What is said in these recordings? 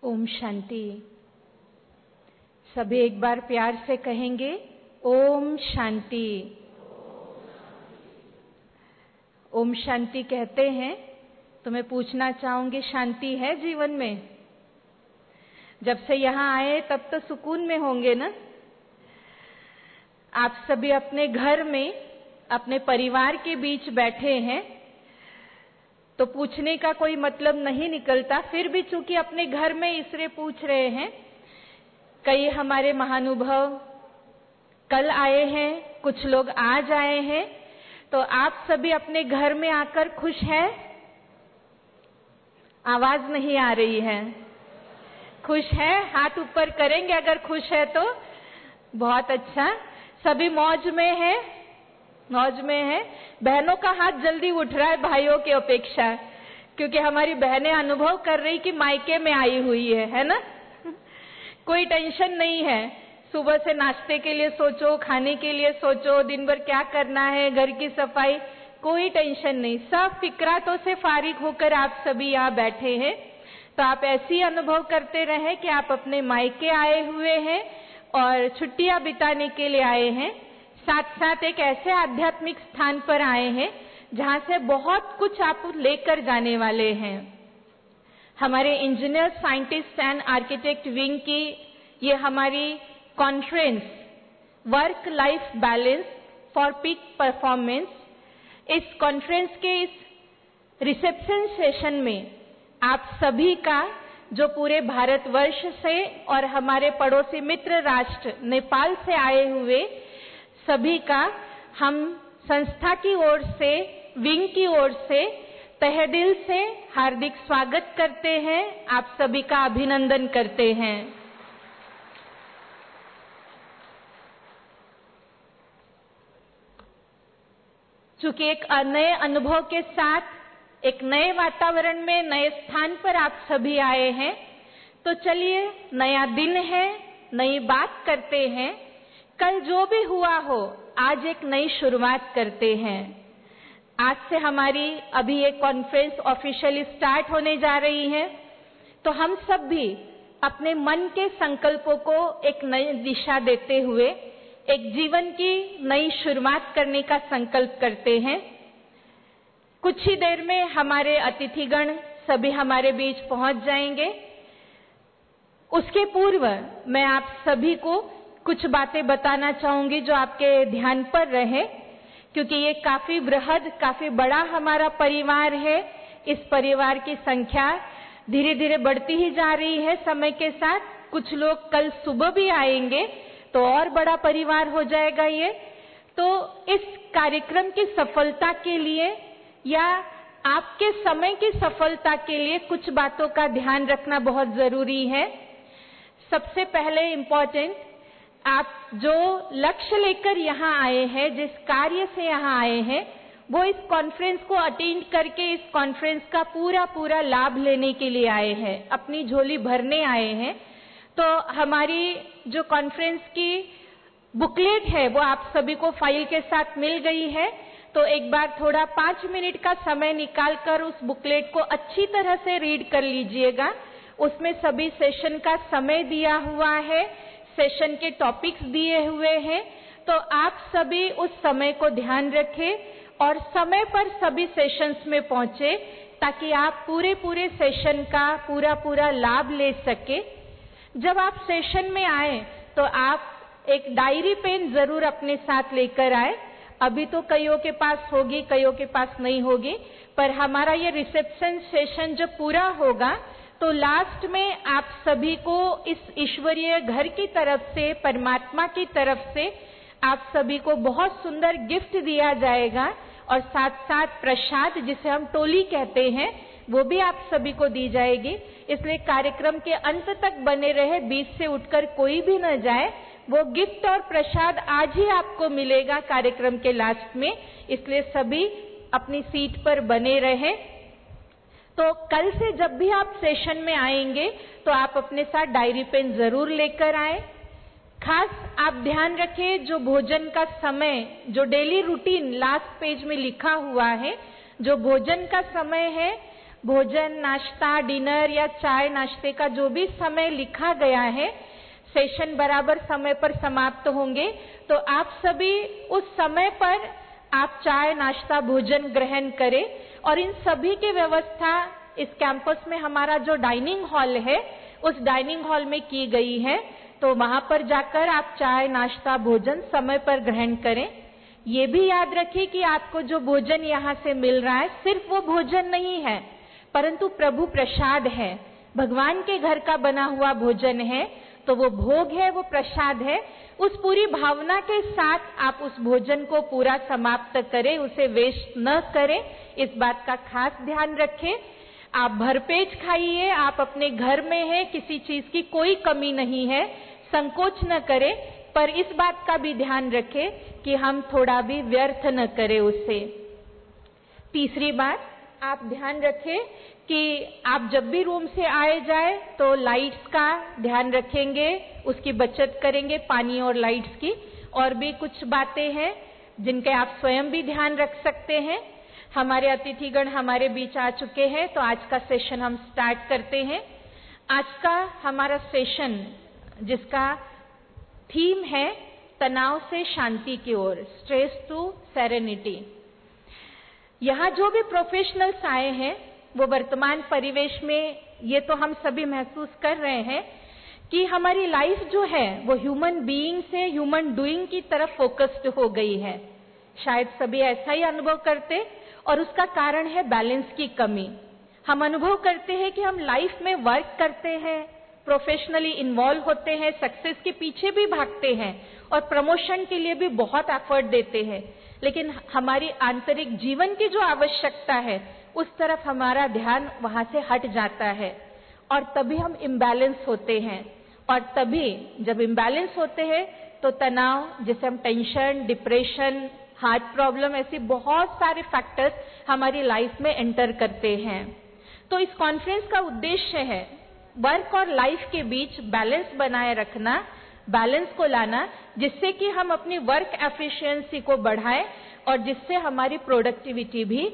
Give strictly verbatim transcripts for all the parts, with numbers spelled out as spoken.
ओम शांति। सभी एक बार प्यार से कहेंगे ओम शांति। ओम शांति कहते हैं तो मैं पूछना चाहूंगी, शांति है जीवन में? जब से यहाँ आए तब तो सुकून में होंगे ना। आप सभी अपने घर में अपने परिवार के बीच बैठे हैं तो पूछने का कोई मतलब नहीं निकलता, फिर भी चूंकि अपने घर में इसलिए पूछ रहे हैं। कई हमारे महानुभाव कल आए हैं, कुछ लोग आज आए हैं, तो आप सभी अपने घर में आकर खुश हैं? आवाज नहीं आ रही है। खुश है? हाथ ऊपर करेंगे अगर खुश है तो। बहुत अच्छा। सभी मौज में है? मौज में है। बहनों का हाथ जल्दी उठ रहा है भाइयों की अपेक्षा, क्योंकि हमारी बहनें अनुभव कर रही कि मायके में आई हुई है, है ना। कोई टेंशन नहीं है। सुबह से नाश्ते के लिए सोचो, खाने के लिए सोचो, दिन भर क्या करना है, घर की सफाई, कोई टेंशन नहीं। सब फिक्रातों से फारिग होकर आप सभी यहाँ बैठे हैं। तो आप ऐसी अनुभव करते रहे कि आप अपने मायके आए हुए हैं और छुट्टियां बिताने के लिए आए हैं। साथ साथ एक ऐसे आध्यात्मिक स्थान पर आए हैं जहां से बहुत कुछ आप लेकर जाने वाले हैं। हमारे engineer, scientist and architect wing की ये हमारी conference work life balance for peak performance, इस कॉन्फ्रेंस के इस रिसेप्शन सेशन में आप सभी का, जो पूरे भारतवर्ष से और हमारे पड़ोसी मित्र राष्ट्र नेपाल से आए हुए सभी का, हम संस्था की ओर से, विंग की ओर से तहे दिल से हार्दिक स्वागत करते हैं। आप सभी का अभिनंदन करते हैं। चूंकि एक नए अनुभव के साथ, एक नए वातावरण में, नए स्थान पर आप सभी आए हैं, तो चलिए नया दिन है, नई बात करते हैं। कल जो भी हुआ हो, आज एक नई शुरुआत करते हैं। आज से हमारी अभी एक कॉन्फ्रेंस ऑफिशियली स्टार्ट होने जा रही है, तो हम सब भी अपने मन के संकल्पों को एक नई दिशा देते हुए एक जीवन की नई शुरुआत करने का संकल्प करते हैं। कुछ ही देर में हमारे अतिथिगण सभी हमारे बीच पहुंच जाएंगे। उसके पूर्व मैं आप सभी को कुछ बातें बताना चाहूंगी जो आपके ध्यान पर रहे, क्योंकि ये काफी बृहद, काफी बड़ा हमारा परिवार है। इस परिवार की संख्या धीरे धीरे बढ़ती ही जा रही है समय के साथ। कुछ लोग कल सुबह भी आएंगे तो और बड़ा परिवार हो जाएगा ये। तो इस कार्यक्रम की सफलता के लिए या आपके समय की सफलता के लिए कुछ बातों का ध्यान रखना बहुत जरूरी है। सबसे पहले इम्पोर्टेंट, आप जो लक्ष्य लेकर यहाँ आए हैं, जिस कार्य से यहाँ आए हैं, वो इस कॉन्फ्रेंस को अटेंड करके इस कॉन्फ्रेंस का पूरा पूरा लाभ लेने के लिए आए हैं, अपनी झोली भरने आए हैं। तो हमारी जो कॉन्फ्रेंस की बुकलेट है वो आप सभी को फाइल के साथ मिल गई है। तो एक बार थोड़ा पांच मिनट का समय निकालकर उस बुकलेट को अच्छी तरह से रीड कर लीजिएगा। उसमें सभी सेशन का समय दिया हुआ है, सेशन के टॉपिक्स दिए हुए हैं। तो आप सभी उस समय को ध्यान रखें और समय पर सभी सेशंस में पहुंचे, ताकि आप पूरे पूरे सेशन का पूरा पूरा लाभ ले सके। जब आप सेशन में आए तो आप एक डायरी पेन जरूर अपने साथ लेकर आए। अभी तो कईयों के पास होगी, कईयों के पास नहीं होगी, पर हमारा ये रिसेप्शन सेशन जब पूरा होगा तो लास्ट में आप सभी को इस ईश्वरीय घर की तरफ से, परमात्मा की तरफ से आप सभी को बहुत सुंदर गिफ्ट दिया जाएगा और साथ साथ प्रसाद, जिसे हम टोली कहते हैं, वो भी आप सभी को दी जाएगी। इसलिए कार्यक्रम के अंत तक बने रहे, बीच से उठकर कोई भी न जाए। वो गिफ्ट और प्रसाद आज ही आपको मिलेगा कार्यक्रम के लास्ट में, इसलिए सभी अपनी सीट पर बने रहे। तो कल से जब भी आप सेशन में आएंगे तो आप अपने साथ डायरी पेन जरूर लेकर आए। खास आप ध्यान रखें, जो भोजन का समय, जो डेली रूटीन लास्ट पेज में लिखा हुआ है, जो भोजन का समय है भोजन, नाश्ता, डिनर या चाय नाश्ते का जो भी समय लिखा गया है, सेशन बराबर समय पर समाप्त होंगे, तो आप सभी उस समय पर आप चाय, नाश्ता, भोजन ग्रहण करें। और इन सभी की व्यवस्था इस कैंपस में हमारा जो डाइनिंग हॉल है, उस डाइनिंग हॉल में की गई है, तो वहां पर जाकर आप चाय, नाश्ता, भोजन समय पर ग्रहण करें। ये भी याद रखिए कि आपको जो भोजन यहाँ से मिल रहा है, सिर्फ वो भोजन नहीं है, परंतु प्रभु प्रसाद है, भगवान के घर का बना हुआ भोजन है, तो वो भोग है, वो प्रसाद है। उस पूरी भावना के साथ आप उस भोजन को पूरा समाप्त करें, उसे वेस्ट न करें, इस बात का खास ध्यान रखें। आप भरपेट खाइए, आप अपने घर में हैं, किसी चीज की कोई कमी नहीं है, संकोच न करें, पर इस बात का भी ध्यान रखें कि हम थोड़ा भी व्यर्थ न करें उससे। तीसरी बात, आप ध्यान रखें कि आप जब भी रूम से आए जाए तो लाइट्स का ध्यान रखेंगे, उसकी बचत करेंगे, पानी और लाइट्स की। और भी कुछ बातें हैं जिनके आप स्वयं भी ध्यान रख सकते हैं। हमारे अतिथिगण हमारे बीच आ चुके हैं, तो आज का सेशन हम स्टार्ट करते हैं। आज का हमारा सेशन, जिसका थीम है तनाव से शांति की ओर, स्ट्रेस टू सेरेनिटी। यहाँ जो भी प्रोफेशनल्स आए हैं, वो वर्तमान परिवेश में ये तो हम सभी महसूस कर रहे हैं कि हमारी लाइफ जो है वो ह्यूमन बीइंग से ह्यूमन डूइंग की तरफ फोकस्ड हो गई है। शायद सभी ऐसा ही अनुभव करते, और उसका कारण है बैलेंस की कमी। हम अनुभव करते हैं कि हम लाइफ में वर्क करते हैं, प्रोफेशनली इन्वॉल्व होते हैं, सक्सेस के पीछे भी भागते हैं और प्रमोशन के लिए भी बहुत एफर्ट देते हैं, लेकिन हमारी आंतरिक जीवन की जो आवश्यकता है उस तरफ हमारा ध्यान वहां से हट जाता है, और तभी हम इम्बैलेंस होते हैं। और तभी जब इम्बैलेंस होते हैं तो तनाव, जिसे हम टेंशन, डिप्रेशन, हार्ट प्रॉब्लम, ऐसी बहुत सारे फैक्टर्स हमारी लाइफ में एंटर करते हैं। तो इस कॉन्फ्रेंस का उद्देश्य है वर्क और लाइफ के बीच बैलेंस बनाए रखना, बैलेंस को लाना, जिससे कि हम अपनी वर्क एफिशिएंसी को बढ़ाएं और जिससे हमारी प्रोडक्टिविटी भी।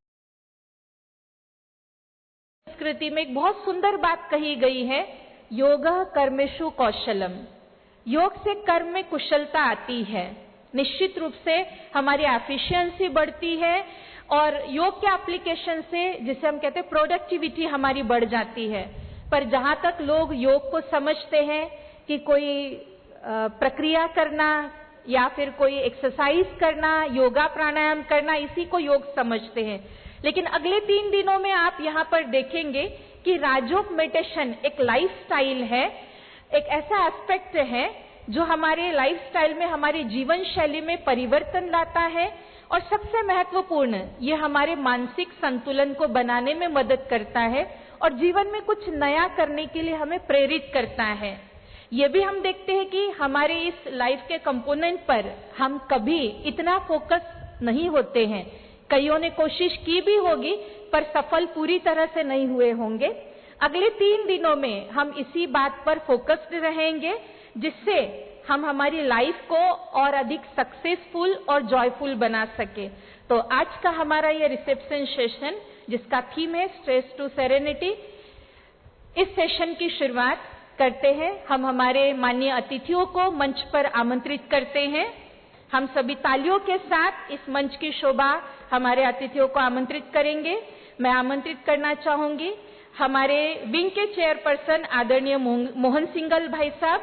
संस्कृति में एक बहुत सुंदर बात कही गई है, योगः कर्मेषु कौशलम। योग से कर्म में कुशलता आती है, निश्चित रूप से हमारी एफिशिएंसी बढ़ती है, और योग के एप्लीकेशन से, जिसे हम कहते हैं प्रोडक्टिविटी, हमारी बढ़ जाती है। पर जहां तक लोग योग को समझते हैं कि कोई प्रक्रिया करना या फिर कोई एक्सरसाइज करना, योगा प्राणायाम करना, इसी को योग समझते हैं। लेकिन अगले तीन दिनों में आप यहाँ पर देखेंगे कि राजयोग मेडिटेशन एक लाइफस्टाइल है, एक ऐसा एस्पेक्ट है जो हमारे लाइफस्टाइल में, हमारी जीवन शैली में परिवर्तन लाता है, और सबसे महत्वपूर्ण, ये हमारे मानसिक संतुलन को बनाने में मदद करता है और जीवन में कुछ नया करने के लिए हमें प्रेरित करता है। ये भी हम देखते हैं कि हमारे इस लाइफ के कंपोनेंट पर हम कभी इतना फोकस नहीं होते हैं। कईयों ने कोशिश की भी होगी, पर सफल पूरी तरह से नहीं हुए होंगे। अगले तीन दिनों में हम इसी बात पर फोकस्ड रहेंगे, जिससे हम हमारी लाइफ को और अधिक सक्सेसफुल और जॉयफुल बना सके। तो आज का हमारा ये रिसेप्शन सेशन, जिसका थीम है स्ट्रेस टू सेरेनिटी, इस सेशन की शुरुआत करते हैं। हम हमारे माननीय अतिथियों को मंच पर आमंत्रित करते हैं। हम सभी तालियों के साथ इस मंच की शोभा हमारे अतिथियों को आमंत्रित करेंगे। मैं आमंत्रित करना चाहूंगी हमारे विंग के चेयरपर्सन आदरणीय मोहन सिंगल भाई साहब,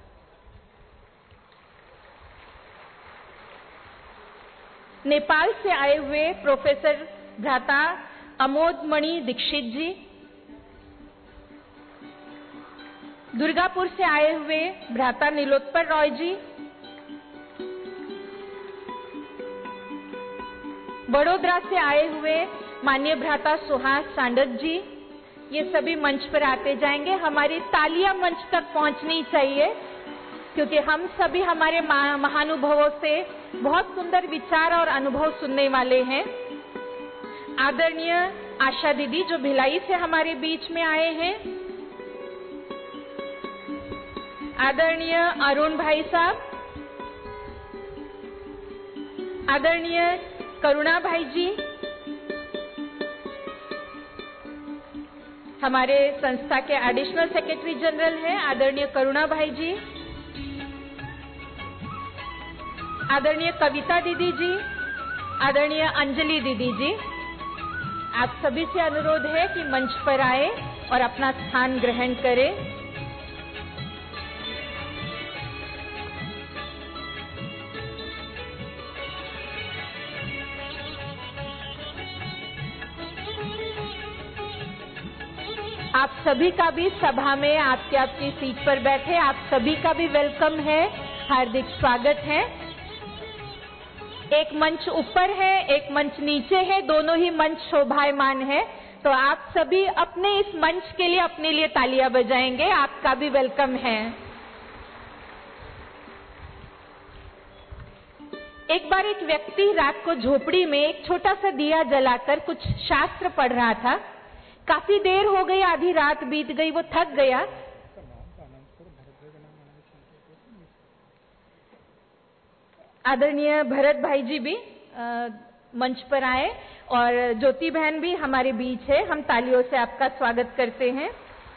नेपाल से आए हुए प्रोफेसर भ्राता अमोद मणि दीक्षित जी, दुर्गापुर से आए हुए भ्राता नीलोत्पल रॉय जी, बड़ोदरा से आए हुए माननीय भ्राता सुहास सांडक जी, ये सभी मंच पर आते जाएंगे। हमारी तालियां मंच तक पहुंचनी चाहिए, क्योंकि हम सभी हमारे महानुभवों से बहुत सुंदर विचार और अनुभव सुनने वाले हैं। आदरणीय आशा दीदी, जो भिलाई से हमारे बीच में आए हैं, आदरणीय अरुण भाई साहब, आदरणीय करुणा भाई जी, हमारे संस्था के एडिशनल सेक्रेटरी जनरल हैं आदरणीय करुणा भाई जी, आदरणीय कविता दीदी जी, आदरणीय अंजलि दीदी जी। आप सभी से अनुरोध है कि मंच पर आए और अपना स्थान ग्रहण करें। आप सभी का भी सभा में आपके आपकी सीट पर बैठे आप सभी का भी वेलकम है, हार्दिक स्वागत है। एक मंच ऊपर है, एक मंच नीचे है, दोनों ही मंच शोभायमान है, तो आप सभी अपने इस मंच के लिए अपने लिए तालियां बजाएंगे, आपका भी वेलकम है। एक बार एक व्यक्ति रात को झोपड़ी में एक छोटा सा दिया जलाकर कुछ शास्त्र पढ़ रहा था। काफी देर हो गई, आधी रात बीत गई, वो थक गया। आदरणीय भरत भाई जी भी आ, मंच पर आए और ज्योति बहन भी हमारे बीच है, हम तालियों से आपका स्वागत करते हैं।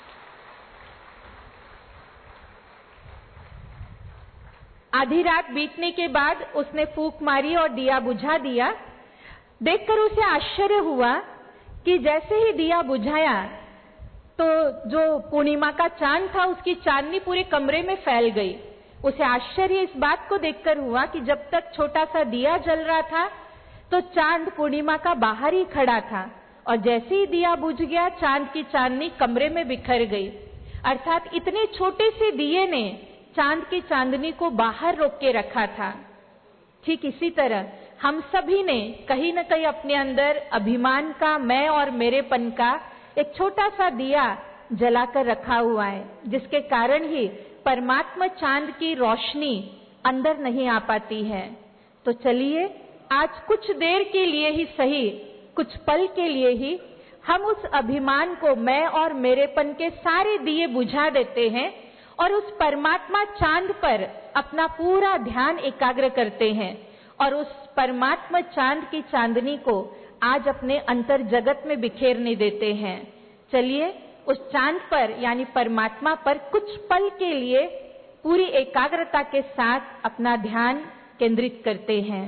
आधी रात बीतने के बाद उसने फूंक मारी और दिया बुझा दिया। देखकर उसे आश्चर्य हुआ कि जैसे ही दिया बुझाया तो जो पूर्णिमा का चांद था उसकी चांदनी पूरे कमरे में फैल गई। उसे आश्चर्य इस बात को देखकर हुआ कि जब तक छोटा सा दिया जल रहा था तो चांद पूर्णिमा का बाहर ही खड़ा था और जैसे ही दिया बुझ गया चांद की चांदनी कमरे में बिखर गई। अर्थात इतने छोटे से दिए ने चांद की चांदनी को बाहर रोक के रखा था। ठीक इसी तरह हम सभी ने कहीं न कहीं अपने अंदर अभिमान का, मैं और मेरेपन का एक छोटा सा दिया जलाकर रखा हुआ है, जिसके कारण ही परमात्मा चांद की रोशनी अंदर नहीं आ पाती है। तो चलिए आज कुछ देर के लिए ही सही, कुछ पल के लिए ही हम उस अभिमान को, मैं और मेरेपन के सारे दिए बुझा देते हैं और उस परमात्मा चांद पर अपना पूरा ध्यान एकाग्र करते हैं और उस परमात्मा चांद की चांदनी को आज अपने अंतर जगत में बिखेरने देते हैं। चलिए उस चांद पर यानी परमात्मा पर कुछ पल के लिए पूरी एकाग्रता के साथ अपना ध्यान केंद्रित करते हैं।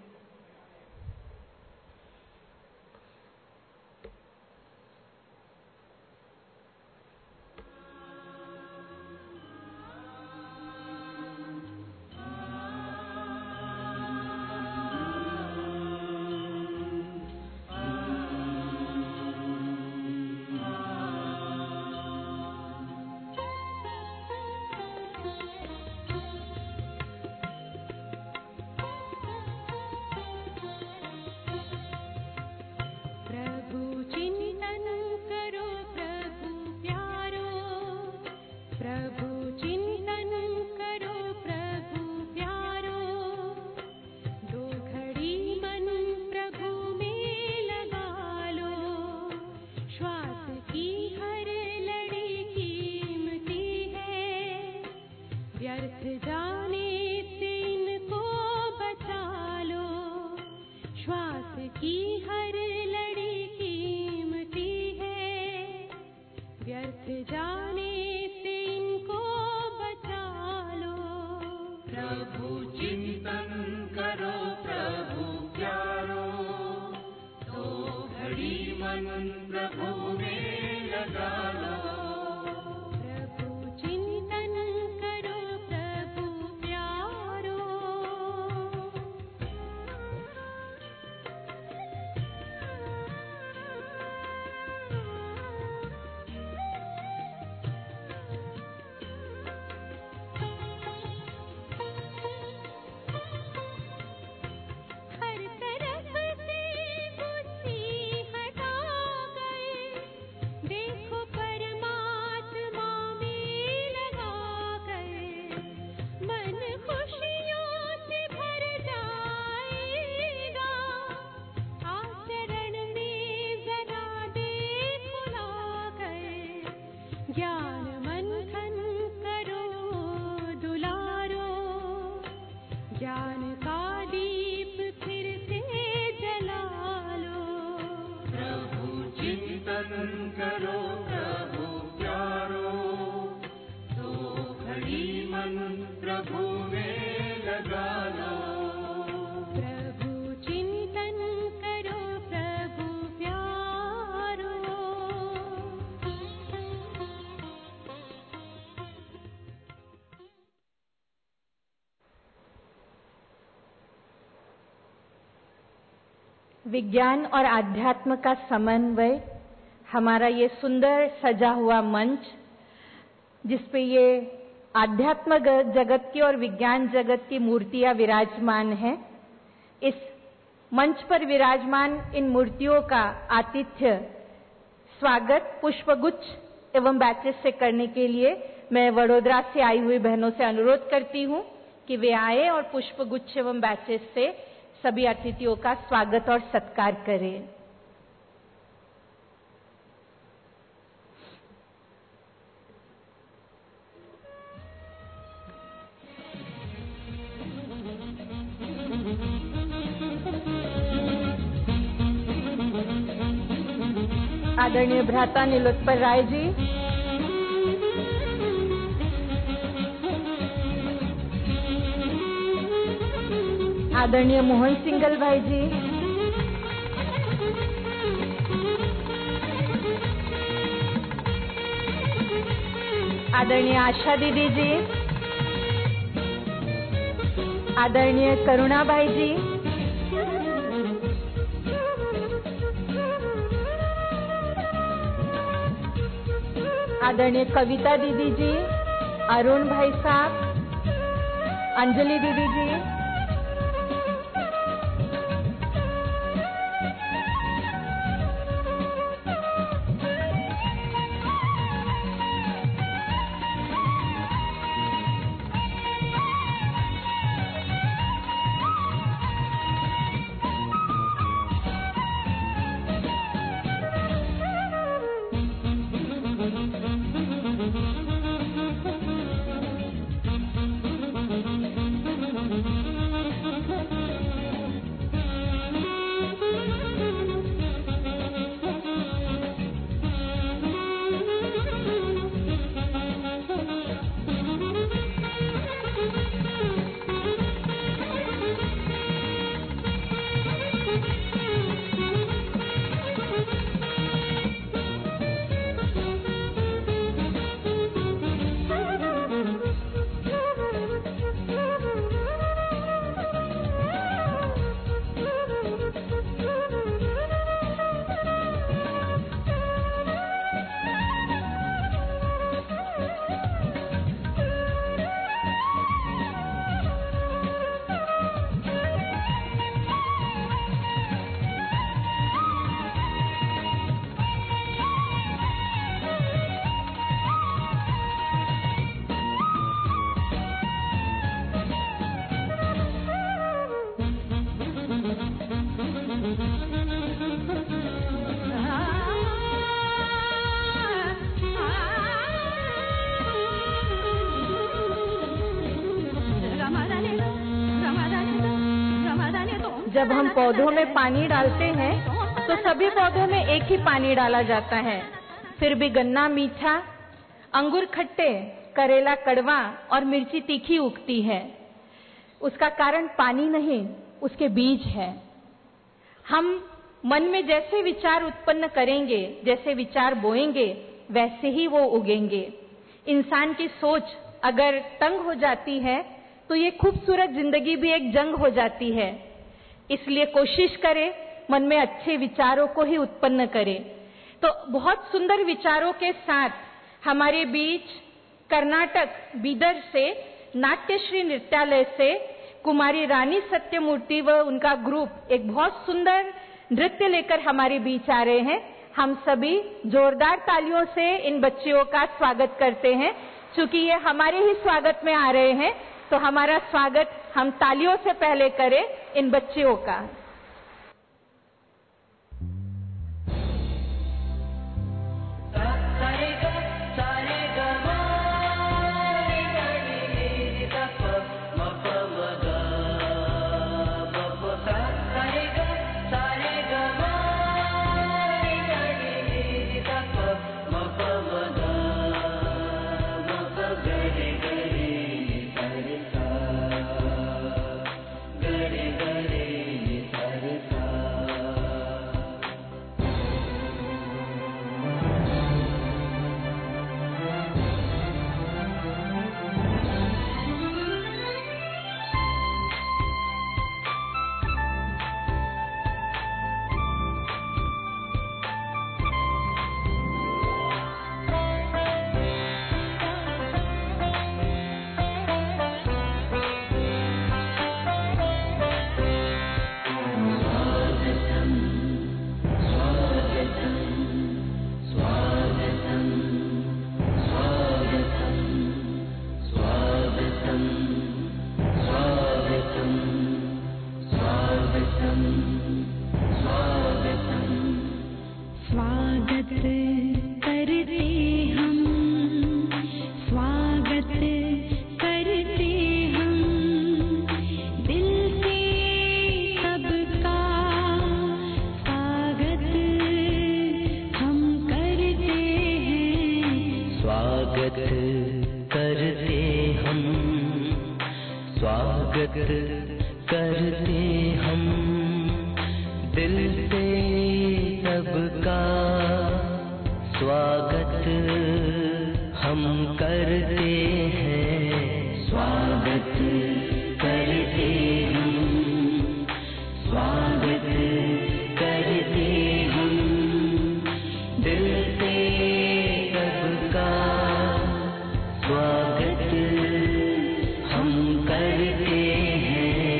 ज्ञान का दीप फिर से जला लो, प्रभु चिंतन करो। विज्ञान और आध्यात्म का समन्वय, हमारा ये सुंदर सजा हुआ मंच जिसपे ये आध्यात्म जगत की और विज्ञान जगत की मूर्तियां विराजमान हैं। इस मंच पर विराजमान इन मूर्तियों का आतिथ्य स्वागत पुष्पगुच्छ एवं बैचेस से करने के लिए मैं वडोदरा से आई हुई बहनों से अनुरोध करती हूं कि वे आए और पुष्पगुच्छ एवं बैचेस से सभी अतिथियों का स्वागत और सत्कार करें। आदरणीय भ्राता नीलोत्पल राय जी, आदरणीय मोहन सिंगल भाई जी, आदरणीय आशा दीदी जी, आदरणीय करुणा भाई जी, आदरणीय कविता दीदी जी, अरुण भाई साहब, अंजलि दीदी जी, जब हम पौधों में पानी डालते हैं तो सभी पौधों में एक ही पानी डाला जाता है, फिर भी गन्ना मीठा, अंगूर खट्टे, करेला कड़वा और मिर्ची तीखी उगती है। उसका कारण पानी नहीं, उसके बीज है। हम मन में जैसे विचार उत्पन्न करेंगे, जैसे विचार बोएंगे, वैसे ही वो उगेंगे। इंसान की सोच अगर तंग हो जाती है तो ये खूबसूरत जिंदगी भी एक जंग हो जाती है। इसलिए कोशिश करें मन में अच्छे विचारों को ही उत्पन्न करें। तो बहुत सुंदर विचारों के साथ हमारे बीच कर्नाटक बीदर से नाट्यश्री नृत्यालय से कुमारी रानी सत्यमूर्ति व उनका ग्रुप एक बहुत सुंदर नृत्य लेकर हमारे बीच आ रहे हैं। हम सभी जोरदार तालियों से इन बच्चियों का स्वागत करते हैं। चूंकि ये हमारे ही स्वागत में आ रहे हैं तो हमारा स्वागत हम तालियों से पहले करें इन बच्चियों का। गरे गरे स्वागत करते हम, स्वागत करते हम दिल से सबका, स्वागत हम करते हैं, स्वागत करते हम, स्वागत करते हम दिल से सबका, स्वागत हम करते हैं।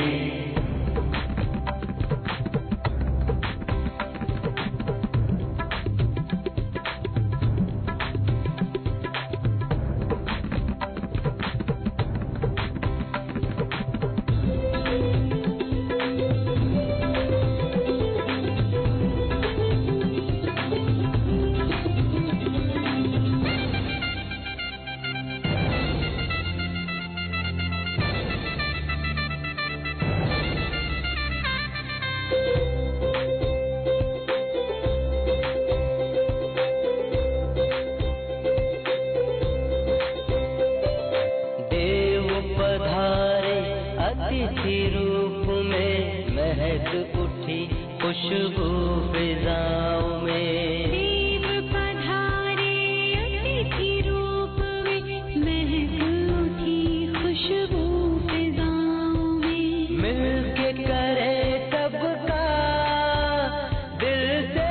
अतिथि रूप में महक उठी खुशबू फिजाओं में, देव पधारे अतिथि रूप में महक उठी खुशबू फिजाओं में, मिलके करे सबका दिल से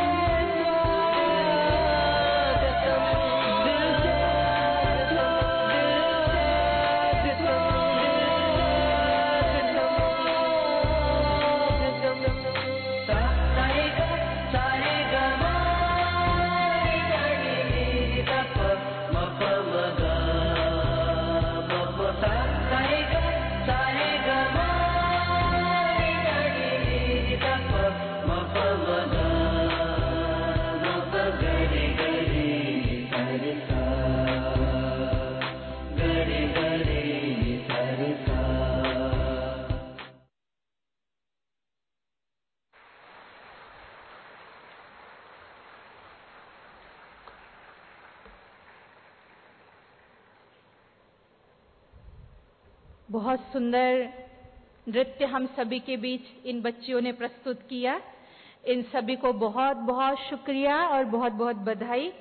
बहुत सुंदर नृत्य हम सभी के बीच इन बच्चियों ने प्रस्तुत किया। इन सभी को बहुत बहुत शुक्रिया और बहुत बहुत बधाई।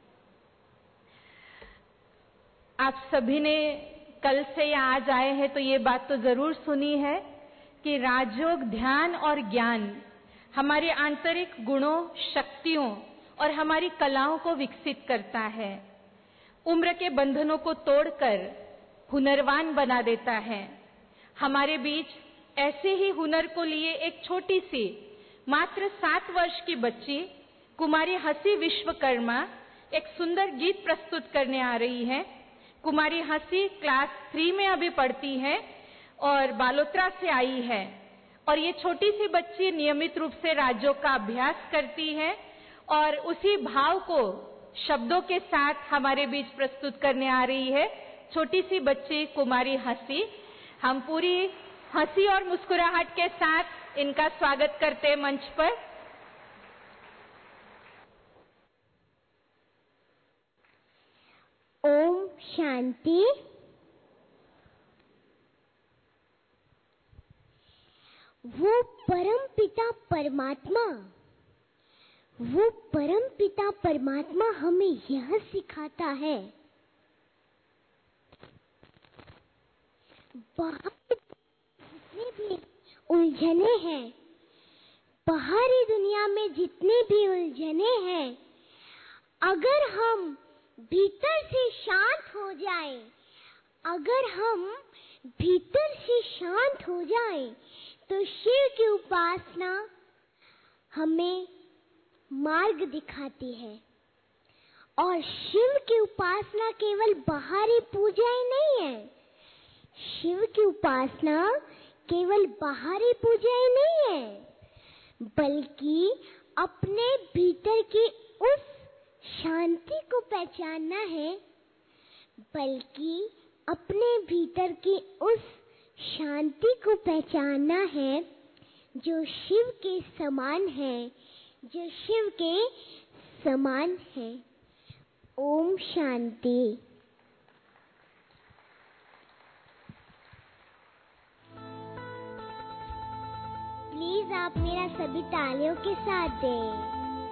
आप सभी ने कल से या आज आए हैं तो ये बात तो जरूर सुनी है कि राजयोग, ध्यान और ज्ञान हमारे आंतरिक गुणों, शक्तियों और हमारी कलाओं को विकसित करता है, उम्र के बंधनों को तोड़कर हुनरवान बना देता है। हमारे बीच ऐसे ही हुनर को लिए एक छोटी सी मात्र सात वर्ष की बच्ची कुमारी हंसी विश्वकर्मा एक सुंदर गीत प्रस्तुत करने आ रही है। कुमारी हंसी क्लास थ्री में अभी पढ़ती है और बालोतरा से आई है और ये छोटी सी बच्ची नियमित रूप से राजयोग का अभ्यास करती है और उसी भाव को शब्दों के साथ हमारे बीच प्रस्तुत करने आ रही है छोटी सी बच्ची कुमारी हंसी। हम पूरी हंसी और मुस्कुराहट के साथ इनका स्वागत करते हैं मंच पर। ओम शांति। वो परम पिता परमात्मा वो परम पिता परमात्मा हमें यह सिखाता है, बाहर जितने भी उलझने हैं, बाहरी दुनिया में जितने भी उलझने हैं, अगर हम भीतर से शांत हो जाएं, अगर हम भीतर से शांत हो जाएं, तो शिव की उपासना हमें मार्ग दिखाती है। और शिव की उपासना केवल बाहरी पूजा ही नहीं है, शिव की उपासना केवल बाहरी पूजा ही नहीं है, बल्कि अपने भीतर की उस शांति को पहचानना है, बल्कि अपने भीतर की उस शांति को पहचानना है जो शिव के समान है, जो शिव के समान है। ओम शांति। प्लीज आप मेरा सभी तालियों के साथ दें।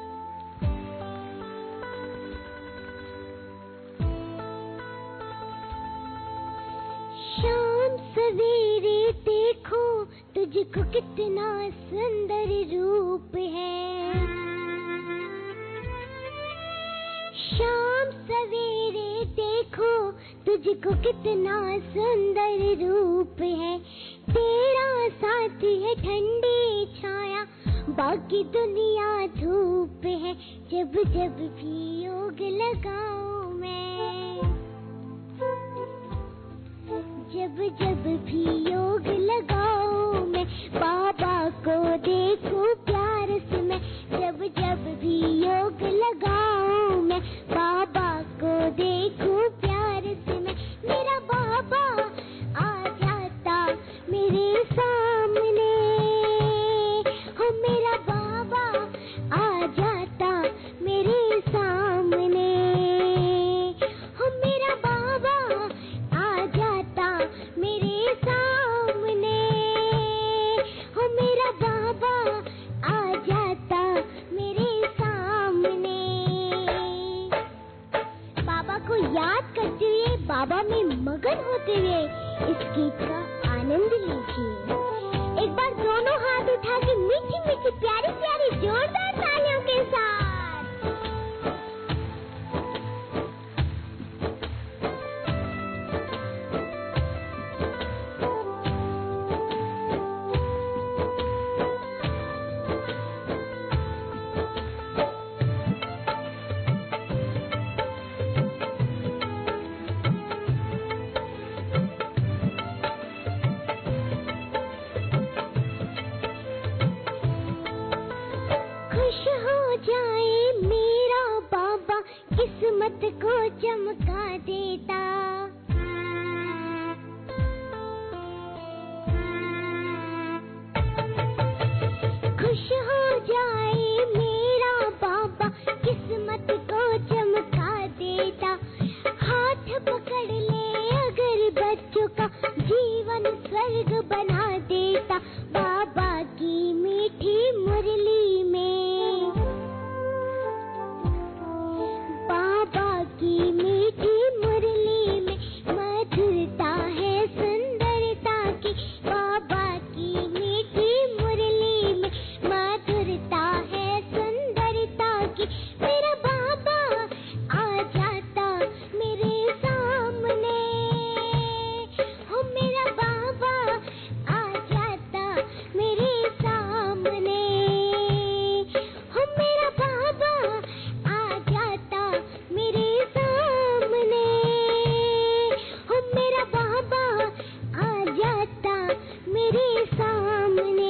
शाम सवेरे देखो तुझको कितना सुंदर रूप है। शाम सवेरे देखो तुझको कितना सुंदर रूप है। तेरा साथ है ठंडी छाया, बाकी दुनिया धूप है। जब जब भी योग लगाऊं मैं, जब जब भी योग लगाऊं मैं, बाबा को देखूं प्यार से मैं। जब जब भी योग लगाऊं मैं, बाबा को देखूं प्यार से मैं। मेरा बाबा आ जाता मेरे सामने, हो मेरा बाबा आ जाता मेरे सामने, हो मेरा बाबा आ जाता मेरे सामने, हो मेरा बाबा आ जाता मेरे सामने। बाबा को याद करते हुए, बाबा में मगन होते हुए इस गीत का आनंद लीजिए। एक बार दोनों हाथ उठा के मीठी मीठी प्यारी प्यारी जोरदार तालियों के साथ। खुश हो जाए मेरा बाबा, किस्मत को चमका देता। खुश हो जाए मेरा बाबा, किस्मत को चमका देता। हाथ पकड़ ले अगर बच्चों का, जीवन स्वर्ग बना देता। बाबा की मीठी मुरली में, बाबा की मीठी मुरली में मधुरता है सुंदरता की। बाबा की मीठी मुरली में मधुरता है सुंदरता की। मेरा बाबा आ जाता मेरे सामने, हो मेरा बाबा आ जाता मेरे सामने, हो मेरा बाबा आ जाता मेरे सामने, हो मेरा बाबा आ जाता मेरे सामने।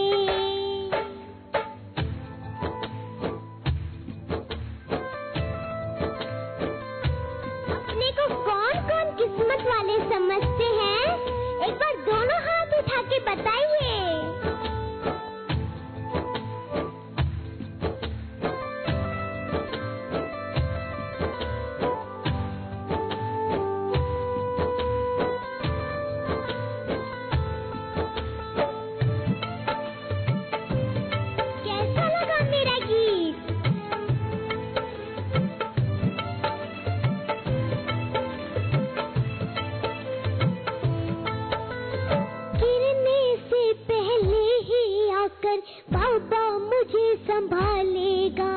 अपने को कौन कौन किस्मत वाले समझते हैं? एक बार दोनों हाथ उठा के बताइए। कैसा लगा मेरा गीत? गिरने से पहले ही आकर बाबा मुझे संभालेगा।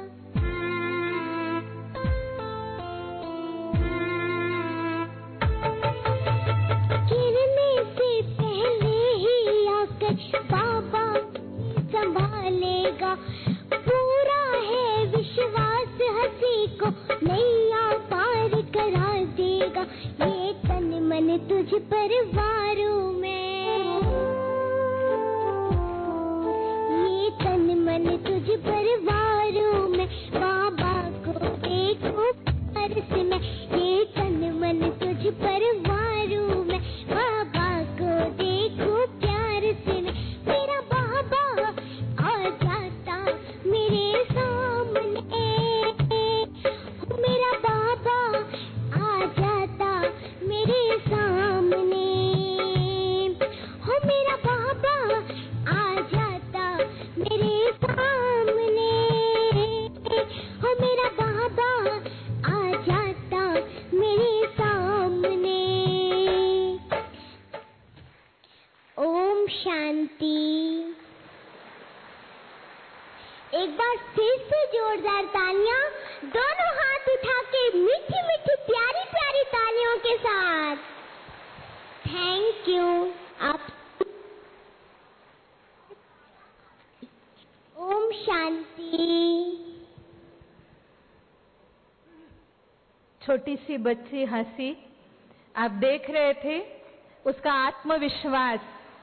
गिरने से पहले ही आकर बाबा संभालेगा। पूरा है विश्वास, हंसी को नैया पार करा देगा। ये तन मन तुझ पर वारूं मैं, ये तन मन तुझ पर वारूं मैं। बाबा को देखो प्यार से मैं, ये तन मन तुझ पर वारूं मैं। बाबा को देखो प्यार से मैं। मेरा बाबा आ जाता मेरे सामने, मेरा थैंक यू। आप ओम शांति। छोटी सी बच्ची हंसी, आप देख रहे थे उसका आत्मविश्वास।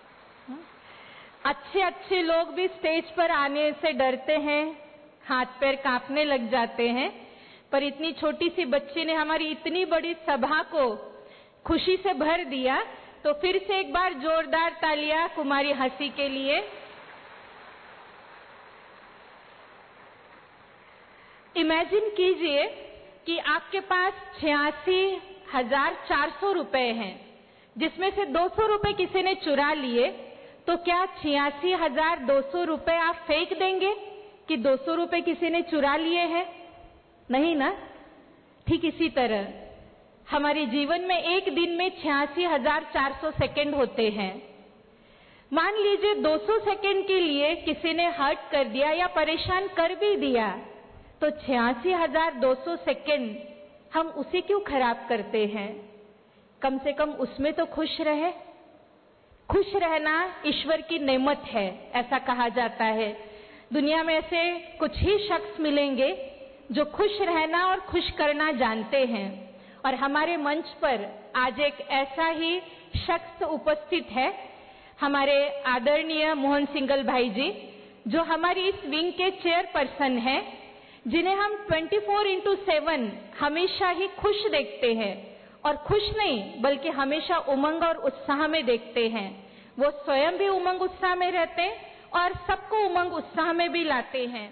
अच्छे अच्छे लोग भी स्टेज पर आने से डरते हैं, हाथ पैर कांपने लग जाते हैं, पर इतनी छोटी सी बच्ची ने हमारी इतनी बड़ी सभा को खुशी से भर दिया। तो फिर से एक बार जोरदार तालियां कुमारी हंसी के लिए। इमेजिन कीजिए कि आपके पास छियासी हजार चार सौ रुपए हैं, जिसमें से दो सौ रुपए किसी ने चुरा लिए, तो क्या छियासी हजार दो सौ रुपए आप फेंक देंगे कि दो सौ रुपए किसी ने चुरा लिए हैं? नहीं ना। ठीक इसी तरह हमारे जीवन में एक दिन में छियासी हजार चार सौ सेकेंड होते हैं। मान लीजिए दो सौ सेकेंड के लिए किसी ने हर्ट कर दिया या परेशान कर भी दिया, तो छियासी हजार दो सौ सेकेंड हम उसे क्यों खराब करते हैं? कम से कम उसमें तो खुश रहे। खुश रहना ईश्वर की नेमत है, ऐसा कहा जाता है। दुनिया में ऐसे कुछ ही शख्स मिलेंगे जो खुश रहना और खुश करना जानते हैं, और हमारे मंच पर आज एक ऐसा ही शख्स उपस्थित है, हमारे आदरणीय मोहन सिंगल भाई जी, जो हमारी इस विंग के चेयरपर्सन हैं, जिन्हें हम चौबीस इंटू सेवन हमेशा ही खुश देखते हैं, और खुश नहीं बल्कि हमेशा उमंग और उत्साह में देखते हैं। वो स्वयं भी उमंग उत्साह में रहते हैं और सबको उमंग उत्साह में भी लाते हैं।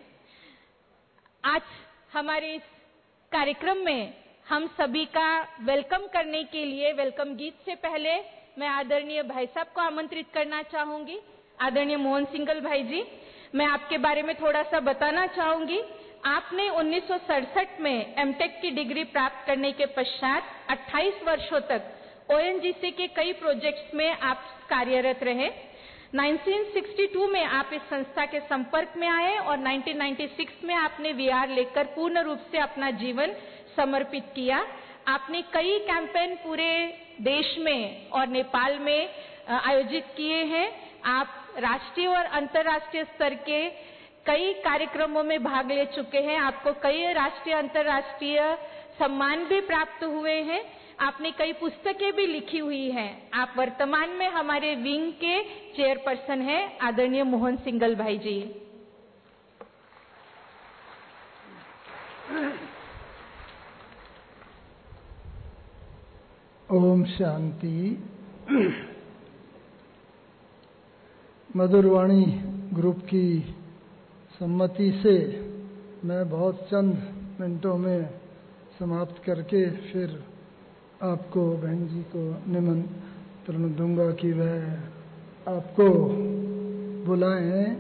आज हमारे इस कार्यक्रम में हम सभी का वेलकम करने के लिए वेलकम गीत से पहले मैं आदरणीय भाई साहब को आमंत्रित करना चाहूंगी। आदरणीय मोहन सिंगल भाई जी, मैं आपके बारे में थोड़ा सा बताना चाहूंगी। आपने उन्नीस सौ सड़सठ में एमटेक की डिग्री प्राप्त करने के पश्चात अट्ठाईस वर्षों तक ओएनजीसी के कई प्रोजेक्ट्स में आप कार्यरत रहे। उन्नीस सौ बासठ में आप इस संस्था के संपर्क में आए और उन्नीस सौ छियानवे में आपने वीआर लेकर पूर्ण रूप से अपना जीवन समर्पित किया। आपने कई कैंपेन पूरे देश में और नेपाल में आयोजित किए हैं। आप राष्ट्रीय और अंतर्राष्ट्रीय स्तर के कई कार्यक्रमों में भाग ले चुके हैं। आपको कई राष्ट्रीय अंतर्राष्ट्रीय सम्मान भी प्राप्त हुए हैं। आपने कई पुस्तकें भी लिखी हुई हैं। आप वर्तमान में हमारे विंग के चेयरपर्सन हैं, आदरणीय मोहन सिंगल भाई जी। ओम शांति। मधुरवाणी ग्रुप की सम्मति से मैं बहुत चंद मिनटों में समाप्त करके फिर आपको बहन जी को निमंत्रण दूंगा कि वह आपको बुलाएं।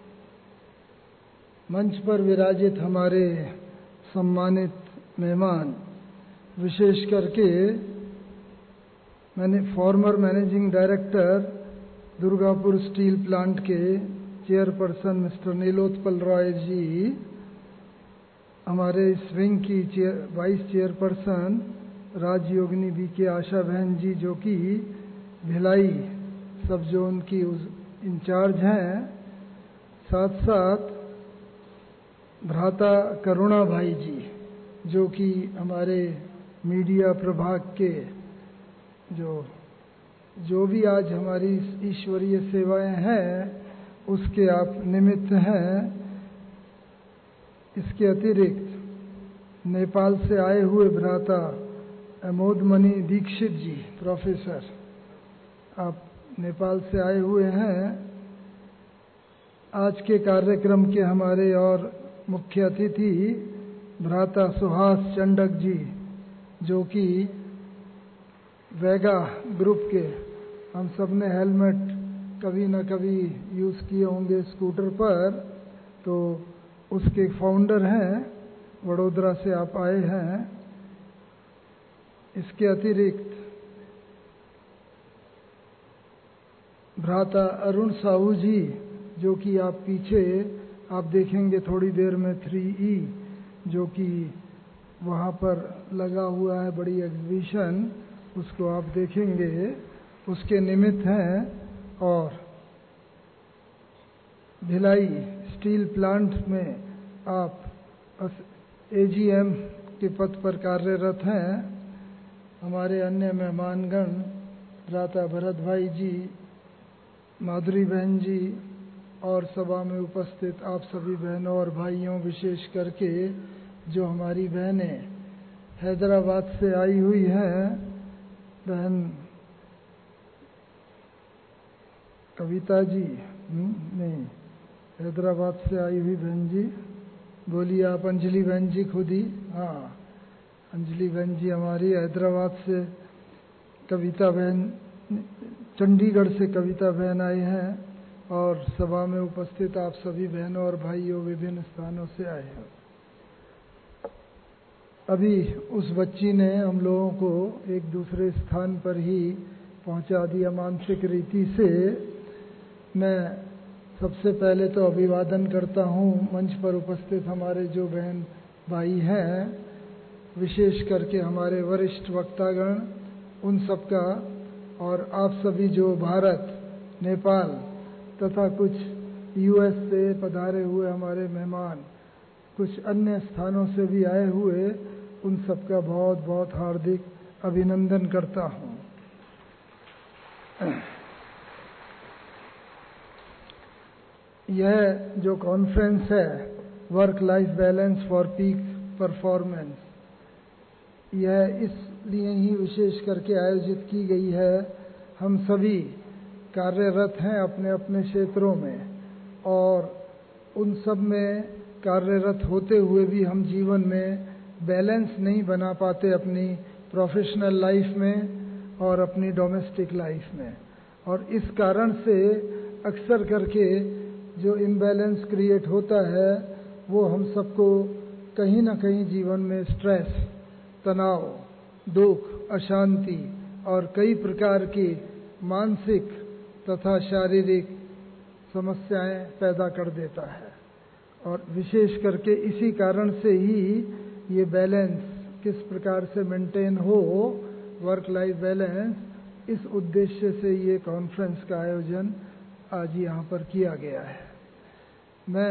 मंच पर विराजित हमारे सम्मानित मेहमान, विशेष करके मैंने former managing director Durgapur steel plant के चेयरपर्सन मिस्टर नीलोत्पल रॉय जी, हमारे इस विंग की chair vice chairperson Rajyogini B K Asha बहन जी, जो कि भिलाई सब जोन की इंचार्ज हैं, साथ साथ भ्राता करुणा भाई जी, जो कि हमारे मीडिया प्रभाग के जो जो भी आज हमारी ईश्वरीय सेवाएं हैं उसके आप निमित्त हैं। इसके अतिरिक्त नेपाल से आए हुए भ्राता अमोदमणि दीक्षित जी, प्रोफेसर, आप नेपाल से आए हुए हैं। आज के कार्यक्रम के हमारे और मुख्य अतिथि भ्राता सुहास चंडक जी, जो कि वेगा ग्रुप के, हम सब ने हेलमेट कभी न कभी यूज़ किए होंगे स्कूटर पर, तो उसके फाउंडर हैं, वडोदरा से आप आए हैं। इसके अतिरिक्त भ्राता अरुण साहू जी, जो कि आप पीछे आप देखेंगे थोड़ी देर में थ्री ई, जो कि वहाँ पर लगा हुआ है बड़ी एग्जीबिशन, उसको आप देखेंगे, उसके निमित्त हैं और भिलाई स्टील प्लांट में आप एजीएम के पद पर कार्यरत हैं। हमारे अन्य मेहमानगण भ्राता भरत भाई जी, माधुरी बहन जी और सभा में उपस्थित आप सभी बहनों और भाइयों, विशेष करके जो हमारी बहनें हैदराबाद से आई हुई हैं, बहन कविता जी, नहीं हैदराबाद से आई हुई बहन जी, बोलिए आप। अंजलि बहन जी खुद ही, हाँ अंजलि बहन जी हमारी हैदराबाद से, कविता बहन चंडीगढ़ से कविता बहन आई हैं और सभा में उपस्थित आप सभी बहनों और भाइयों विभिन्न स्थानों से आए हैं। अभी उस बच्ची ने हम लोगों को एक दूसरे स्थान पर ही पहुंचा दिया मानसिक रीति से। मैं सबसे पहले तो अभिवादन करता हूं मंच पर उपस्थित हमारे जो बहन भाई हैं, विशेष करके हमारे वरिष्ठ वक्तागण, उन सबका, और आप सभी जो भारत, नेपाल तथा कुछ यूएस से पधारे हुए हमारे मेहमान, कुछ अन्य स्थानों से भी आए हुए, उन सबका बहुत बहुत हार्दिक अभिनंदन करता हूं। यह जो कॉन्फ्रेंस है, work life balance for peak performance, यह इसलिए ही विशेष करके आयोजित की गई है। हम सभी कार्यरत हैं अपने अपने क्षेत्रों में, और उन सब में कार्यरत होते हुए भी हम जीवन में बैलेंस नहीं बना पाते अपनी प्रोफेशनल लाइफ में और अपनी डोमेस्टिक लाइफ में, और इस कारण से अक्सर करके जो इम्बैलेंस क्रिएट होता है वो हम सबको कहीं ना कहीं जीवन में स्ट्रेस, तनाव, दुख, अशांति और कई प्रकार की मानसिक तथा शारीरिक समस्याएं पैदा कर देता है। और विशेष करके इसी कारण से ही ये बैलेंस किस प्रकार से मेंटेन हो, वर्क लाइफ बैलेंस, इस उद्देश्य से ये कॉन्फ्रेंस का आयोजन आज यहाँ पर किया गया है। मैं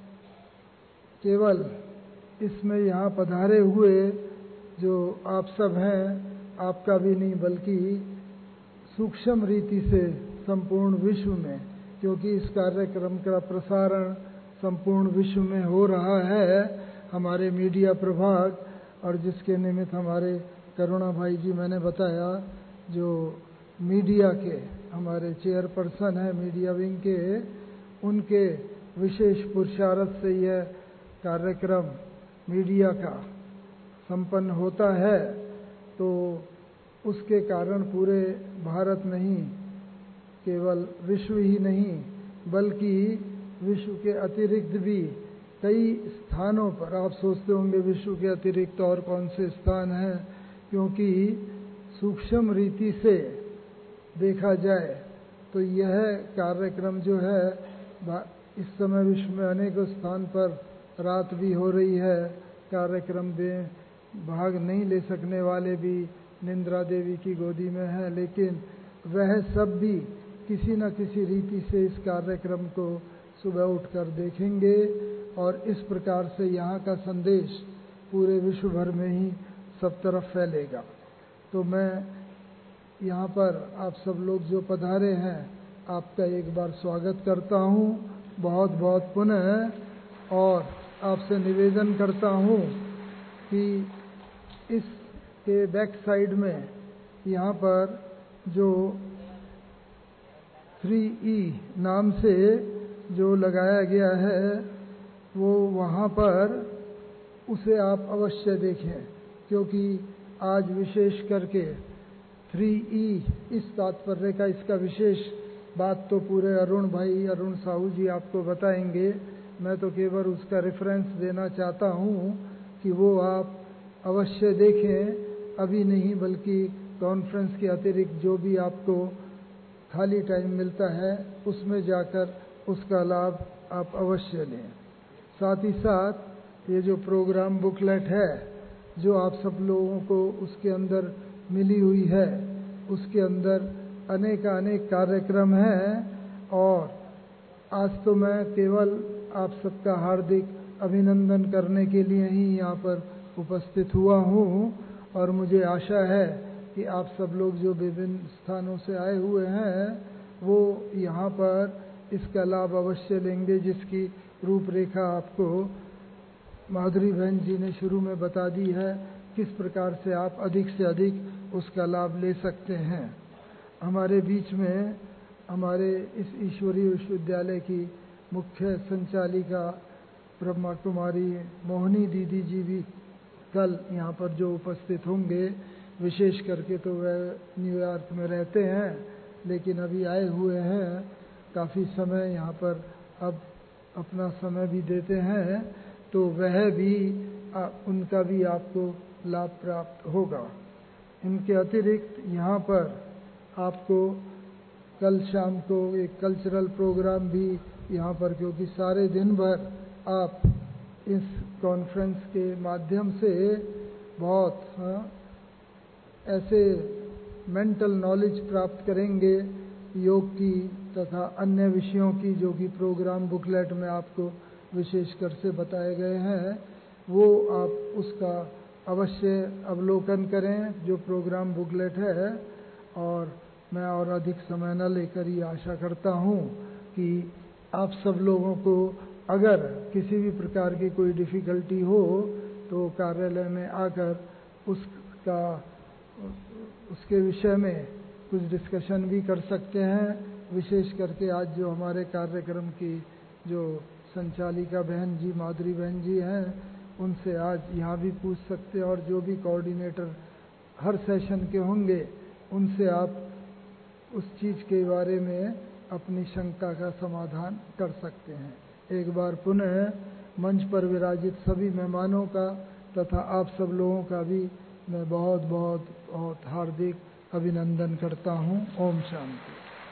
केवल इसमें यहाँ पधारे हुए जो आप सब हैं, आपका भी नहीं बल्कि सूक्ष्म रीति से संपूर्ण विश्व में, क्योंकि इस कार्यक्रम का प्रसारण संपूर्ण विश्व में हो रहा है हमारे मीडिया प्रभाग, और जिसके निमित्त हमारे करुणा भाई जी, मैंने बताया, जो मीडिया के हमारे चेयरपर्सन हैं मीडिया विंग के, उनके विशेष पुरुषार्थ से यह कार्यक्रम मीडिया का संपन्न होता है। तो उसके कारण पूरे भारत नहीं, केवल विश्व ही नहीं बल्कि विश्व के अतिरिक्त भी कई स्थानों पर, आप सोचते होंगे विश्व के अतिरिक्त और कौन से स्थान हैं, क्योंकि सूक्ष्म रीति से देखा जाए तो यह कार्यक्रम जो है, इस समय विश्व में अनेकों स्थान पर रात भी हो रही है, कार्यक्रम में भाग नहीं ले सकने वाले भी निंद्रा देवी की गोदी में हैं, लेकिन वह सब भी किसी न किसी रीति से इस कार्यक्रम को सुबह उठकर देखेंगे, और इस प्रकार से यहाँ का संदेश पूरे विश्व भर में ही सब तरफ फैलेगा। तो मैं यहाँ पर आप सब लोग जो पधारे हैं, आपका एक बार स्वागत करता हूँ बहुत बहुत पुनः, और आपसे निवेदन करता हूँ कि इसके बैक साइड में यहाँ पर जो थ्री ई नाम से जो लगाया गया है, वो वहाँ पर उसे आप अवश्य देखें, क्योंकि आज विशेष करके थ्री ई इस तात्पर्य का, इसका विशेष बात तो पूरे अरुण भाई, अरुण साहू जी आपको बताएंगे। मैं तो केवल उसका रेफरेंस देना चाहता हूँ कि वो आप अवश्य देखें, अभी नहीं बल्कि कॉन्फ्रेंस के अतिरिक्त जो भी आपको खाली टाइम मिलता है उसमें जाकर उसका लाभ आप अवश्य लें। साथ ही साथ ये जो प्रोग्राम बुकलेट है जो आप सब लोगों को उसके अंदर मिली हुई है, उसके अंदर अनेक अनेक कार्यक्रम हैं और आज तो मैं केवल आप सबका हार्दिक अभिनंदन करने के लिए ही यहाँ पर उपस्थित हुआ हूँ और मुझे आशा है कि आप सब लोग जो विभिन्न स्थानों से आए हुए हैं वो यहाँ पर इसका लाभ अवश्य लेंगे, जिसकी रूपरेखा आपको माधुरी बहन जी ने शुरू में बता दी है, किस प्रकार से आप अधिक से अधिक उसका लाभ ले सकते हैं। हमारे बीच में हमारे इस ईश्वरीय विश्वविद्यालय की मुख्य संचालिका ब्रह्मा कुमारी मोहिनी दीदी जी भी कल यहाँ पर जो उपस्थित होंगे, विशेष करके तो वह न्यूयॉर्क में रहते हैं लेकिन अभी आए हुए हैं, काफ़ी समय यहाँ पर अब अपना समय भी देते हैं, तो वह भी आ, उनका भी आपको लाभ प्राप्त होगा। इनके अतिरिक्त यहाँ पर आपको कल शाम को एक कल्चरल प्रोग्राम भी यहाँ पर, क्योंकि सारे दिन भर आप इस कॉन्फ्रेंस के माध्यम से बहुत हाँ, ऐसे मेंटल नॉलेज प्राप्त करेंगे योग की तथा अन्य विषयों की, जो कि प्रोग्राम बुकलेट में आपको विशेषकर से बताए गए हैं, वो आप उसका अवश्य अवलोकन करें जो प्रोग्राम बुकलेट है। और मैं और अधिक समय न लेकर ये आशा करता हूँ कि आप सब लोगों को अगर किसी भी प्रकार की कोई डिफ़िकल्टी हो तो कार्यालय में आकर उसका उसके विषय में कुछ डिस्कशन भी कर सकते हैं। विशेष करके आज जो हमारे कार्यक्रम की जो संचालिका बहन जी माधुरी बहन जी हैं, उनसे आज यहाँ भी पूछ सकते हैं, और जो भी कोऑर्डिनेटर हर सेशन के होंगे उनसे आप उस चीज़ के बारे में अपनी शंका का समाधान कर सकते हैं। एक बार पुनः मंच पर विराजित सभी मेहमानों का तथा आप सब लोगों का भी मैं बहुत बहुत बहुत हार्दिक अभिनंदन करता हूँ। ओम शांति।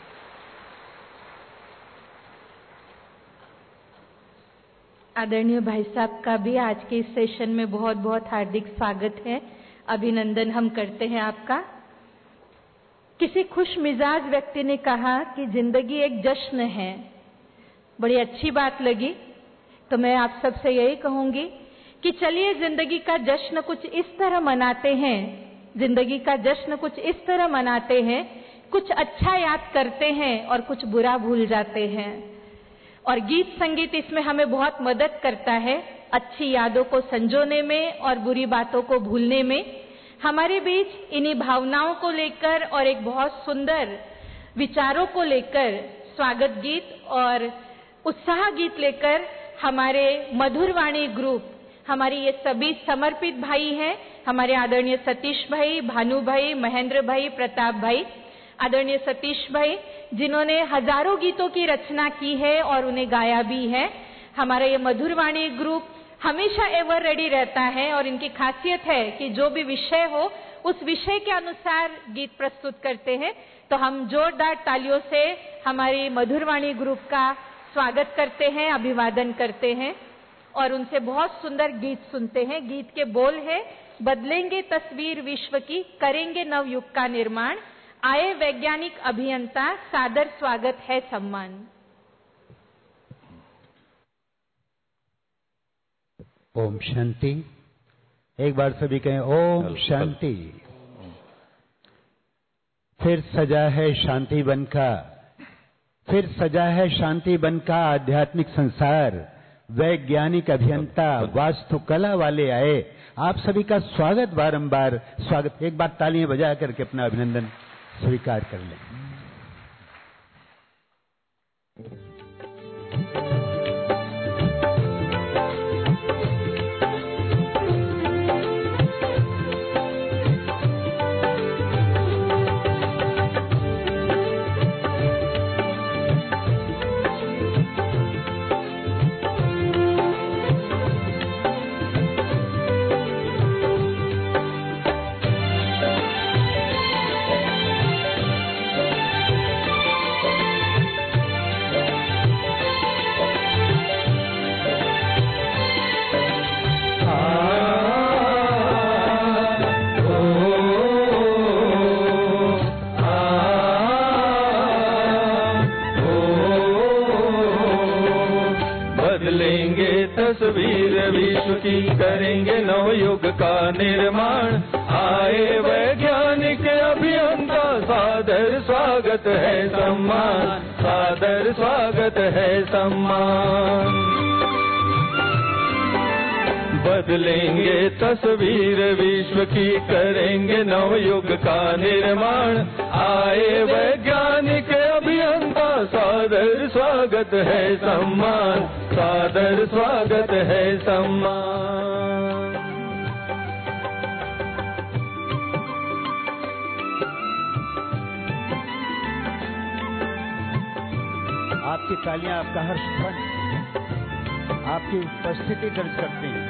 आदरणीय भाई साहब का भी आज के इस सेशन में बहुत बहुत हार्दिक स्वागत है, अभिनंदन हम करते हैं आपका। किसी खुश मिजाज व्यक्ति ने कहा कि जिंदगी एक जश्न है, बड़ी अच्छी बात लगी। तो मैं आप सबसे यही कहूंगी कि चलिए जिंदगी का जश्न कुछ इस तरह मनाते हैं, जिंदगी का जश्न कुछ इस तरह मनाते हैं, कुछ अच्छा याद करते हैं और कुछ बुरा भूल जाते हैं। और गीत संगीत इसमें हमें बहुत मदद करता है, अच्छी यादों को संजोने में और बुरी बातों को भूलने में। हमारे बीच इन्हीं भावनाओं को लेकर और एक बहुत सुंदर विचारों को लेकर स्वागत गीत और उत्साह गीत लेकर हमारे मधुरवाणी ग्रुप, हमारी ये सभी समर्पित भाई हैं, हमारे आदरणीय सतीश भाई, भानु भाई, महेंद्र भाई, प्रताप भाई। आदरणीय सतीश भाई जिन्होंने हजारों गीतों की रचना की है और उन्हें गाया भी है। हमारा ये मधुरवाणी ग्रुप हमेशा एवर रेडी रहता है और इनकी खासियत है कि जो भी विषय हो उस विषय के अनुसार गीत प्रस्तुत करते हैं। तो हम जोरदार तालियों से हमारी मधुरवाणी ग्रुप का स्वागत करते हैं, अभिवादन करते हैं और उनसे बहुत सुंदर गीत सुनते हैं। गीत के बोल है, बदलेंगे तस्वीर विश्व की, करेंगे नवयुग का निर्माण, आए वैज्ञानिक अभियंता, सादर स्वागत है सम्मान। ओम शांति। एक बार सभी कहें ओम शांति। फिर सजा है शांति वन का, फिर सजा है शांति वन का आध्यात्मिक संसार, वैज्ञानिक अभियंता वास्तुकला वाले आए। आप सभी का स्वागत, बारंबार स्वागत। एक बार तालियां बजा करके अपना अभिनंदन स्वीकार कर लें। की करेंगे नवयुग का निर्माण। आए वैज्ञानिक अभियंता सादर स्वागत है सम्मान, सादर स्वागत है सम्मान। बदलेंगे तस्वीर विश्व की करेंगे नवयुग का निर्माण। आए वैज्ञानिक अभियंता सादर स्वागत है सम्मान, सादर स्वागत है सम्मान। आपकी तालियां आपका हर्षध्वनि आपकी उपस्थिति दर्ज करते हैं।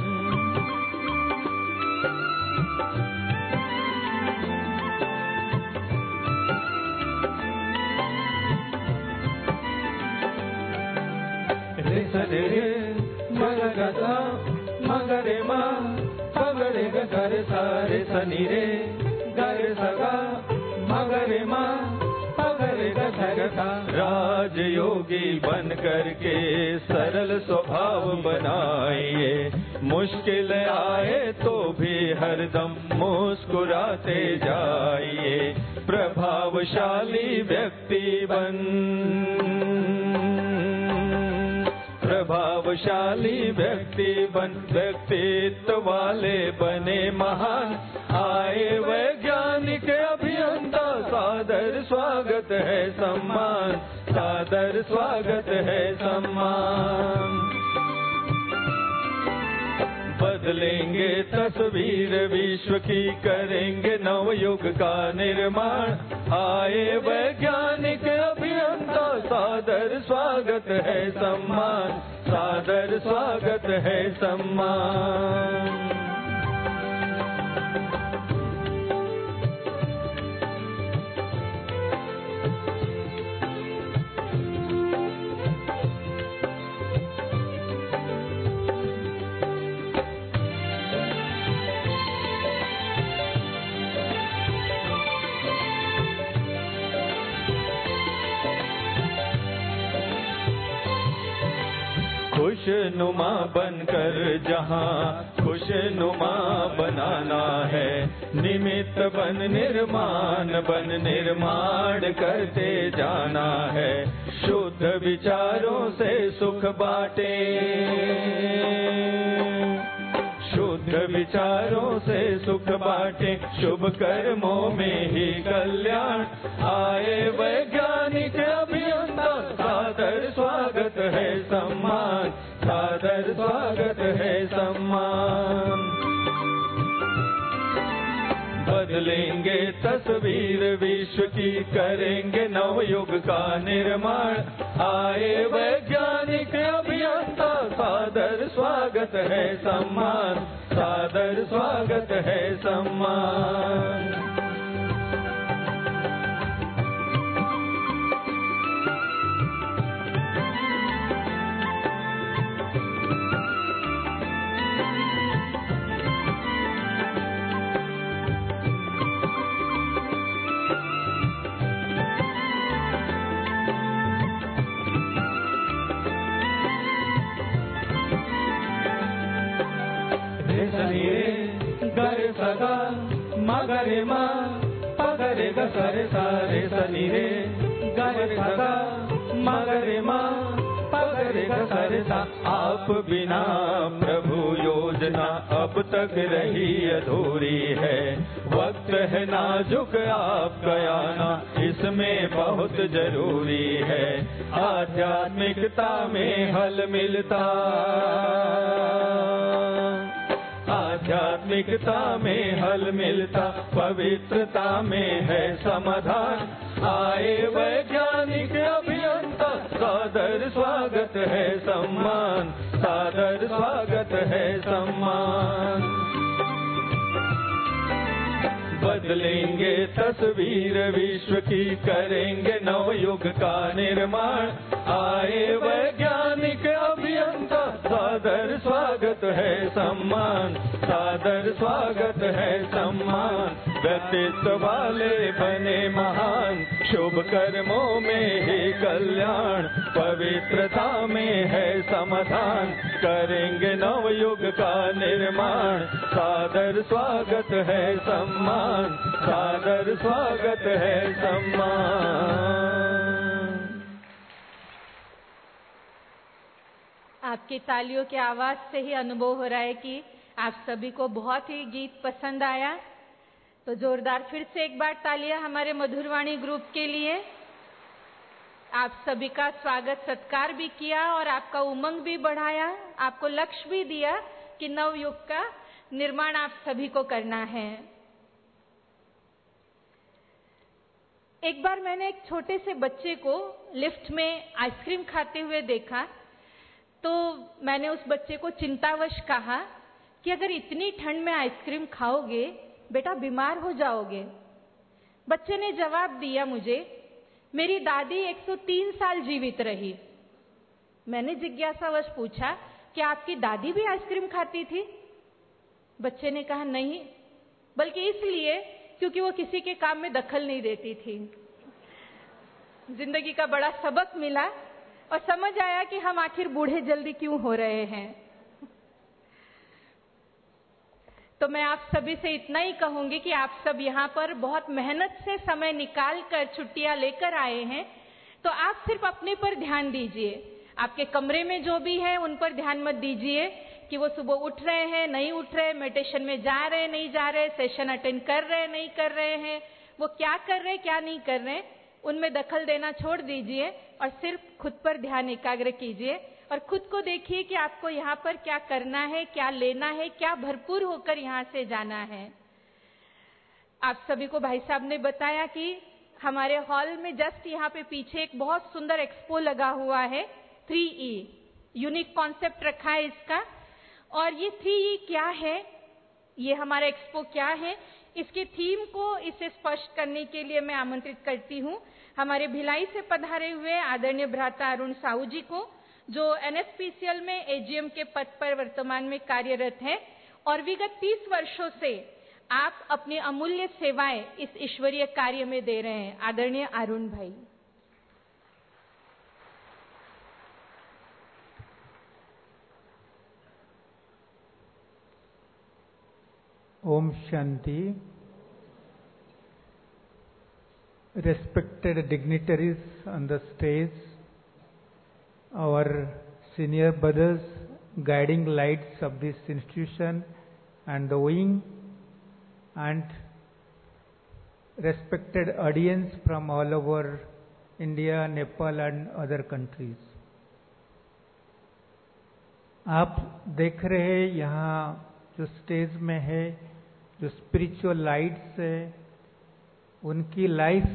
रे सरे रे मगरगा मगरे मा पगरे गरे सारे सनी रे गरे सगा मगरे मा पगरे गगा। राजयोगी बन करके सरल स्वभाव बनाइए, मुश्किल आए तो भी हरदम मुस्कुराते जाइए। प्रभावशाली व्यक्ति बन प्रभावशाली व्यक्ति बन व्यक्तित्व वाले बने महान। आए वैज्ञानिक अभियंता सादर स्वागत है सम्मान, सादर स्वागत है सम्मान। बदलेंगे तस्वीर विश्व की करेंगे नवयुग का निर्माण। आए वैज्ञानिक अभियंता सादर स्वागत है सम्मान, सादर स्वागत है सम्मान। खुशनुमा बनकर जहाँ खुशनुमा बनाना है, निमित्त बन निर्माण बन निर्माण करते जाना है। शुद्ध विचारों से सुख बाटे, शुद्ध विचारों से सुख बाटे, शुभ कर्मों में ही कल्याण। आए वैज्ञानिक अभियंता सादर स्वागत है सम्मान, सादर स्वागत है सम्मान। बदलेंगे तस्वीर विश्व की करेंगे नवयुग का निर्माण। आए वैज्ञानिक अभियंता सादर स्वागत है सम्मान, सादर स्वागत है सम्मान। गरे सगा मगरे मा पगरे गरे सारे सनी रे गरे सगा मगरे मा पगरे गरे सा। आप बिना प्रभु योजना अब तक रही अधूरी है। वक्त है नाजुक आपका आना इसमें बहुत जरूरी है। आध्यात्मिकता में हल मिलता, आध्यात्मिकता में हल मिलता, पवित्रता में है समाधान। आए वैज्ञानिक अभियंता सादर स्वागत है सम्मान, सादर स्वागत है सम्मान। बदलेंगे तस्वीर विश्व की करेंगे नवयुग का निर्माण। आए वैज्ञानिक अभियंता सादर स्वागत है सम्मान, सादर स्वागत है सम्मान। व्यक्तित्व वाले बने महान, शुभ कर्मों में ही कल्याण, पवित्रता में है समाधान, करेंगे नवयुग का निर्माण। सादर स्वागत है सम्मान, सादर स्वागत है सम्मान। आपकी तालियों की आवाज से ही अनुभव हो रहा है कि आप सभी को बहुत ही गीत पसंद आया। तो जोरदार फिर से एक बार तालियां हमारे मधुरवाणी ग्रुप के लिए। आप सभी का स्वागत सत्कार भी किया और आपका उमंग भी बढ़ाया, आपको लक्ष्य भी दिया कि नवयुग का निर्माण आप सभी को करना है। एक बार मैंने एक छोटे से बच्चे को लिफ्ट में आइसक्रीम खाते हुए देखा, तो मैंने उस बच्चे को चिंतावश कहा कि अगर इतनी ठंड में आइसक्रीम खाओगे बेटा बीमार हो जाओगे। बच्चे ने जवाब दिया मुझे, मेरी दादी एक सौ तीन साल जीवित रही। मैंने जिज्ञासावश पूछा कि आपकी दादी भी आइसक्रीम खाती थी? बच्चे ने कहा नहीं, बल्कि इसलिए क्योंकि वो किसी के काम में दखल नहीं देती थी। जिंदगी का बड़ा सबक मिला और समझ आया कि हम आखिर बूढ़े जल्दी क्यों हो रहे हैं। तो मैं आप सभी से इतना ही कहूंगी कि आप सब यहाँ पर बहुत मेहनत से समय निकाल कर छुट्टियां लेकर आए हैं, तो आप सिर्फ अपने पर ध्यान दीजिए। आपके कमरे में जो भी है उन पर ध्यान मत दीजिए कि वो सुबह उठ रहे हैं नहीं उठ रहे, मेडिटेशन में जा रहे नहीं जा रहे, सेशन अटेंड कर रहे नहीं कर रहे हैं, वो क्या कर रहे क्या नहीं कर रहे, उनमें दखल देना छोड़ दीजिए और सिर्फ खुद पर ध्यान एकाग्र कीजिए और खुद को देखिए कि आपको यहाँ पर क्या करना है, क्या लेना है, क्या भरपूर होकर यहाँ से जाना है। आप सभी को भाई साहब ने बताया कि हमारे हॉल में जस्ट यहाँ पे पीछे एक बहुत सुंदर एक्सपो लगा हुआ है, थ्री ई, यूनिक कॉन्सेप्ट रखा है इसका। और ये थ्री ई क्या है, ये हमारा एक्सपो क्या है, इसके थीम को इसे स्पष्ट करने के लिए मैं आमंत्रित करती हूँ हमारे भिलाई से पधारे हुए आदरणीय भ्राता अरुण साहू जी को, जो N S P C L में ए जी एम के पद पर वर्तमान में कार्यरत हैं और विगत तीस वर्षों से आप अपनी अमूल्य सेवाएं इस ईश्वरीय कार्य में दे रहे हैं। आदरणीय अरुण भाई। Om Shanti. Respected dignitaries on the stage, our senior brothers, guiding lights of this institution and the wing, and respected audience from all over India, Nepal and other countries. आप देख रहे हैं यहाँ जो स्टेज में है, जो स्पिरिचुअल लाइट्स है, उनकी लाइफ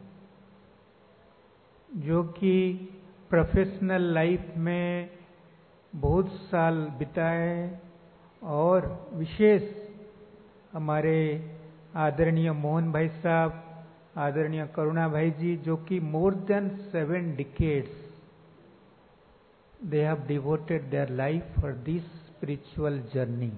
जो कि प्रोफेशनल लाइफ में बहुत साल बिताए और विशेष हमारे आदरणीय मोहन भाई साहब, आदरणीय करुणा भाई जी, जो कि more than seven decades they have devoted their life for this spiritual journey.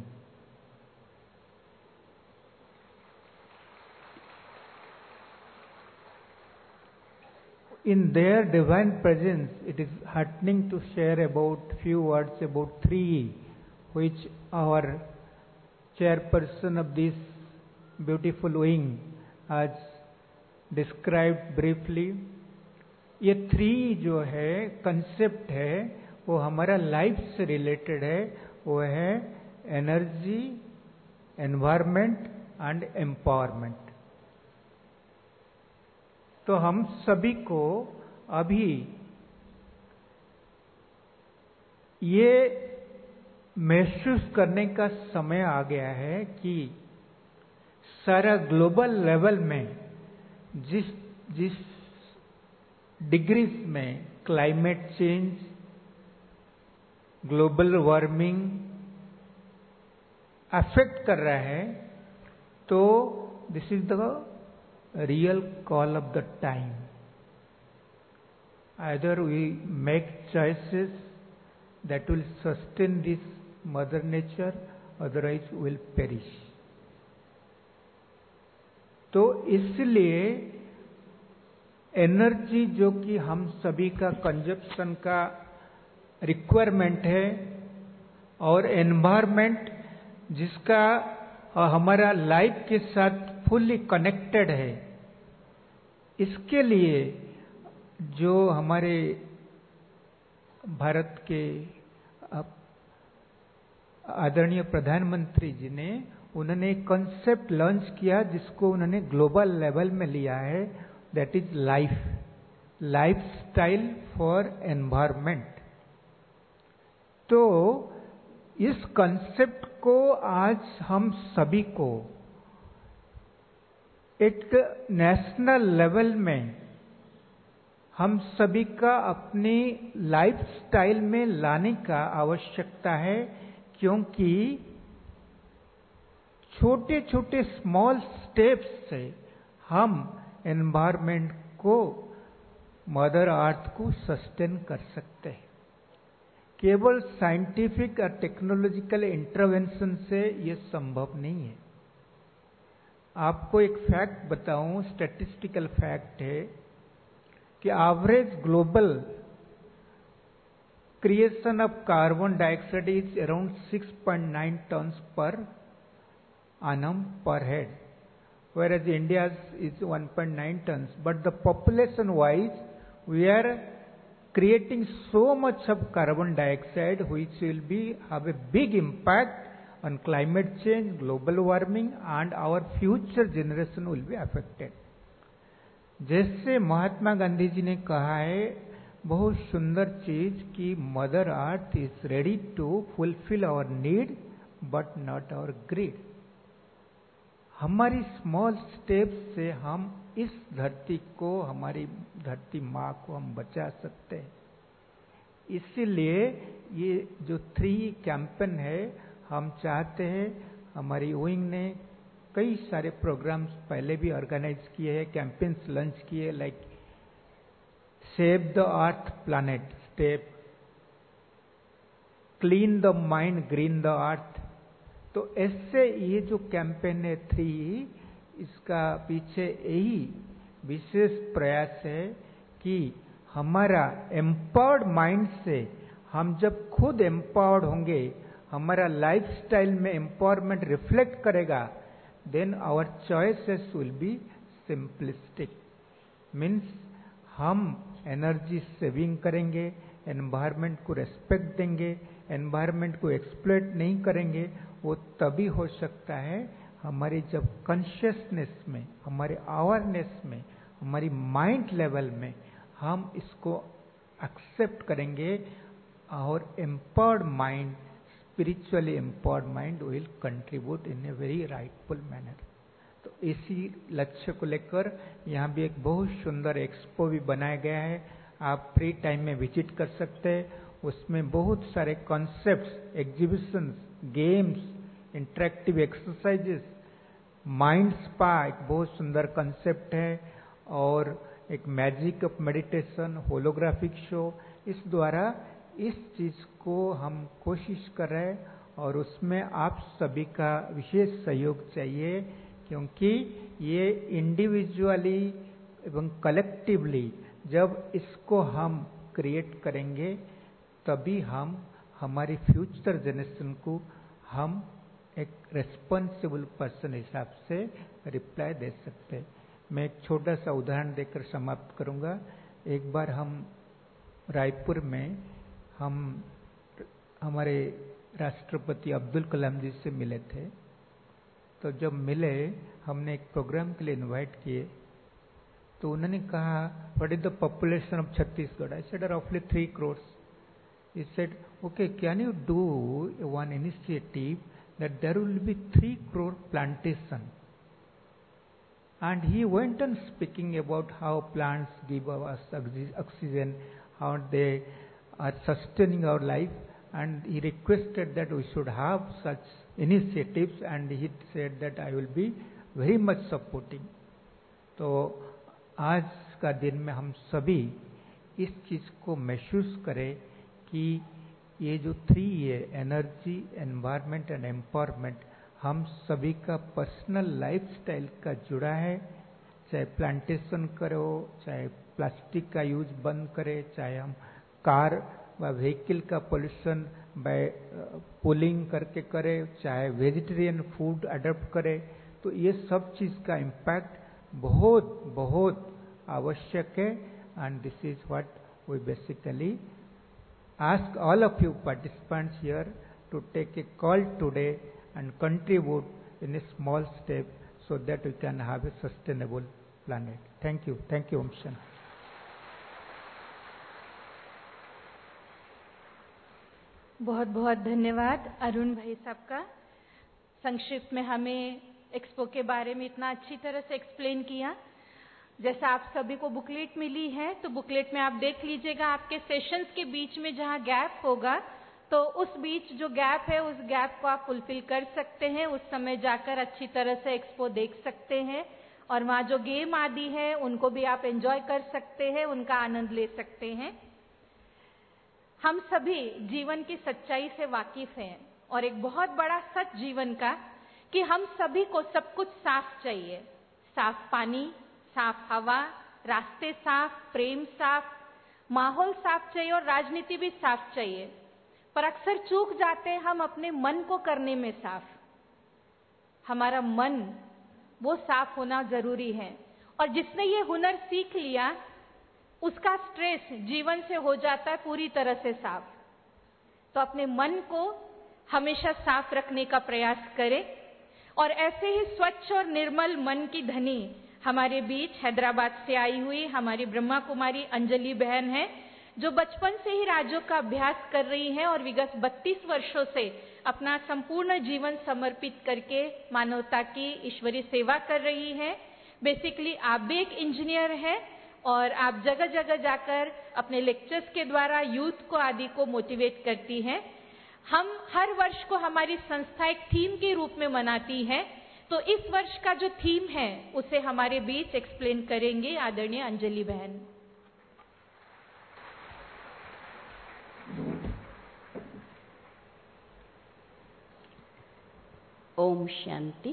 In their divine presence, it is heartening to share about few words about three, which our chairperson of this beautiful wing has described briefly. ये three जो है concept है वो हमारा life से related है, वो है एनर्जी, एनवायरमेंट एंड एम्पावरमेंट। तो हम सभी को अभी ये महसूस करने का समय आ गया है कि सारा ग्लोबल लेवल में जिस जिस डिग्रीज में climate change, global warming affect कर रहा है, तो this is the real call of the time. Either we make choices that will sustain this mother nature, otherwise will perish. तो इसलिए एनर्जी जो कि हम सभी का कंजप्शन का रिक्वायरमेंट है और एनवायरमेंट जिसका हमारा लाइफ के साथ फुल्ली कनेक्टेड है, इसके लिए जो हमारे भारत के आदरणीय प्रधानमंत्री जी ने उन्होंने एक कॉन्सेप्ट लॉन्च किया जिसको उन्होंने ग्लोबल लेवल में लिया है, that is life life style for environment. तो इस कॉन्सेप्ट को आज हम सभी को एक नेशनल लेवल में हम सभी का अपनी लाइफ स्टाइल में लाने का आवश्यकता है, क्योंकि छोटे छोटे स्मॉल स्टेप्स से हम एनवायरमेंट को, मदर अर्थ को सस्टेन कर सकते हैं। केवल साइंटिफिक और टेक्नोलॉजिकल इंटरवेंशन से यह संभव नहीं है। आपको एक फैक्ट बताऊं, स्टैटिस्टिकल फैक्ट है कि average global creation of carbon dioxide is around six point nine tons per annum per head, whereas India's is one point nine tons. But the population wise, we are creating so much of carbon dioxide which will be have a big impact on climate change, global warming, and our future generation will be affected. जैसे महात्मा गांधी जी ने कहा है बहुत सुंदर चीज कि mother earth is ready to fulfil our need but not our greed. हमारी small step से हम इस धरती को, हमारी धरती माँ को हम बचा सकते हैं। इसीलिए ये जो थ्री कैंपेन है, हम चाहते हैं, हमारी विंग ने कई सारे प्रोग्राम्स पहले भी ऑर्गेनाइज किए हैं, कैंपेन्स लॉन्च किए, like save the earth planet step, clean the mind green the earth. तो ऐसे ये जो कैंपेन है थ्री, इसका पीछे यही विशेष प्रयास है कि हमारा एम्पावर्ड माइंड से हम जब खुद एम्पावर्ड होंगे, हमारा लाइफस्टाइल में एम्पावरमेंट रिफ्लेक्ट करेगा, then our choices will be simplistic. Means हम एनर्जी सेविंग करेंगे, एनवायरमेंट को रेस्पेक्ट देंगे, एनवायरमेंट को एक्सप्लॉइट नहीं करेंगे। वो तभी हो सकता है हमारी जब कॉन्शियसनेस में, हमारे अवेयरनेस में, हमारी माइंड लेवल में हम इसको एक्सेप्ट करेंगे और empowered mind, spiritually empowered mind will contribute in a very rightful manner. तो इसी लक्ष्य को लेकर यहाँ भी एक बहुत सुंदर एक्सपो भी बनाया गया है, आप फ्री टाइम में विजिट कर सकते हैं। उसमें बहुत सारे concepts, exhibitions, games, interactive exercises, mind spa एक बहुत सुंदर कंसेप्ट है, और एक magic of meditation, holographic show, इस द्वारा इस चीज को हम कोशिश कर रहे हैं और उसमें आप सभी का विशेष सहयोग चाहिए, क्योंकि ये इंडिविजुअली एवं कलेक्टिवली जब इसको हम क्रिएट करेंगे तभी हम हमारी फ्यूचर जनरेशन को हम एक रेस्पॉन्सिबल पर्सन हिसाब से रिप्लाई दे सकते हैं। मैं एक छोटा सा उदाहरण देकर समाप्त करूंगा। एक बार हम रायपुर में हम हमारे राष्ट्रपति अब्दुल कलाम जी से मिले थे। तो जब मिले, हमने एक प्रोग्राम के लिए इनवाइट किए, तो उन्होंने कहा what is the population of Chhattisgarh? I said रफली three crore. He said, okay, can you do one initiative that there will be three crore plantation? And he went on speaking about how plants give us oxygen, how they are sustaining our life, and he requested that we should have such initiatives, and he said that I will be very much supporting. तो आज का दिन में हम सभी इस चीज को महसूस करें कि ये जो थ्री है, एनर्जी, एनवायरनमेंट एंड एम्पावरमेंट, हम सभी का पर्सनल लाइफस्टाइल का जुड़ा है। चाहे प्लांटेशन करो, चाहे प्लास्टिक का यूज बंद करे, चाहे हम कार व व्हीकल का पोल्यूशन बाय पुलिंग करके करे, चाहे वेजिटेरियन फूड अडॉप्ट करे, तो ये सब चीज का इम्पैक्ट बहुत बहुत आवश्यक है। And this is what we basically ask all of you participants here to take a call today and contribute in a small step so that we can have a sustainable planet. Thank you. Thank you, Om Shanti. बहुत बहुत धन्यवाद अरुण भाई साहब का। संक्षिप्त में हमें expo के बारे में इतना अच्छी तरह से एक्सप्लेन किया। जैसा आप सभी को बुकलेट मिली है, तो बुकलेट में आप देख लीजिएगा, आपके सेशंस के बीच में जहां गैप होगा, तो उस बीच जो गैप है, उस गैप को आप फुलफिल कर सकते हैं। उस समय जाकर अच्छी तरह से एक्सपो देख सकते हैं और वहां जो गेम आदि है उनको भी आप एंजॉय कर सकते हैं, उनका आनंद ले सकते हैं। हम सभी जीवन की सच्चाई से वाकिफ हैं और एक बहुत बड़ा सच जीवन का कि हम सभी को सब कुछ साफ चाहिए। साफ पानी, साफ हवा, रास्ते साफ, प्रेम साफ, माहौल साफ चाहिए और राजनीति भी साफ चाहिए। पर अक्सर चूक जाते हैं हम अपने मन को करने में साफ। हमारा मन वो साफ होना जरूरी है और जिसने ये हुनर सीख लिया उसका स्ट्रेस जीवन से हो जाता है पूरी तरह से साफ। तो अपने मन को हमेशा साफ रखने का प्रयास करें। और ऐसे ही स्वच्छ और निर्मल मन की धनी हमारे बीच हैदराबाद से आई हुई हमारी ब्रह्मा कुमारी अंजलि बहन है, जो बचपन से ही राजयोग का अभ्यास कर रही हैं और विगत बत्तीस वर्षों से अपना संपूर्ण जीवन समर्पित करके मानवता की ईश्वरीय सेवा कर रही हैं। बेसिकली आप भी एक इंजीनियर हैं और आप जगह जगह जाकर अपने लेक्चर्स के द्वारा यूथ को आदि को मोटिवेट करती हैं। हम हर वर्ष को हमारी संस्था एक थीम के रूप में मनाती है, तो इस वर्ष का जो थीम है उसे हमारे बीच एक्सप्लेन करेंगे आदरणीय अंजलि बहन। ओम शांति।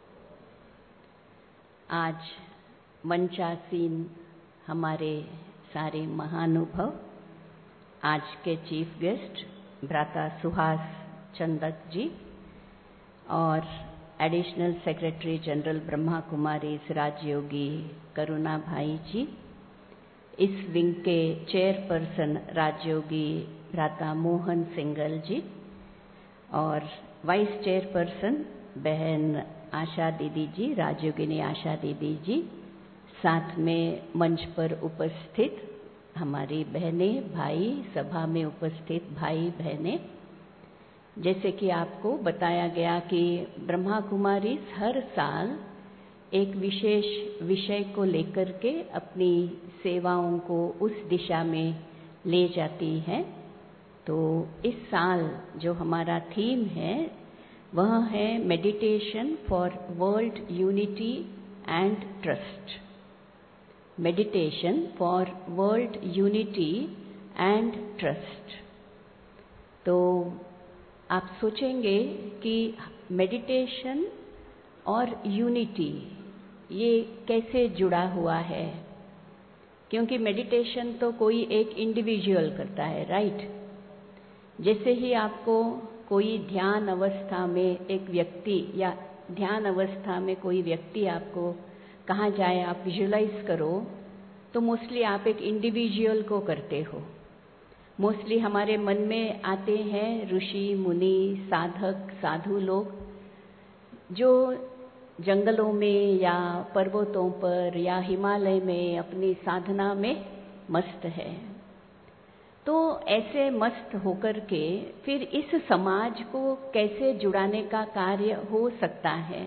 आज मंचासीन हमारे सारे महानुभव, आज के चीफ गेस्ट भ्राता सुहास चंदक जी और additional secretary general Brahma Kumari Rajyogi Karuna Bhai ji, इस विंग के चेयरपर्सन राजयोगी भ्राता मोहन सिंगल जी और वाइस चेयरपर्सन बहन आशा दीदी जी, राजयोगिनी आशा दीदी जी, साथ में मंच पर उपस्थित हमारी बहनें, भाई, सभा में उपस्थित भाई बहनें। जैसे कि आपको बताया गया कि ब्रह्मा कुमारी हर साल एक विशेष विषय को लेकर के अपनी सेवाओं को उस दिशा में ले जाती है। तो इस साल जो हमारा थीम है वह है meditation for world unity and trust. Meditation for world unity and trust. तो आप सोचेंगे कि मेडिटेशन और यूनिटी ये कैसे जुड़ा हुआ है, क्योंकि मेडिटेशन तो कोई एक इंडिविजुअल करता है, राइट। जैसे ही आपको कोई ध्यान अवस्था में एक व्यक्ति या ध्यान अवस्था में कोई व्यक्ति आपको कहा जाए आप विजुलाइज करो, तो मोस्टली आप एक इंडिविजुअल को करते हो। मोस्टली हमारे मन में आते हैं ऋषि मुनि, साधक, साधु लोग जो जंगलों में या पर्वतों पर या हिमालय में अपनी साधना में मस्त है। तो ऐसे मस्त होकर के फिर इस समाज को कैसे जुड़ाने का कार्य हो सकता है।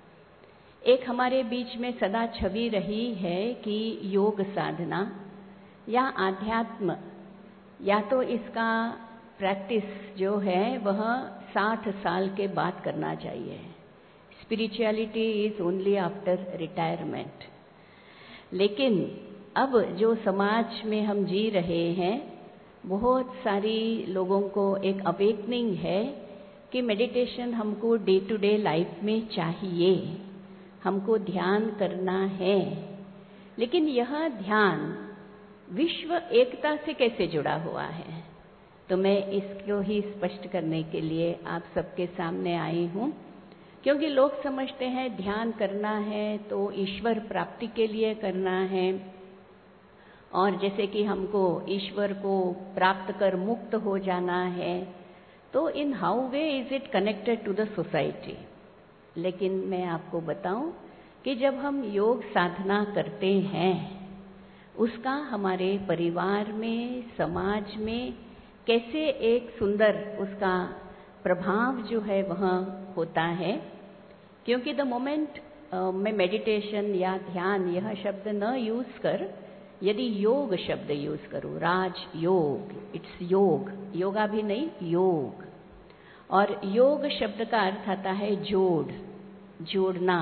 एक हमारे बीच में सदा छवि रही है कि योग साधना या आध्यात्म, या तो इसका प्रैक्टिस जो है वह साठ साल के बाद करना चाहिए। Spirituality is only after retirement. लेकिन अब जो समाज में हम जी रहे हैं बहुत सारी लोगों को एक अवेकनिंग है कि मेडिटेशन हमको डे टू डे लाइफ में चाहिए, हमको ध्यान करना है। लेकिन यह ध्यान विश्व एकता से कैसे जुड़ा हुआ है, तो मैं इसको ही स्पष्ट करने के लिए आप सबके सामने आई हूँ। क्योंकि लोग समझते हैं ध्यान करना है तो ईश्वर प्राप्ति के लिए करना है, और जैसे कि हमको ईश्वर को प्राप्त कर मुक्त हो जाना है, तो in how way is it connected to the society. लेकिन मैं आपको बताऊं कि जब हम योग साधना करते हैं, उसका हमारे परिवार में, समाज में कैसे एक सुंदर उसका प्रभाव जो है वह होता है। क्योंकि द मोमेंट मैं मेडिटेशन या ध्यान यह शब्द न यूज कर, यदि योग शब्द यूज करूं, राज योग, इट्स योग, योगा भी नहीं, योग। और योग शब्द का अर्थ आता है जोड़, जोड़ना।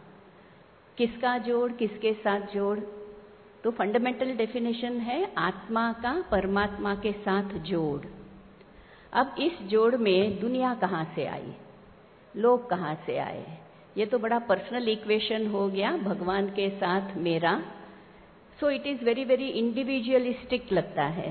किसका जोड़, किसके साथ जोड़? तो फंडामेंटल डेफिनेशन है आत्मा का परमात्मा के साथ जोड़। अब इस जोड़ में दुनिया कहाँ से आई, लोग कहाँ से आए? ये तो बड़ा पर्सनल इक्वेशन हो गया, भगवान के साथ मेरा। So it is very very individualistic लगता है।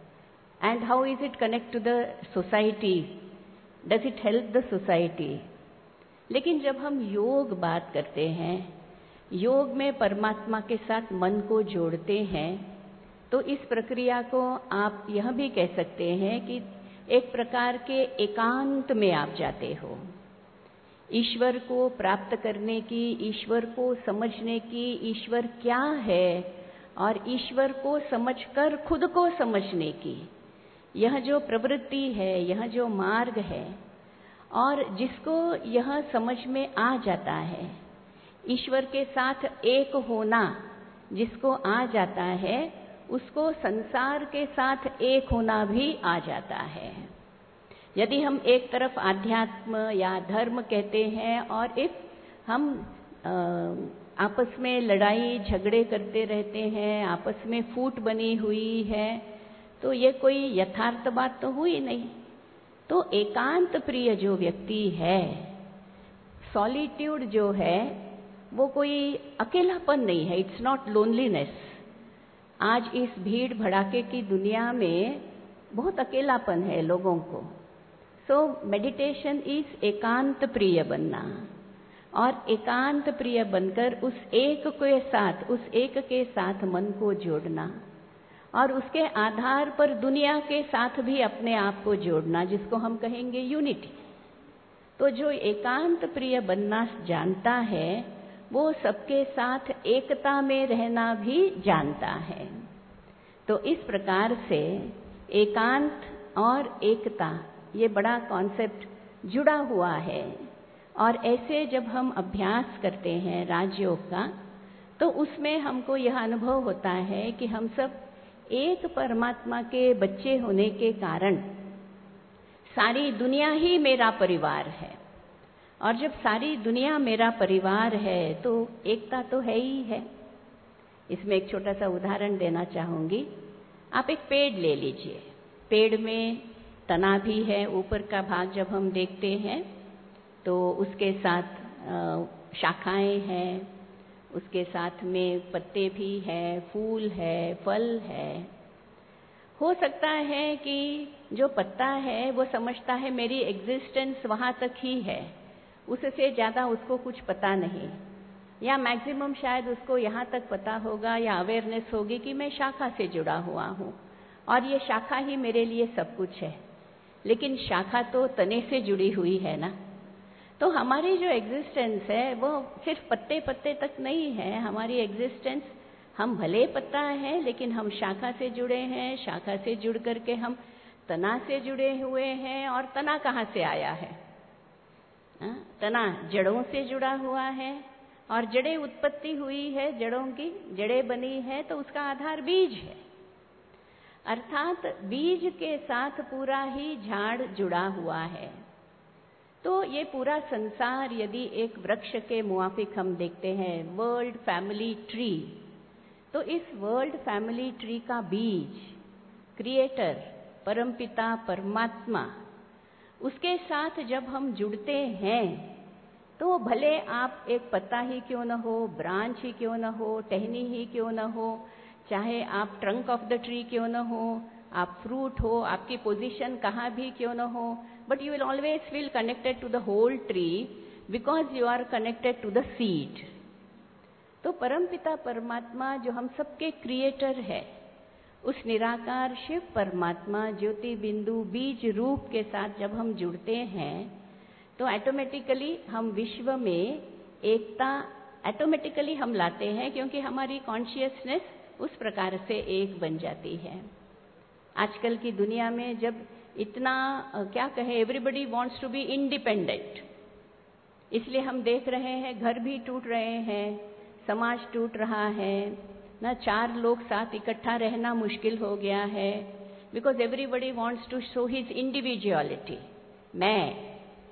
And how is it connect to the society, does it help the society? लेकिन जब हम योग बात करते हैं, योग में परमात्मा के साथ मन को जोड़ते हैं, तो इस प्रक्रिया को आप यह भी कह सकते हैं कि एक प्रकार के एकांत में आप जाते हो। ईश्वर को प्राप्त करने की, ईश्वर को समझने की, ईश्वर क्या है और ईश्वर को समझकर खुद को समझने की, यह जो प्रवृत्ति है, यह जो मार्ग है, और जिसको यह समझ में आ जाता है, ईश्वर के साथ एक होना जिसको आ जाता है, उसको संसार के साथ एक होना भी आ जाता है। यदि हम एक तरफ आध्यात्म या धर्म कहते हैं और इफ हम आ, आपस में लड़ाई झगड़े करते रहते हैं, आपस में फूट बनी हुई है, तो ये कोई यथार्थ बात तो हुई नहीं। तो एकांत प्रिय जो व्यक्ति है, सॉलिट्यूड जो है, वो कोई अकेलापन नहीं है, इट्स नॉट लोनलीनेस। आज इस भीड़ भड़ाके की दुनिया में बहुत अकेलापन है लोगों को। सो मेडिटेशन इज एकांत प्रिय बनना, और एकांत प्रिय बनकर उस एक के साथ, उस एक के साथ मन को जोड़ना, और उसके आधार पर दुनिया के साथ भी अपने आप को जोड़ना, जिसको हम कहेंगे यूनिटी। तो जो एकांत प्रिय बनना जानता है, वो सबके साथ एकता में रहना भी जानता है। तो इस प्रकार से एकांत और एकता, ये बड़ा कॉन्सेप्ट जुड़ा हुआ है। और ऐसे जब हम अभ्यास करते हैं राजयोग का, तो उसमें हमको यह अनुभव होता है कि हम सब एक परमात्मा के बच्चे होने के कारण सारी दुनिया ही मेरा परिवार है। और जब सारी दुनिया मेरा परिवार है, तो एकता तो है ही है। इसमें एक छोटा सा उदाहरण देना चाहूंगी। आप एक पेड़ ले लीजिए, पेड़ में तना भी है, ऊपर का भाग जब हम देखते हैं तो उसके साथ शाखाएं हैं, उसके साथ में पत्ते भी हैं, फूल है, फल है। हो सकता है कि जो पत्ता है वो समझता है मेरी एग्जिस्टेंस वहां तक ही है, उससे ज्यादा उसको कुछ पता नहीं, या मैक्सिमम शायद उसको यहाँ तक पता होगा या अवेयरनेस होगी कि मैं शाखा से जुड़ा हुआ हूँ और ये शाखा ही मेरे लिए सब कुछ है। लेकिन शाखा तो तने से जुड़ी हुई है ना। तो हमारी जो एग्जिस्टेंस है वो सिर्फ पत्ते पत्ते तक नहीं है। हमारी एग्जिस्टेंस, हम भले पत्ता है लेकिन हम शाखा से जुड़े हैं, शाखा से जुड़ करके हम तना से जुड़े हुए हैं। और तना कहाँ से आया है? आ, तना जड़ों से जुड़ा हुआ है, और जड़ें उत्पत्ति हुई है, जड़ों की जड़ें बनी है, तो उसका आधार बीज है। अर्थात बीज के साथ पूरा ही झाड़ जुड़ा हुआ है। तो ये पूरा संसार यदि एक वृक्ष के मुआफिक हम देखते हैं, वर्ल्ड फैमिली ट्री, तो इस वर्ल्ड फैमिली ट्री का बीज क्रिएटर परमपिता परमात्मा, उसके साथ जब हम जुड़ते हैं तो भले आप एक पत्ता ही क्यों न हो, ब्रांच ही क्यों न हो, टहनी ही क्यों न हो, चाहे आप ट्रंक ऑफ द ट्री क्यों न हो, आप फ्रूट हो, आपकी पोजीशन कहाँ भी क्यों न हो, but you will always feel connected to the whole tree because you are connected to the seed. तो परमपिता परमात्मा जो हम सबके क्रिएटर है, उस निराकार शिव परमात्मा ज्योति बिंदु बीज रूप के साथ जब हम जुड़ते हैं तो ऑटोमेटिकली हम विश्व में एकता ऑटोमेटिकली हम लाते हैं, क्योंकि हमारी कॉन्शियसनेस उस प्रकार से एक बन जाती है। आजकल की दुनिया में जब इतना क्या कहे, everybody wants to be independent, इसलिए हम देख रहे हैं घर भी टूट रहे हैं, समाज टूट रहा है ना, चार लोग साथ इकट्ठा रहना मुश्किल हो गया है, because everybody wants to show his individuality, मैं,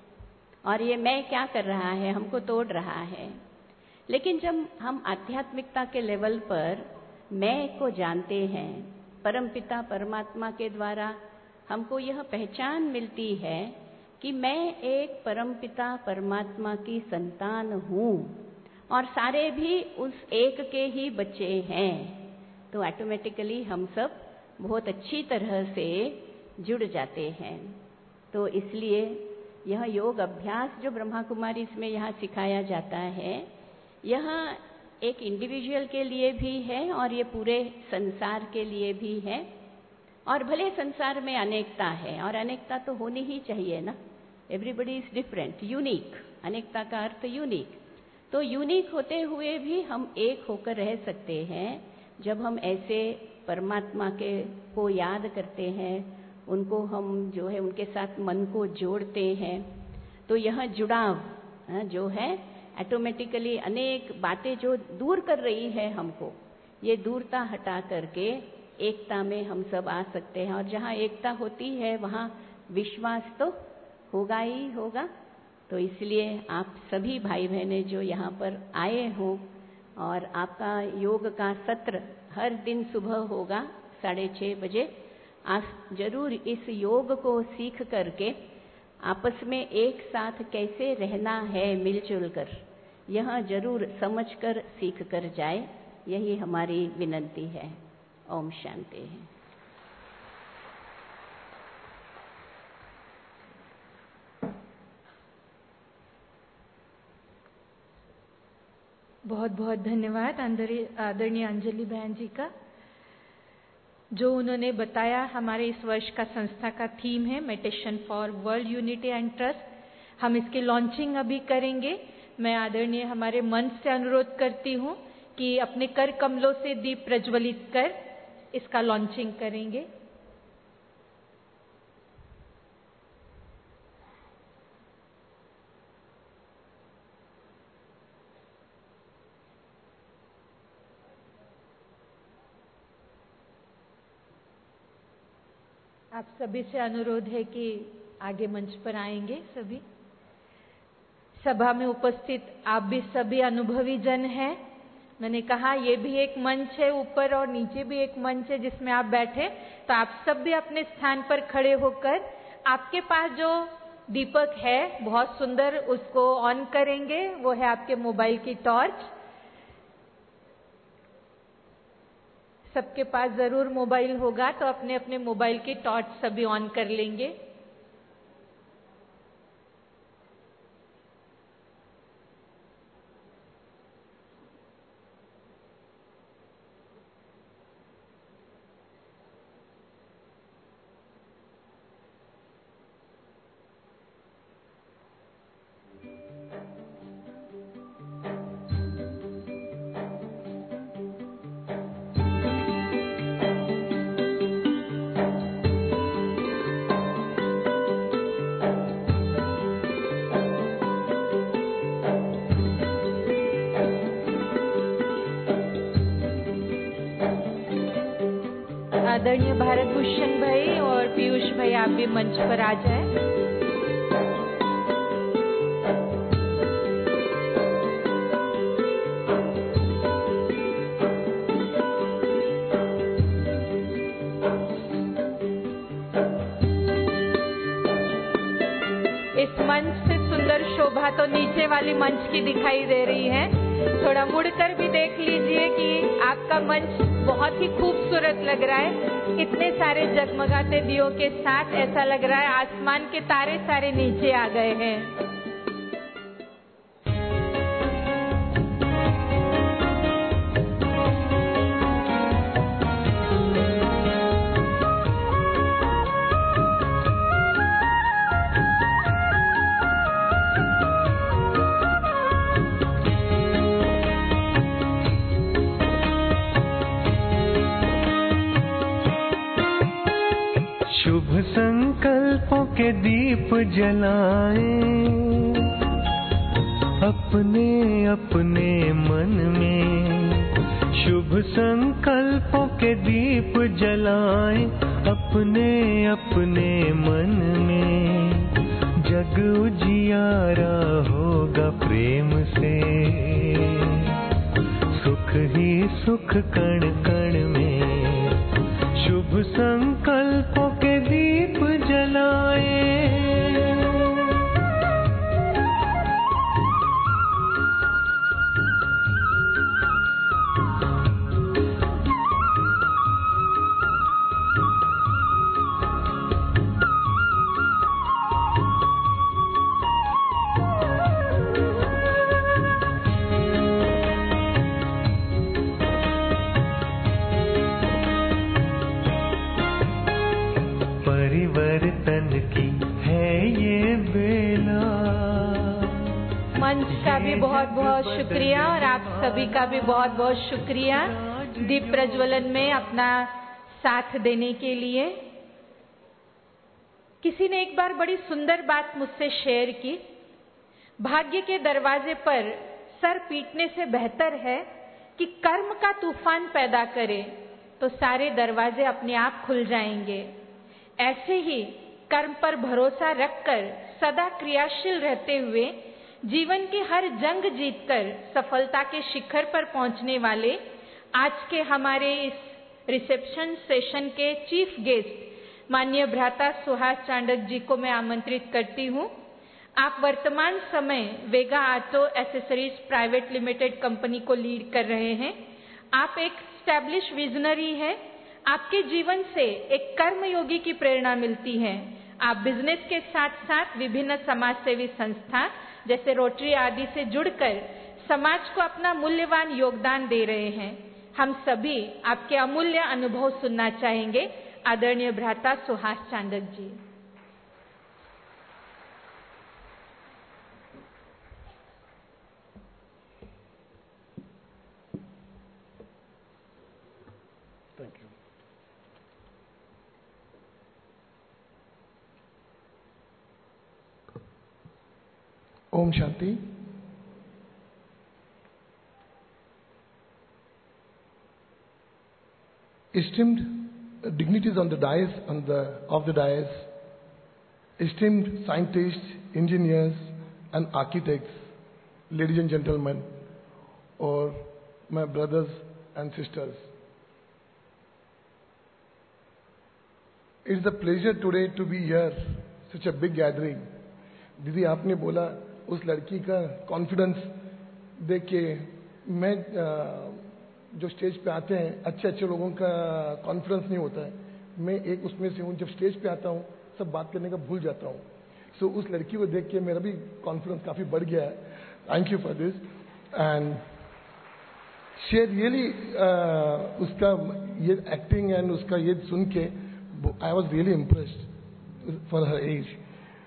और ये मैं क्या कर रहा है, हमको तोड़ रहा है। लेकिन जब हम आध्यात्मिकता के लेवल पर मैं को जानते हैं, परमपिता परमात्मा के द्वारा हमको यह पहचान मिलती है कि मैं एक परमपिता परमात्मा की संतान हूँ और सारे भी उस एक के ही बच्चे हैं, तो ऑटोमेटिकली हम सब बहुत अच्छी तरह से जुड़ जाते हैं। तो इसलिए यह योग अभ्यास जो ब्रह्मा कुमारी इसमें यहाँ सिखाया जाता है, यह एक इंडिविजुअल के लिए भी है और ये पूरे संसार के लिए भी है। और भले संसार में अनेकता है, और अनेकता तो होनी ही चाहिए ना, एवरीबडी इज डिफरेंट, यूनिक, अनेकता का अर्थ यूनिक। तो यूनिक होते हुए भी हम एक होकर रह सकते हैं जब हम ऐसे परमात्मा के को याद करते हैं, उनको हम जो है उनके साथ मन को जोड़ते हैं। तो यह जुड़ाव जो है ऑटोमेटिकली अनेक बातें जो दूर कर रही है हमको, ये दूरता हटा करके एकता में हम सब आ सकते हैं। और जहाँ एकता होती है वहाँ विश्वास तो होगा ही होगा। तो इसलिए आप सभी भाई बहनें जो यहाँ पर आए हो, और आपका योग का सत्र हर दिन सुबह होगा साढ़े छः बजे, आप जरूर इस योग को सीख करके आपस में एक साथ कैसे रहना है मिलजुल कर, यह जरूर समझ कर सीख कर जाए, यही हमारी विनंती है। ओम शांति। बहुत बहुत धन्यवाद आदरणीय अंजलि बहन जी का, जो उन्होंने बताया। हमारे इस वर्ष का संस्था का थीम है meditation for world unity and trust. हम इसकी लॉन्चिंग अभी करेंगे। मैं आदरणीय हमारे मंच से अनुरोध करती हूँ कि अपने कर कमलों से दीप प्रज्वलित कर इसका लॉन्चिंग करेंगे। आप सभी से अनुरोध है कि आगे मंच पर आएंगे सभी। सभा में उपस्थित आप भी सभी अनुभवी जन हैं। मैंने कहा ये भी एक मंच है, ऊपर और नीचे भी एक मंच है जिसमें आप बैठे, तो आप सब भी अपने स्थान पर खड़े होकर आपके पास जो दीपक है बहुत सुंदर, उसको ऑन करेंगे। वो है आपके मोबाइल की टॉर्च। सबके पास जरूर मोबाइल होगा, तो अपने अपने मोबाइल की टॉर्च सभी ऑन कर लेंगे। आदरणीय भारत भूषण भाई और पीयूष भाई, आप भी मंच पर आ जाए। जगह तो नीचे वाली मंच की दिखाई दे रही है। थोड़ा मुड़कर भी देख लीजिए कि आपका मंच बहुत ही खूबसूरत लग रहा है। इतने सारे जगमगाते दियों के साथ ऐसा लग रहा है आसमान के तारे सारे नीचे आ गए हैं। शुभ संकल्पों के दीप जलाएं अपने अपने मन में। शुभ संकल्पों के दीप जलाएं अपने अपने मन में। जग उजियारा होगा प्रेम से, सुख ही सुख कण कण में। शुभ संकल्पों के दीप जलाएं। परिवर्तन की है ये बेला। मंच का भी बहुत बहुत शुक्रिया और आप सभी का भी बहुत बहुत शुक्रिया दीप प्रज्वलन में अपना साथ देने के लिए। किसी ने एक बार बड़ी सुंदर बात मुझसे शेयर की, भाग्य के दरवाजे पर सर पीटने से बेहतर है कि कर्म का तूफान पैदा करे तो सारे दरवाजे अपने आप खुल जाएंगे। ऐसे ही कर्म पर भरोसा रखकर सदा क्रियाशील रहते हुए जीवन की हर जंग जीतकर सफलता के शिखर पर पहुंचने वाले आज के हमारे इस रिसेप्शन सेशन के चीफ गेस्ट माननीय भ्राता सुहास चांडक जी को मैं आमंत्रित करती हूं। आप वर्तमान समय Vega auto accessories private limited company को लीड कर रहे हैं। आप एक स्टैब्लिश विजनरी हैं। आपके जीवन से एक कर्मयोगी की प्रेरणा मिलती है। आप बिजनेस के साथ साथ विभिन्न समाजसेवी संस्था जैसे रोटरी आदि से जुड़कर समाज को अपना मूल्यवान योगदान दे रहे हैं। हम सभी आपके अमूल्य अनुभव सुनना चाहेंगे। आदरणीय भ्राता सुहास चांडक जी। Om Shanti. Esteemed dignitaries on the dais, on the of the dais, esteemed scientists, engineers, and architects, ladies and gentlemen, or my brothers and sisters. It's a pleasure today to be here, such a big gathering. दीदी आपने बोला उस लड़की का confidence देख के, मैं जो स्टेज पे आते हैं अच्छे अच्छे लोगों का कॉन्फिडेंस नहीं होता है, मैं एक उसमें से हूँ। जब स्टेज पे आता हूँ सब बात करने का भूल जाता हूँ। सो so, उस लड़की को देख के मेरा भी कॉन्फिडेंस काफ़ी बढ़ गया है। Thank you for this and she really उसका ये एक्टिंग एंड उसका ये सुन के I was really impressed for her age.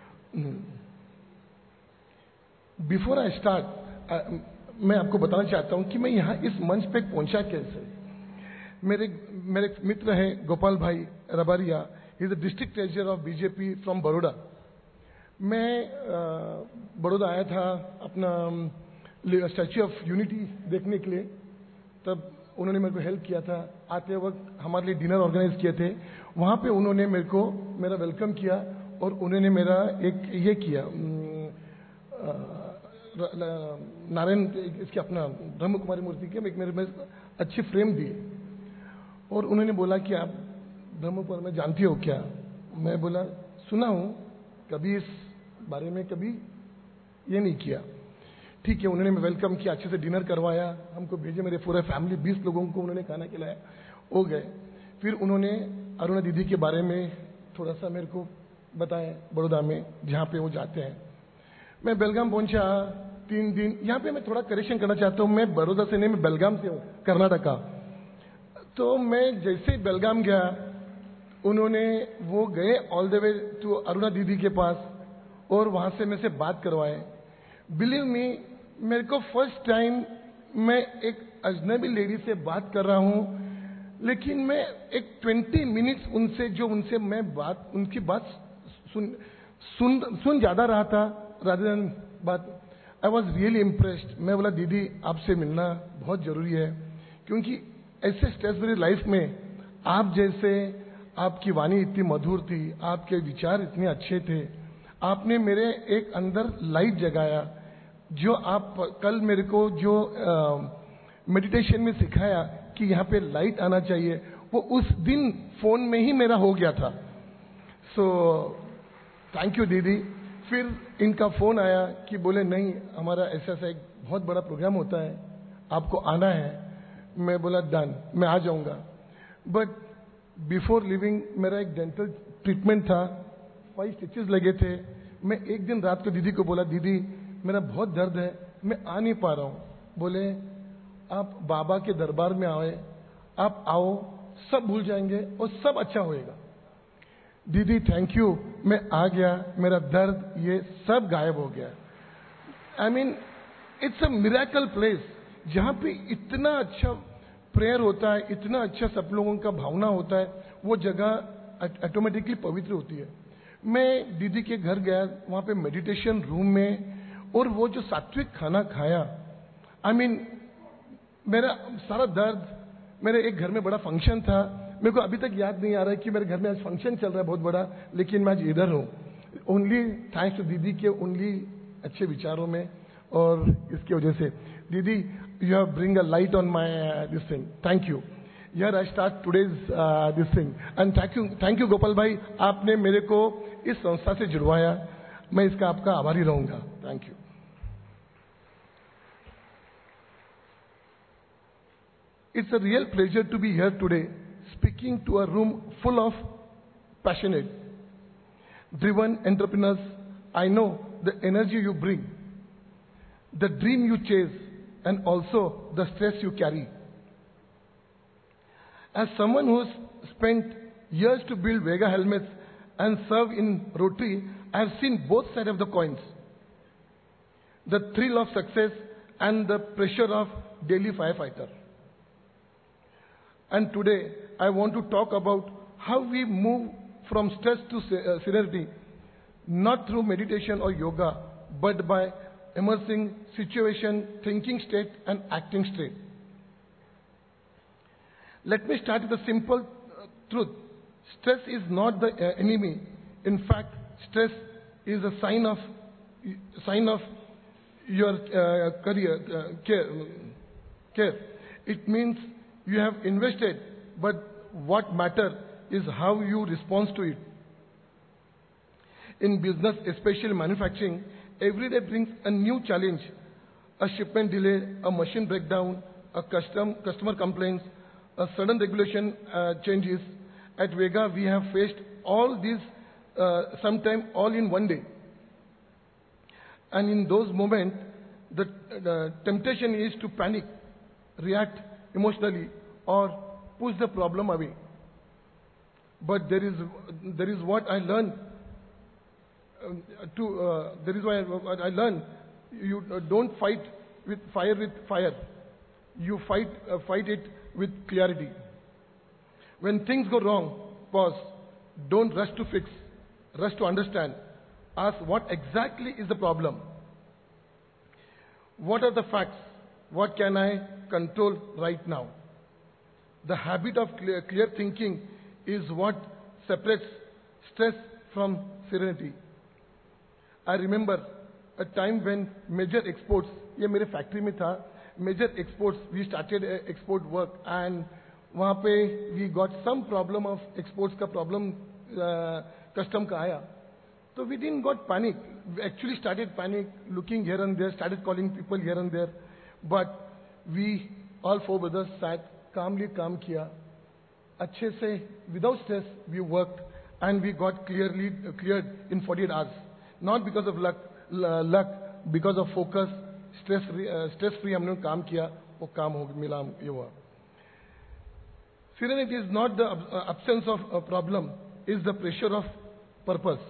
Before I start मैं आपको बताना चाहता हूं कि मैं यहाँ इस मंच पे पहुंचा कैसे। मेरे मेरे मित्र हैं Gopal Bhai Rabaria, is the district treasurer of BJP from Baroda. मैं बड़ौदा आया था अपना स्टैच्यू ऑफ यूनिटी देखने के लिए, तब उन्होंने मेरे को हेल्प किया था। आते वक्त हमारे लिए डिनर ऑर्गेनाइज किए थे, वहाँ पे उन्होंने मेरे को मेरा वेलकम किया और उन्होंने मेरा एक ये किया नारायण इसके अपना ब्रह्म कुमारी मूर्ति के एक मेरे में अच्छी फ्रेम दी और उन्होंने बोला कि आप ब्रह्म कुमार में जानती हो क्या? मैं बोला सुना हूँ, कभी इस बारे में कभी ये नहीं किया। ठीक है, उन्होंने वेलकम किया, अच्छे से डिनर करवाया, हमको भेजे, मेरे पूरे फैमिली बीस लोगों को उन्होंने खाना खिलाया, हो गए। फिर उन्होंने अरुणा दीदी के बारे में थोड़ा सा मेरे को बताया, बड़ौदा में जहाँ पे वो जाते हैं। मैं बेलगाम पहुंचा, तीन दिन। यहाँ पे मैं थोड़ा करेक्शन करना चाहता हूँ, मैं बड़ौदा से नहीं, मैं बेलगाम से हूँ, कर्नाटका। तो मैं जैसे ही बेलगाम गया, उन्होंने वो गए all the way to Aruna दीदी के पास और वहां से मेरे से बात करवाए। बिलीव मी, मेरे को फर्स्ट टाइम मैं एक अजनबी लेडी से बात कर रहा हूँ, लेकिन मैं एक ट्वेंटी मिनट्स उनसे जो उनसे मैं बात उनकी बात सुन सुन सुन ज्यादा रहा था रादर देन बात। I was really impressed. मैं बोला दीदी आपसे मिलना बहुत जरूरी है, क्योंकि ऐसे स्ट्रेस भरी लाइफ में आप जैसे, आपकी वाणी इतनी मधुर थी, आपके विचार इतने अच्छे थे, आपने मेरे एक अंदर लाइट जगाया। जो आप कल मेरे को जो मेडिटेशन में सिखाया कि यहाँ पे लाइट आना चाहिए, वो उस दिन फोन में ही मेरा हो गया था। सो थैंक यू दीदी। फिर इनका फोन आया कि बोले नहीं, हमारा ऐसा ऐसा एक बहुत बड़ा प्रोग्राम होता है, आपको आना है। मैं बोला डन, मैं आ जाऊंगा। बट बिफोर लिविंग मेरा एक डेंटल ट्रीटमेंट था, फाइव स्टिचेस लगे थे। मैं एक दिन रात को दीदी को बोला, दीदी मेरा बहुत दर्द है, मैं आ नहीं पा रहा हूँ। बोले आप बाबा के दरबार में आए, आप आओ, सब भूल जाएंगे और सब अच्छा होएगा। दीदी थैंक यू। मैं आ गया, मेरा दर्द ये सब गायब हो गया। I mean it's a miracle place, जहां पे इतना अच्छा प्रेयर होता है, इतना अच्छा सब लोगों का भावना होता है, वो जगह ऑटोमेटिकली पवित्र होती है। मैं दीदी के घर गया, वहां पे मेडिटेशन रूम में, और वो जो सात्विक खाना खाया, आई I मीन mean, मेरा सारा दर्द, मेरे एक घर में बड़ा फंक्शन था, मेरे को अभी तक याद नहीं आ रहा है कि मेरे घर में आज फंक्शन चल रहा है बहुत बड़ा, लेकिन मैं आज इधर हूँ ओनली थैंक्स टू दीदी के ओनली अच्छे विचारों में, और इसकी वजह से दीदी you have bring a light on my this thing. Thank you. यार I start today's this thing and thank you thank you Gopal Bhai, आपने मेरे को इस संस्था से जुड़वाया, मैं इसका आपका आभारी रहूंगा। Thank you. It's a real pleasure to be here today, speaking to a room full of passionate, driven entrepreneurs. I know the energy you bring, the dream you chase, and also the stress you carry. As someone who's spent years to build Vega helmets and serve in Rotary, I have seen both sides of the coins. The thrill of success and the pressure of daily firefighter. And today, I want to talk about how we move from stress to serenity, not through meditation or yoga, but by immersing situation, thinking state, and acting state. Let me start with a simple uh, truth. Stress is not the uh, enemy. In fact, stress is a sign of sign of your uh, career uh, care, care. It means you have invested, but what matters is how you respond to it. In business, especially manufacturing, every day brings a new challenge. A shipment delay, a machine breakdown, a custom, customer complaints, a sudden regulation uh, changes. At Vega, we have faced all these, uh, sometime all in one day. And in those moments, the, the temptation is to panic, react emotionally, or push the problem away. But there is there is what I learned. Uh, to uh, there is why I, I learned. You uh, don't fight with fire with fire. You fight uh, fight it with clarity. When things go wrong, pause. Don't rush to fix. Rush to understand. Ask what exactly is the problem. What are the facts? What can I control right now? The habit of clear, clear thinking is what separates stress from serenity. I remember a time when major exports, ये मेरे factory में था, major exports, we started export work and वहाँ पे we got some problem of exports का problem uh, custom का आया. So we didn't got panic. We actually started panic, looking here and there, started calling people here and there. But we, all four brothers, sat calmly, calm kiya. Achhe se, without stress, we worked and we got clearly uh, cleared in forty-eight hours. Not because of luck, l- luck, because of focus, stress, uh, stress free हमने काम किया, वो काम हो मिला ये हुआ. Serenity is not the uh, absence of a problem, is the pressure of purpose.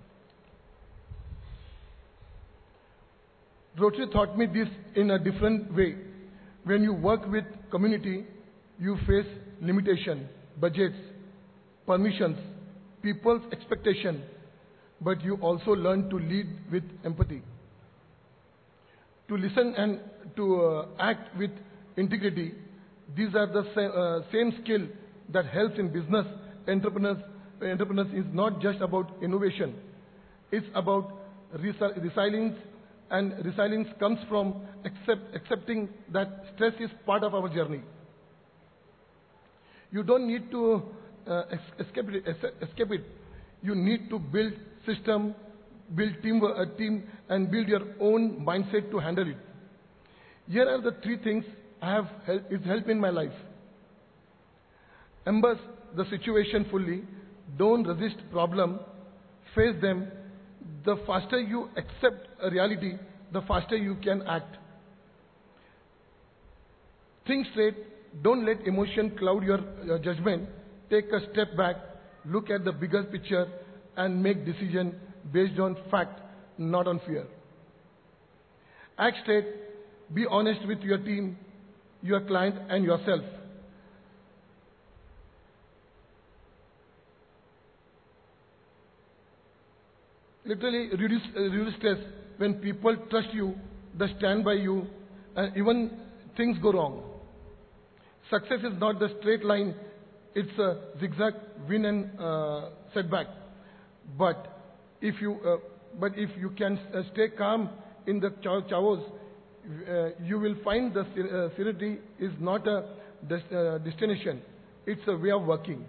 Rotary taught me this in a different way. When you work with community, you face limitation, budgets, permissions, people's expectation, but you also learn to lead with empathy, to listen and to uh, act with integrity. These are the same, uh, same skill that helps in business. Entrepreneurs, entrepreneurs is not just about innovation. It's about resi- resilience, and resilience comes from accept, accepting that stress is part of our journey. You don't need to uh, es- escape, it, es- escape it. You need to build system, build team, a team, and build your own mindset to handle it. Here are the three things I have help, is help in my life. Embrace the situation fully. Don't resist problem. Face them. The faster you accept a reality, the faster you can act. Think straight. Don't let emotion cloud your, your judgment. Take a step back. Look at the bigger picture and make decision based on fact, not on fear. Act straight. Be honest with your team, your client, and yourself. Literally reduce, uh, reduce stress when people trust you, they stand by you, and even things go wrong. Success is not the straight line, it's a zigzag, win and uh, setback. But if you, uh, but if you can uh, stay calm in the chaos, uh, you will find the uh, serenity is not a des- uh, destination, it's a way of working.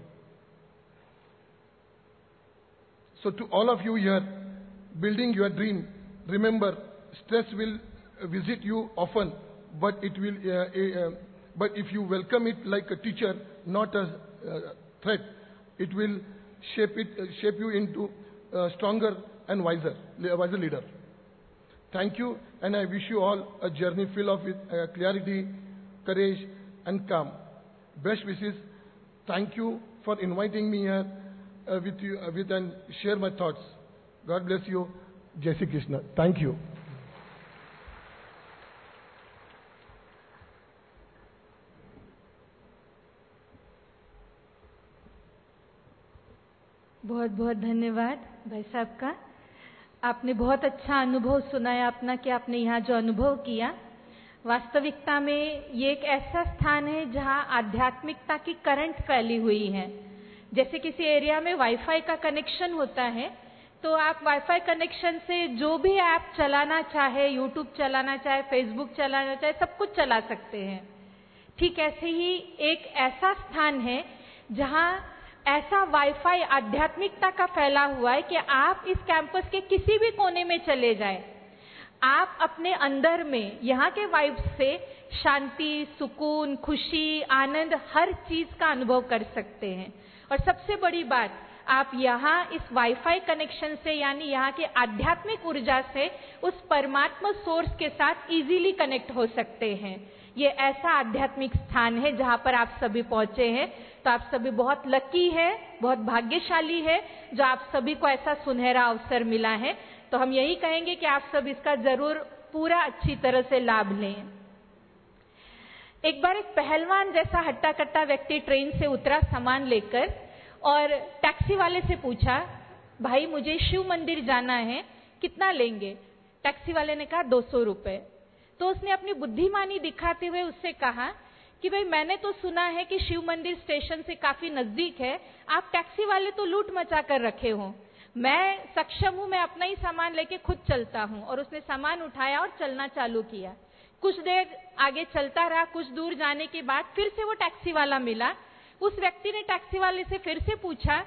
So to all of you here, building your dream, remember, stress will visit you often, but it will, uh, uh, but if you welcome it like a teacher, not a uh, threat, it will shape it, uh, shape you into a stronger and wiser, wiser leader. Thank you, and I wish you all a journey filled of with, uh, clarity, courage, and calm. Best wishes. Thank you for inviting me here uh, with you, uh, with and share my thoughts. God bless you. Jai Shri Krishna. Thank you. बहुत बहुत धन्यवाद भाई साहब का. आपने बहुत अच्छा अनुभव सुनाया अपना कि आपने यहाँ जो अनुभव किया. वास्तविकता में ये एक ऐसा स्थान है जहाँ आध्यात्मिकता की करंट फैली हुई है. जैसे किसी एरिया में वाईफाई का कनेक्शन होता है तो आप वाईफाई कनेक्शन से जो भी ऐप चलाना चाहे, यूट्यूब चलाना चाहे, फेसबुक चलाना चाहे, सब कुछ चला सकते हैं. ठीक ऐसे ही एक ऐसा स्थान है जहाँ ऐसा वाईफाई आध्यात्मिकता का फैला हुआ है कि आप इस कैंपस के किसी भी कोने में चले जाएं, आप अपने अंदर में यहाँ के वाइब्स से शांति, सुकून, खुशी, आनंद, हर चीज का अनुभव कर सकते हैं. और सबसे बड़ी बात, आप यहाँ इस वाईफाई कनेक्शन से यानी यहाँ के आध्यात्मिक ऊर्जा से उस परमात्मा सोर्स के साथ इजीली कनेक्ट हो सकते हैं. ये ऐसा आध्यात्मिक स्थान है जहाँ पर आप सभी पहुंचे हैं. तो आप सभी बहुत लकी है, बहुत भाग्यशाली है जो आप सभी को ऐसा सुनहरा अवसर मिला है. तो हम यही कहेंगे कि आप सब इसका जरूर पूरा अच्छी तरह से लाभ लें. एक बार एक पहलवान जैसा हट्टा कट्टा व्यक्ति ट्रेन से उतरा सामान लेकर और टैक्सी वाले से पूछा, भाई मुझे शिव मंदिर जाना है, कितना लेंगे? टैक्सी वाले ने कहा दो सौ रुपए. तो उसने अपनी बुद्धिमानी दिखाते हुए उससे कहा कि भाई मैंने तो सुना है कि शिव मंदिर स्टेशन से काफी नजदीक है, आप टैक्सी वाले तो लूट मचा कर रखे हो, मैं सक्षम हूं, मैं अपना ही सामान लेके खुद चलता हूं. और उसने सामान उठाया और चलना चालू किया. कुछ देर आगे चलता रहा. कुछ दूर जाने के बाद फिर से वो टैक्सी वाला मिला. उस व्यक्ति ने टैक्सी वाले से फिर से पूछा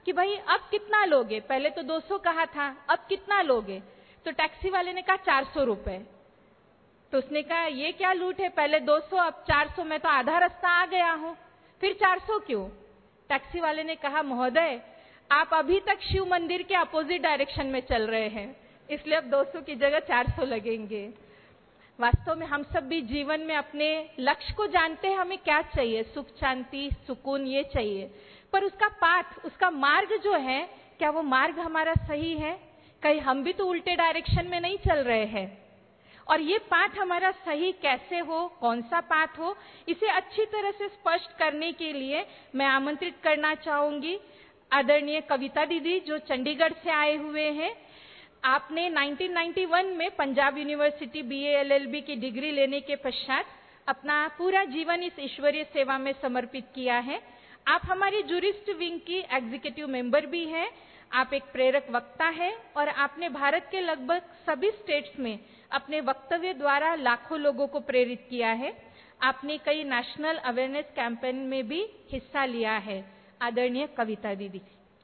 कि भाई अब कितना लोगे, पहले तो दो सौ कहा था, अब कितना लोगे? तो टैक्सी वाले ने कहा चार सौ रुपए। तो उसने कहा ये क्या लूट है, पहले दो सौ अब चार सौ, मैं तो आधा रास्ता आ गया हूं, फिर चार सौ क्यों? टैक्सी वाले ने कहा महोदय आप अभी तक शिव मंदिर के अपोजिट डायरेक्शन में चल रहे हैं, इसलिए अब दो सौ की जगह चार सौ लगेंगे। वास्तव में हम सब भी जीवन में अपने लक्ष्य को जानते हैं, हमें क्या चाहिए, सुख शांति सुकून ये चाहिए, पर उसका पाथ, उसका मार्ग जो है, क्या वो मार्ग हमारा सही है? कहीं हम भी तो उल्टे डायरेक्शन में नहीं चल रहे हैं। और ये पाथ हमारा सही कैसे हो, कौन सा पाथ हो, इसे अच्छी तरह से स्पष्ट करने के लिए मैं आमंत्रित करना चाहूंगी आदरणीय कविता दीदी, जो चंडीगढ़ से आए हुए हैं। आपने उन्नीस सौ इक्यानवे में पंजाब यूनिवर्सिटी बीए एलएलबी की डिग्री लेने के पश्चात अपना पूरा जीवन इस ईश्वरीय सेवा में समर्पित किया है। आप हमारी जूरिस्ट विंग की एग्जीक्यूटिव मेंबर भी हैं, आप एक प्रेरक वक्ता हैं और आपने भारत के लगभग सभी स्टेट्स में अपने वक्तव्य द्वारा लाखों लोगों को प्रेरित किया है। आपने कई नेशनल अवेयरनेस कैंपेन में भी हिस्सा लिया है। आदरणीय कविता दीदी।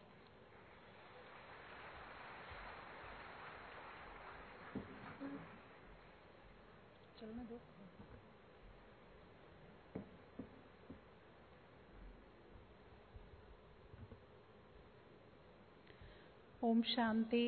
ओम शांति।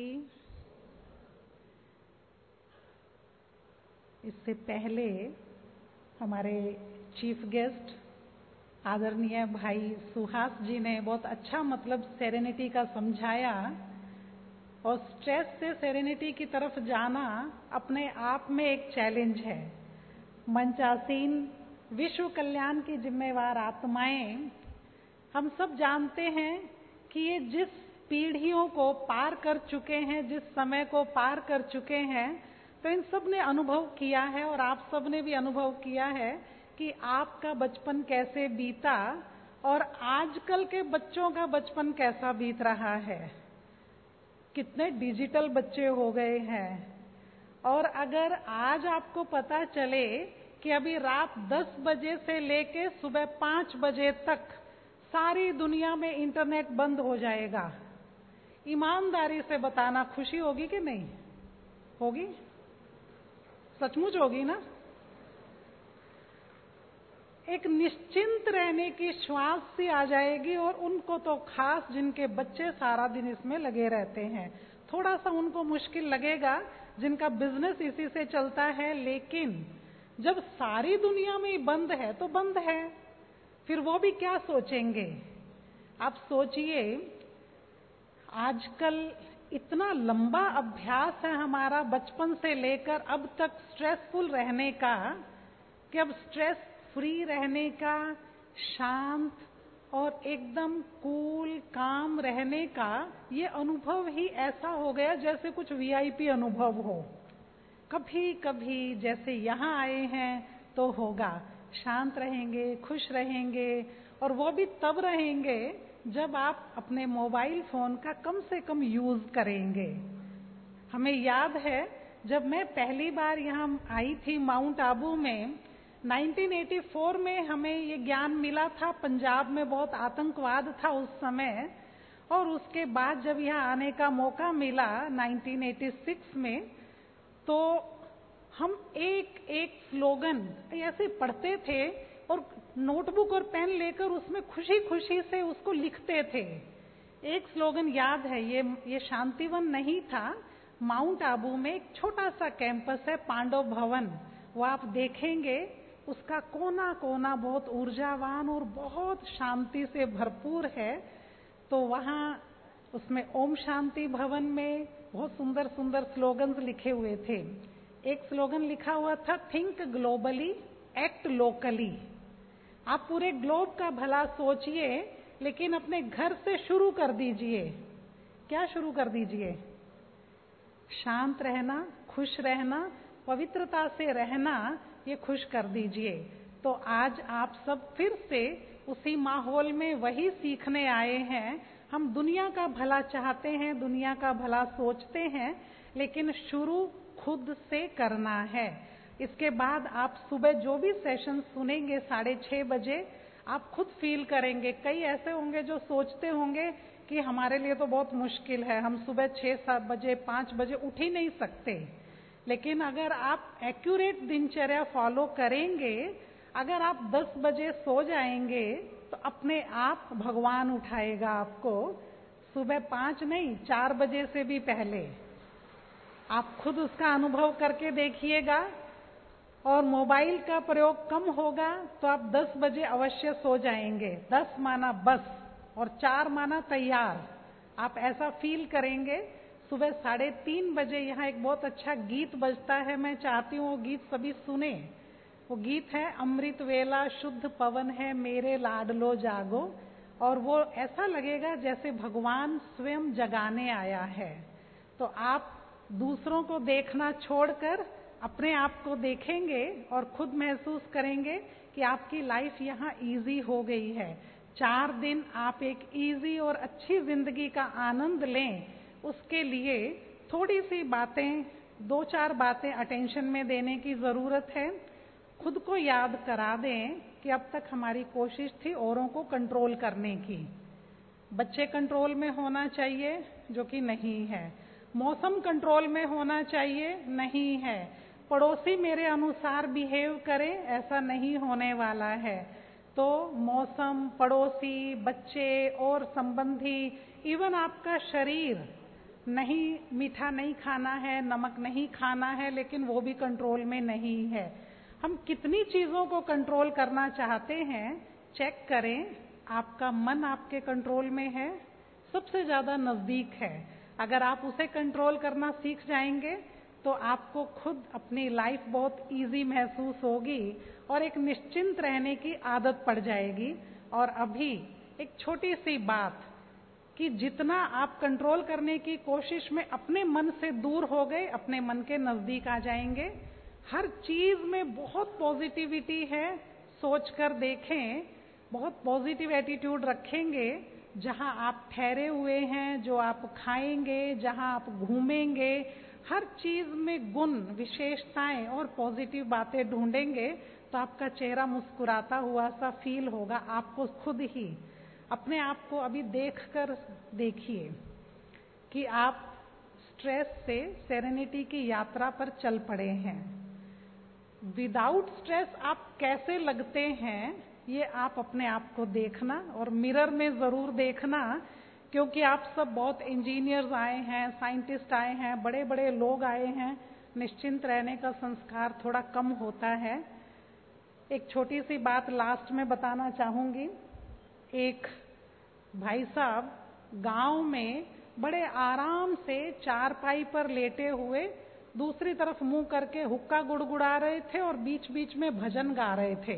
इससे पहले हमारे चीफ गेस्ट आदरणीय भाई सुहास जी ने बहुत अच्छा मतलब सेरेनिटी का समझाया, और स्ट्रेस से सेरेनिटी की तरफ जाना अपने आप में एक चैलेंज है। मंचासीन विश्व कल्याण की जिम्मेवार आत्माएं हम सब जानते हैं कि ये जिस पीढ़ियों को पार कर चुके हैं, जिस समय को पार कर चुके हैं, तो इन सब ने अनुभव किया है और आप सब ने भी अनुभव किया है कि आपका बचपन कैसे बीता और आजकल के बच्चों का बचपन कैसा बीत रहा है। कितने डिजिटल बच्चे हो गए हैं। और अगर आज आपको पता चले कि अभी रात दस बजे से लेके सुबह पाँच बजे तक सारी दुनिया में इंटरनेट बंद हो जाएगा, ईमानदारी से बताना खुशी होगी कि नहीं होगी? सचमुच होगी ना? एक निश्चिंत रहने की श्वास सी आ जाएगी। और उनको तो खास जिनके बच्चे सारा दिन इसमें लगे रहते हैं, थोड़ा सा उनको मुश्किल लगेगा जिनका बिजनेस इसी से चलता है। लेकिन जब सारी दुनिया में बंद है तो बंद है, फिर वो भी क्या सोचेंगे? आप सोचिए, आजकल इतना लंबा अभ्यास है हमारा बचपन से लेकर अब तक स्ट्रेसफुल रहने का, कि अब स्ट्रेस फ्री रहने का, शांत और एकदम कूल काम रहने का ये अनुभव ही ऐसा हो गया जैसे कुछ वीआईपी अनुभव हो। कभी कभी जैसे यहाँ आए हैं तो होगा, शांत रहेंगे, खुश रहेंगे, और वो भी तब रहेंगे जब आप अपने मोबाइल फोन का कम से कम यूज करेंगे। हमें याद है जब मैं पहली बार यहाँ आई थी माउंट आबू में, उन्नीस सौ चौरासी में हमें ये ज्ञान मिला था। पंजाब में बहुत आतंकवाद था उस समय, और उसके बाद जब यहाँ आने का मौका मिला उन्नीस सौ छियासी में, तो हम एक एक स्लोगन ऐसे पढ़ते थे और नोटबुक और पेन लेकर उसमें खुशी खुशी से उसको लिखते थे। एक स्लोगन याद है, ये ये शांतिवन नहीं था, माउंट आबू में एक छोटा सा कैंपस है पांडव भवन, वो आप देखेंगे उसका कोना कोना बहुत ऊर्जावान और बहुत शांति से भरपूर है। तो वहाँ उसमें ओम शांति भवन में बहुत सुंदर सुंदर स्लोगन्स लिखे हुए थे। एक स्लोगन लिखा हुआ था, थिंक ग्लोबली एक्ट लोकली। आप पूरे ग्लोब का भला सोचिए, लेकिन अपने घर से शुरू कर दीजिए। क्या शुरू कर दीजिए? शांत रहना, खुश रहना, पवित्रता से रहना, ये खुश कर दीजिए। तो आज आप सब फिर से उसी माहौल में वही सीखने आए हैं। हम दुनिया का भला चाहते हैं, दुनिया का भला सोचते हैं, लेकिन शुरू खुद से करना है। इसके बाद आप सुबह जो भी सेशन सुनेंगे साढ़े छः बजे, आप खुद फील करेंगे। कई ऐसे होंगे जो सोचते होंगे कि हमारे लिए तो बहुत मुश्किल है, हम सुबह छः सात बजे पाँच बजे उठ ही नहीं सकते। लेकिन अगर आप एक्यूरेट दिनचर्या फॉलो करेंगे, अगर आप दस बजे सो जाएंगे तो अपने आप भगवान उठाएगा आपको, सुबह पाँच नहीं चार बजे से भी पहले। आप खुद उसका अनुभव करके देखिएगा। और मोबाइल का प्रयोग कम होगा तो आप दस बजे अवश्य सो जाएंगे। दस माना बस और चार माना तैयार। आप ऐसा फील करेंगे। सुबह साढ़े तीन बजे यहाँ एक बहुत अच्छा गीत बजता है, मैं चाहती हूँ वो गीत सभी सुने। वो गीत है अमृत वेला शुद्ध पवन है मेरे लाडलो जागो। और वो ऐसा लगेगा जैसे भगवान स्वयं जगाने आया है। तो आप दूसरों को देखना छोड़कर अपने आप को देखेंगे और खुद महसूस करेंगे कि आपकी लाइफ यहाँ इजी हो गई है। चार दिन आप एक इजी और अच्छी जिंदगी का आनंद लें, उसके लिए थोड़ी सी बातें, दो चार बातें अटेंशन में देने की ज़रूरत है। खुद को याद करा दें कि अब तक हमारी कोशिश थी औरों को कंट्रोल करने की। बच्चे कंट्रोल में होना चाहिए, जो कि नहीं है। मौसम कंट्रोल में होना चाहिए, नहीं है। पड़ोसी मेरे अनुसार बिहेव करे, ऐसा नहीं होने वाला है। तो मौसम, पड़ोसी, बच्चे और संबंधी, इवन आपका शरीर, नहीं मीठा नहीं खाना है, नमक नहीं खाना है, लेकिन वो भी कंट्रोल में नहीं है। हम कितनी चीज़ों को कंट्रोल करना चाहते हैं, चेक करें। आपका मन आपके कंट्रोल में है, सबसे ज़्यादा नज़दीक है। अगर आप उसे कंट्रोल करना सीख जाएंगे तो आपको खुद अपनी लाइफ बहुत इजी महसूस होगी और एक निश्चिंत रहने की आदत पड़ जाएगी। और अभी एक छोटी सी बात कि जितना आप कंट्रोल करने की कोशिश में अपने मन से दूर हो गए, अपने मन के नज़दीक आ जाएंगे। हर चीज़ में बहुत पॉजिटिविटी है, सोच कर देखें। बहुत पॉजिटिव एटीट्यूड रखेंगे, जहाँ आप ठहरे हुए हैं, जो आप खाएंगे, जहाँ आप घूमेंगे, हर चीज़ में गुण, विशेषताएं और पॉजिटिव बातें ढूंढेंगे तो आपका चेहरा मुस्कुराता हुआ सा फील होगा। आपको खुद ही अपने आप को अभी देखकर देखिए कि आप स्ट्रेस से सेरेनिटी की यात्रा पर चल पड़े हैं। विदाउट स्ट्रेस आप कैसे लगते हैं, ये आप अपने आप को देखना और मिरर में ज़रूर देखना, क्योंकि आप सब बहुत इंजीनियर्स आए हैं, साइंटिस्ट आए हैं, बड़े बड़े लोग आए हैं। निश्चिंत रहने का संस्कार थोड़ा कम होता है। एक छोटी सी बात लास्ट में बताना चाहूँगी। एक भाई साहब गांव में बड़े आराम से चारपाई पर लेटे हुए दूसरी तरफ मुंह करके हुक्का गुड़गुड़ा रहे थे और बीच बीच में भजन गा रहे थे।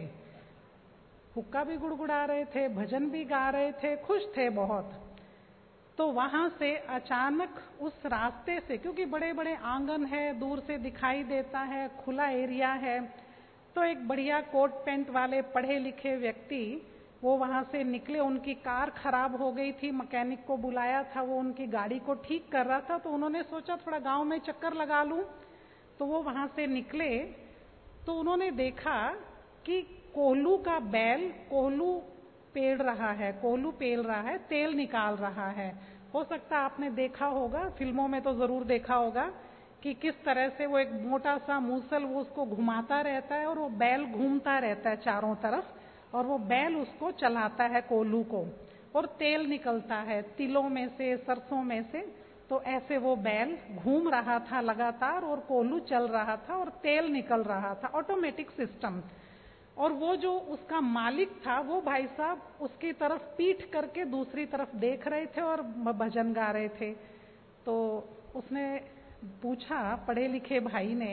हुक्का भी गुड़गुड़ा रहे थे, भजन भी गा रहे थे, खुश थे बहुत। तो वहां से अचानक उस रास्ते से, क्योंकि बड़े बड़े आंगन है, दूर से दिखाई देता है, खुला एरिया है, तो एक बढ़िया कोट पैंट वाले पढ़े लिखे व्यक्ति वो वहां से निकले। उनकी कार खराब हो गई थी, मैकेनिक को बुलाया था, वो उनकी गाड़ी को ठीक कर रहा था। तो उन्होंने सोचा थोड़ा गांव में चक्कर लगा लूं। तो वो वहां से निकले तो उन्होंने देखा कि कोल्हू का बैल कोल्हू पेड़ रहा है, कोल्हू पेल रहा है, तेल निकाल रहा है। हो सकता है आपने देखा होगा, फिल्मों में तो जरूर देखा होगा कि किस तरह से वो एक मोटा सा मूसल वो उसको घुमाता रहता है और वो बैल घूमता रहता है चारों तरफ, और वो बैल उसको चलाता है कोल्हू को, और तेल निकलता है तिलों में से, सरसों में से। तो ऐसे वो बैल घूम रहा था लगातार और कोल्हू चल रहा था और तेल निकल रहा था, ऑटोमेटिक सिस्टम। और वो जो उसका मालिक था वो भाई साहब उसकी तरफ पीठ करके दूसरी तरफ देख रहे थे और भजन गा रहे थे। तो उसने पूछा पढ़े लिखे भाई ने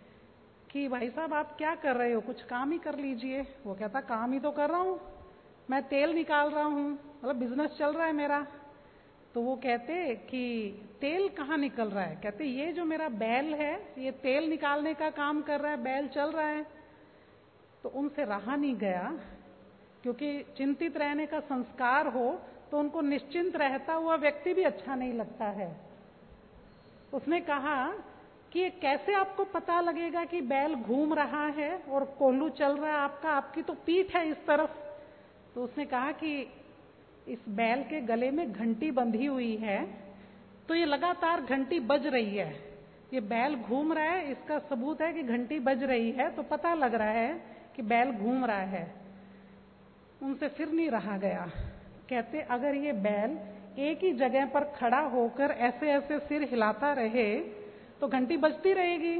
कि भाई साहब आप क्या कर रहे हो, कुछ काम ही कर लीजिए। वो कहता काम ही तो कर रहा हूँ, मैं तेल निकाल रहा हूँ, मतलब बिजनेस चल रहा है मेरा। तो वो कहते कि तेल कहाँ निकल रहा है? कहते ये जो मेरा बैल है ये तेल निकालने का काम कर रहा है, बैल चल रहा है। तो उनसे रहा नहीं गया, क्योंकि चिंतित रहने का संस्कार हो तो उनको निश्चिंत रहता हुआ व्यक्ति भी अच्छा नहीं लगता है। उसने कहा कि ये कैसे आपको पता लगेगा कि बैल घूम रहा है और कोल्हू चल रहा है आपका, आपकी तो पीठ है इस तरफ। तो उसने कहा कि इस बैल के गले में घंटी बंधी हुई है, तो ये लगातार घंटी बज रही है। ये बैल घूम रहा है, इसका सबूत है कि घंटी बज रही है, तो पता लग रहा है कि बैल घूम रहा है। उनसे फिर नहीं रहा गया। कहते अगर ये बैल एक ही जगह पर खड़ा होकर ऐसे ऐसे सिर हिलाता रहे तो घंटी बजती रहेगी।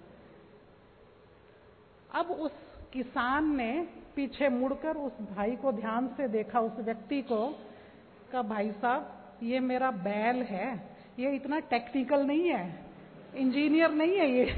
अब उस किसान ने पीछे मुड़कर उस भाई को ध्यान से देखा, उस व्यक्ति को, कहा भाई साहब ये मेरा बैल है, ये इतना टेक्निकल नहीं है, इंजीनियर नहीं है, ये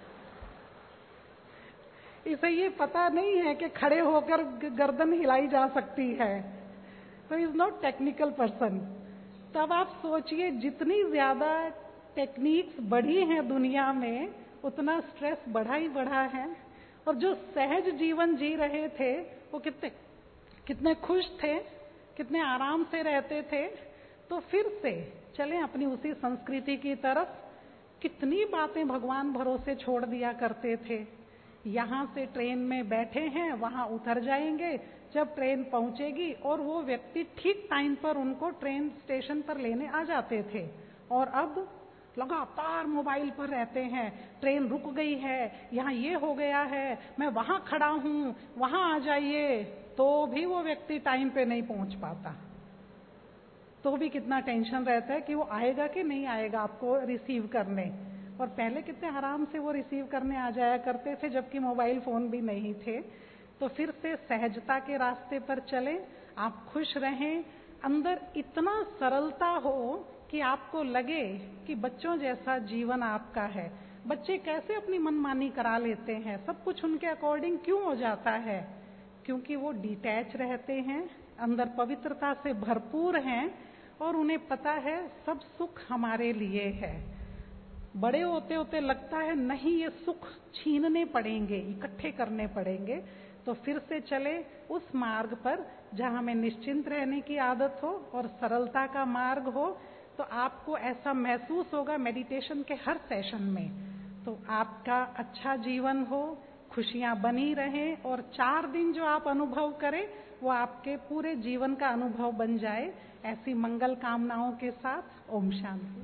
इसे ये पता नहीं है कि खड़े होकर गर्दन हिलाई जा सकती है, तो इज नॉट टेक्निकल पर्सन। तब आप सोचिए जितनी ज्यादा टेक्निक्स बढ़ी हैं दुनिया में, उतना स्ट्रेस बढ़ा ही बढ़ा है। और जो सहज जीवन जी रहे थे वो कितने कितने खुश थे, कितने आराम से रहते थे। तो फिर से चलें अपनी उसी संस्कृति की तरफ। कितनी बातें भगवान भरोसे छोड़ दिया करते थे। यहाँ से ट्रेन में बैठे हैं, वहाँ उतर जाएंगे, जब ट्रेन पहुँचेगी और वो व्यक्ति ठीक टाइम पर उनको ट्रेन स्टेशन पर लेने आ जाते थे। और अब लगातार मोबाइल पर रहते हैं, ट्रेन रुक गई है, यहाँ ये हो गया है, मैं वहाँ खड़ा हूँ, वहाँ आ जाइए, तो भी वो व्यक्ति टाइम पे नहीं पहुँच पाता। तो भी कितना टेंशन रहता है कि वो आएगा कि नहीं आएगा आपको रिसीव करने। और पहले कितने आराम से वो रिसीव करने आ जाया करते थे, जबकि मोबाइल फोन भी नहीं थे। तो फिर से सहजता के रास्ते पर चलें, आप खुश रहें, अंदर इतना सरलता हो कि आपको लगे कि बच्चों जैसा जीवन आपका है। बच्चे कैसे अपनी मनमानी करा लेते हैं, सब कुछ उनके अकॉर्डिंग क्यों हो जाता है? क्योंकि वो डिटैच रहते हैं, अंदर पवित्रता से भरपूर हैं और उन्हें पता है सब सुख हमारे लिए है। बड़े होते होते लगता है नहीं, ये सुख छीनने पड़ेंगे, इकट्ठे करने पड़ेंगे। तो फिर से चले उस मार्ग पर जहाँ हमें निश्चिंत रहने की आदत हो और सरलता का मार्ग हो। तो आपको ऐसा महसूस होगा मेडिटेशन के हर सेशन में। तो आपका अच्छा जीवन हो, खुशियाँ बनी रहें और चार दिन जो आप अनुभव करें वो आपके पूरे जीवन का अनुभव बन जाए। ऐसी मंगल कामनाओं के साथ ओम शांति।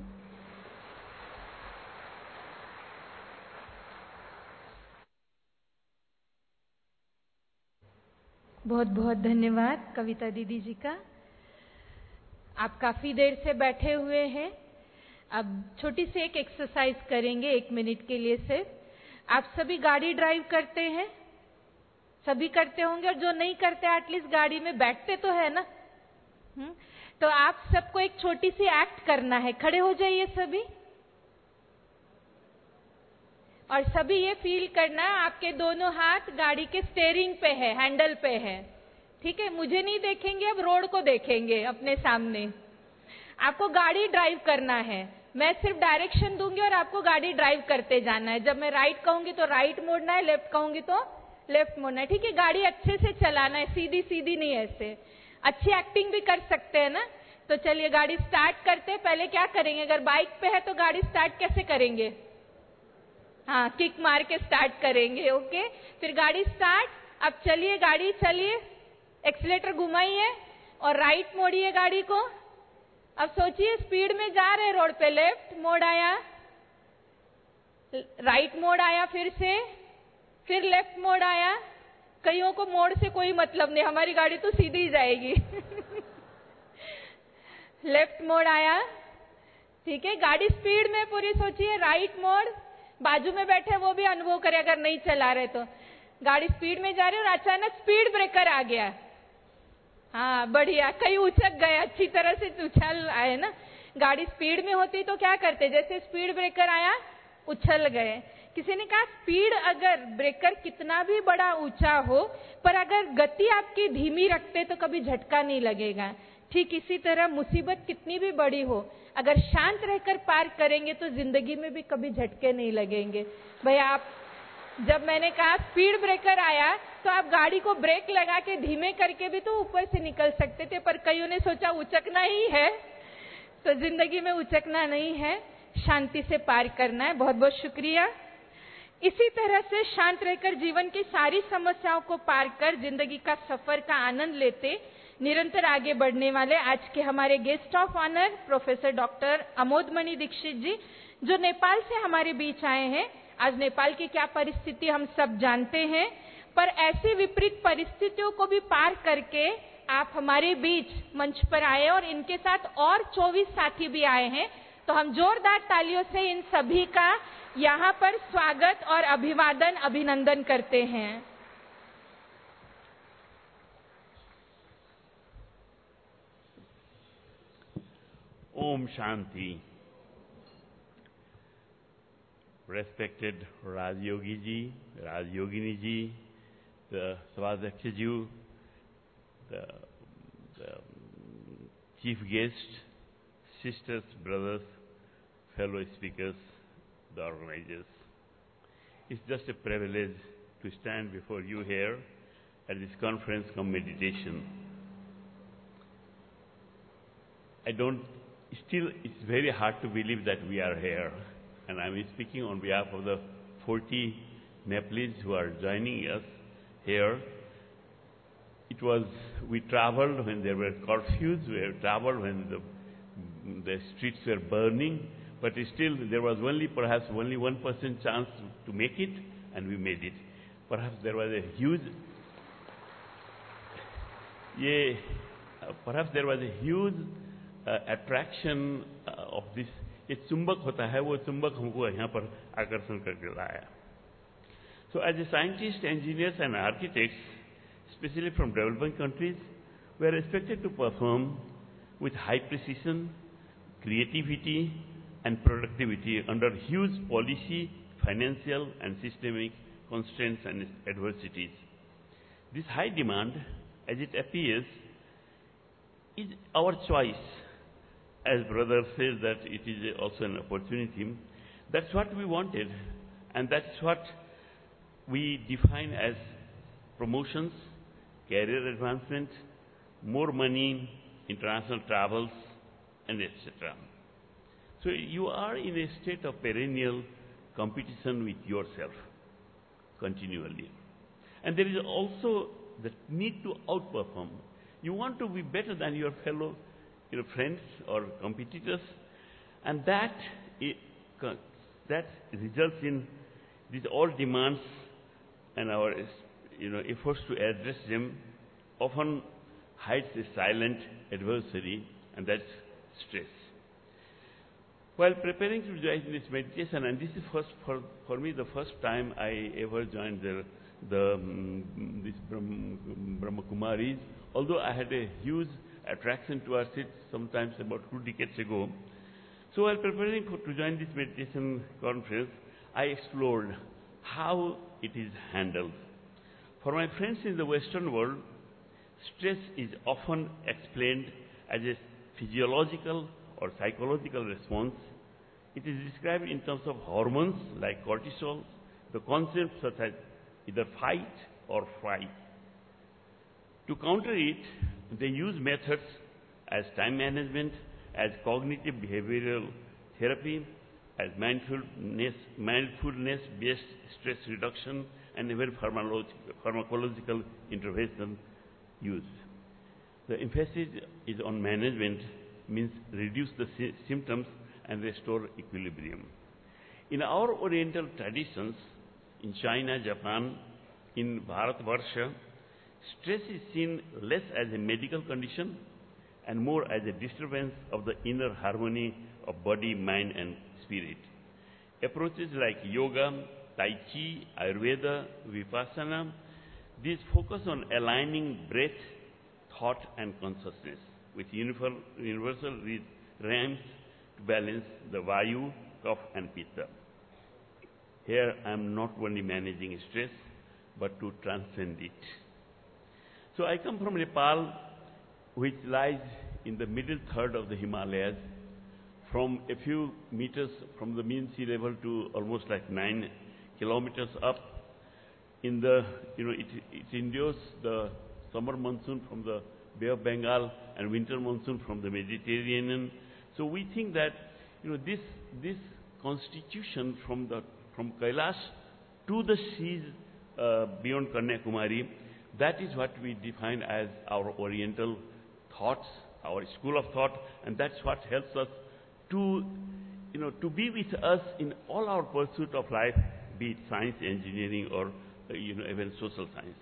बहुत बहुत धन्यवाद कविता दीदी जी का। आप काफी देर से बैठे हुए हैं। अब छोटी सी एक एक्सरसाइज करेंगे, एक मिनट के लिए सिर्फ। आप सभी गाड़ी ड्राइव करते हैं? सभी करते होंगे, और जो नहीं करते एटलीस्ट गाड़ी में बैठते तो है ना। हुँ? तो आप सबको एक छोटी सी एक्ट करना है। खड़े हो जाइए सभी, और सभी ये फील करना है आपके दोनों हाथ गाड़ी के स्टीयरिंग पे है, हैंडल पे है। ठीक है, मुझे नहीं देखेंगे, अब रोड को देखेंगे अपने सामने। आपको गाड़ी ड्राइव करना है। मैं सिर्फ डायरेक्शन दूंगी और आपको गाड़ी ड्राइव करते जाना है। जब मैं राइट कहूंगी तो राइट मोड़ना है, लेफ्ट कहूंगी तो लेफ्ट मोड़ना है। ठीक है, गाड़ी अच्छे से चलाना है, सीधी सीधी नहीं ऐसे। अच्छी एक्टिंग भी कर सकते हैं ना। तो चलिए गाड़ी स्टार्ट करते हैं। पहले क्या करेंगे, अगर बाइक पे है तो गाड़ी स्टार्ट कैसे करेंगे? हाँ, किक मार के स्टार्ट करेंगे। ओके, फिर गाड़ी स्टार्ट। अब चलिए, गाड़ी चलिए, एक्सीलेटर घुमाइए और राइट मोड़िए गाड़ी को। अब सोचिए स्पीड में जा रहे रोड पे, लेफ्ट मोड़ आया, राइट मोड़ आया, फिर से फिर लेफ्ट मोड़ आया। कईयों को मोड़ से कोई मतलब नहीं, हमारी गाड़ी तो सीधी ही जाएगी। लेफ्ट मोड़ आया, ठीक है। गाड़ी स्पीड में पूरी, सोचिए राइट मोड़, बाजू में बैठे वो भी अनुभव करे अगर नहीं चला रहे तो। गाड़ी स्पीड में जा रही है और अचानक स्पीड ब्रेकर आ गया। हाँ बढ़िया, कहीं उछक गए, अच्छी तरह से उछल आए ना। गाड़ी स्पीड में होती तो क्या करते, जैसे स्पीड ब्रेकर आया उछल गए। किसी ने कहा स्पीड अगर ब्रेकर कितना भी बड़ा ऊंचा हो, पर अगर गति आपकी धीमी रखते तो कभी झटका नहीं लगेगा। ठीक इसी तरह मुसीबत कितनी भी बड़ी हो, अगर शांत रहकर पार करेंगे तो जिंदगी में भी कभी झटके नहीं लगेंगे। भाई आप, जब मैंने कहा स्पीड ब्रेकर आया तो आप गाड़ी को ब्रेक लगा के धीमे करके भी तो ऊपर से निकल सकते थे, पर कईयों ने सोचा उचकना ही है, तो जिंदगी में उचकना नहीं है, शांति से पार करना है। बहुत बहुत शुक्रिया। इसी तरह से शांत रहकर जीवन की सारी समस्याओं को पार कर जिंदगी का सफर का आनंद लेते निरंतर आगे बढ़ने वाले आज के हमारे guest of honour professor doctor Amodmani Dikshit ji, जो नेपाल से हमारे बीच आए हैं। आज नेपाल की क्या परिस्थिति हम सब जानते हैं, पर ऐसी विपरीत परिस्थितियों को भी पार करके आप हमारे बीच मंच पर आए और इनके साथ और चौबीस साथी भी आए हैं। तो हम जोरदार तालियों से इन सभी का यहाँ पर स्वागत और अभिवादन अभिनंदन करते हैं। Om Shanti. Respected Rajyogi ji, Rajyogini ji, the Svadaksha ji, the, the chief guest, sisters, brothers, fellow speakers, the organizers. It's just a privilege to stand before you here at this conference come meditation. I don't, still it's very hard to believe that we are here. And I'm speaking on behalf of the forty Nepalese who are joining us here. It was, we traveled when there were curfews, we have traveled when the, the streets were burning, but still there was only perhaps only one percent chance to, to make it, and we made it. Perhaps there was a huge, yeah, uh, perhaps there was a huge uh, attraction uh, of this. ये चुंबक होता है, वो चुंबक हमको यहाँ पर आकर्षण करके लाया. So as a scientists, engineers and architects, especially from developing countries, we are expected to perform with high precision, creativity and productivity under huge policy, financial and systemic constraints and adversities. This high demand, as it appears, is our choice. As brother says that it is also an opportunity. That's what we wanted, and that's what we define as promotions, career advancement, more money, international travels, and et cetera. So you are in a state of perennial competition with yourself continually. And there is also the need to outperform. You want to be better than your fellow your friends or competitors, and that it, that results in these all demands and our you know efforts to address them often hides a silent adversary, and that's stress. While preparing to join this meditation, and this is first for, for me the first time I ever joined the the um, this Brahm, Brahma Kumaris, although I had a huge attraction towards it sometimes about two decades ago. So while preparing for, to join this meditation conference, I explored how it is handled. For my friends in the Western world, stress is often explained as a physiological or psychological response. It is described in terms of hormones like cortisol, the concepts such as either fight or flight. To counter it, they use methods as time management, as cognitive behavioral therapy, as mindfulness, mindfulness-based stress reduction, and even pharmacological intervention used. The emphasis is on management, means reduce the sy symptoms and restore equilibrium. In our Oriental traditions, in China, Japan, in Bharatvarsha, stress is seen less as a medical condition and more as a disturbance of the inner harmony of body, mind and spirit. Approaches like yoga, Tai Chi, Ayurveda, Vipassana, these focus on aligning breath, thought and consciousness with universal, universal rhymes to balance the Vayu, Kapha and Pitta. Here I am not only managing stress, but to transcend it. So I come from Nepal, which lies in the middle third of the Himalayas, from a few meters from the mean sea level to almost like nine kilometers up. In the, you know, it, it endures the summer monsoon from the Bay of Bengal and winter monsoon from the Mediterranean. So we think that, you know, this, this constitution from, the, from Kailash to the seas uh, beyond Kanyakumari That is what we define as our Oriental thoughts, our school of thought, and that's what helps us to, you know, to be with us in all our pursuit of life, be it science, engineering, or, uh, you know, even social science.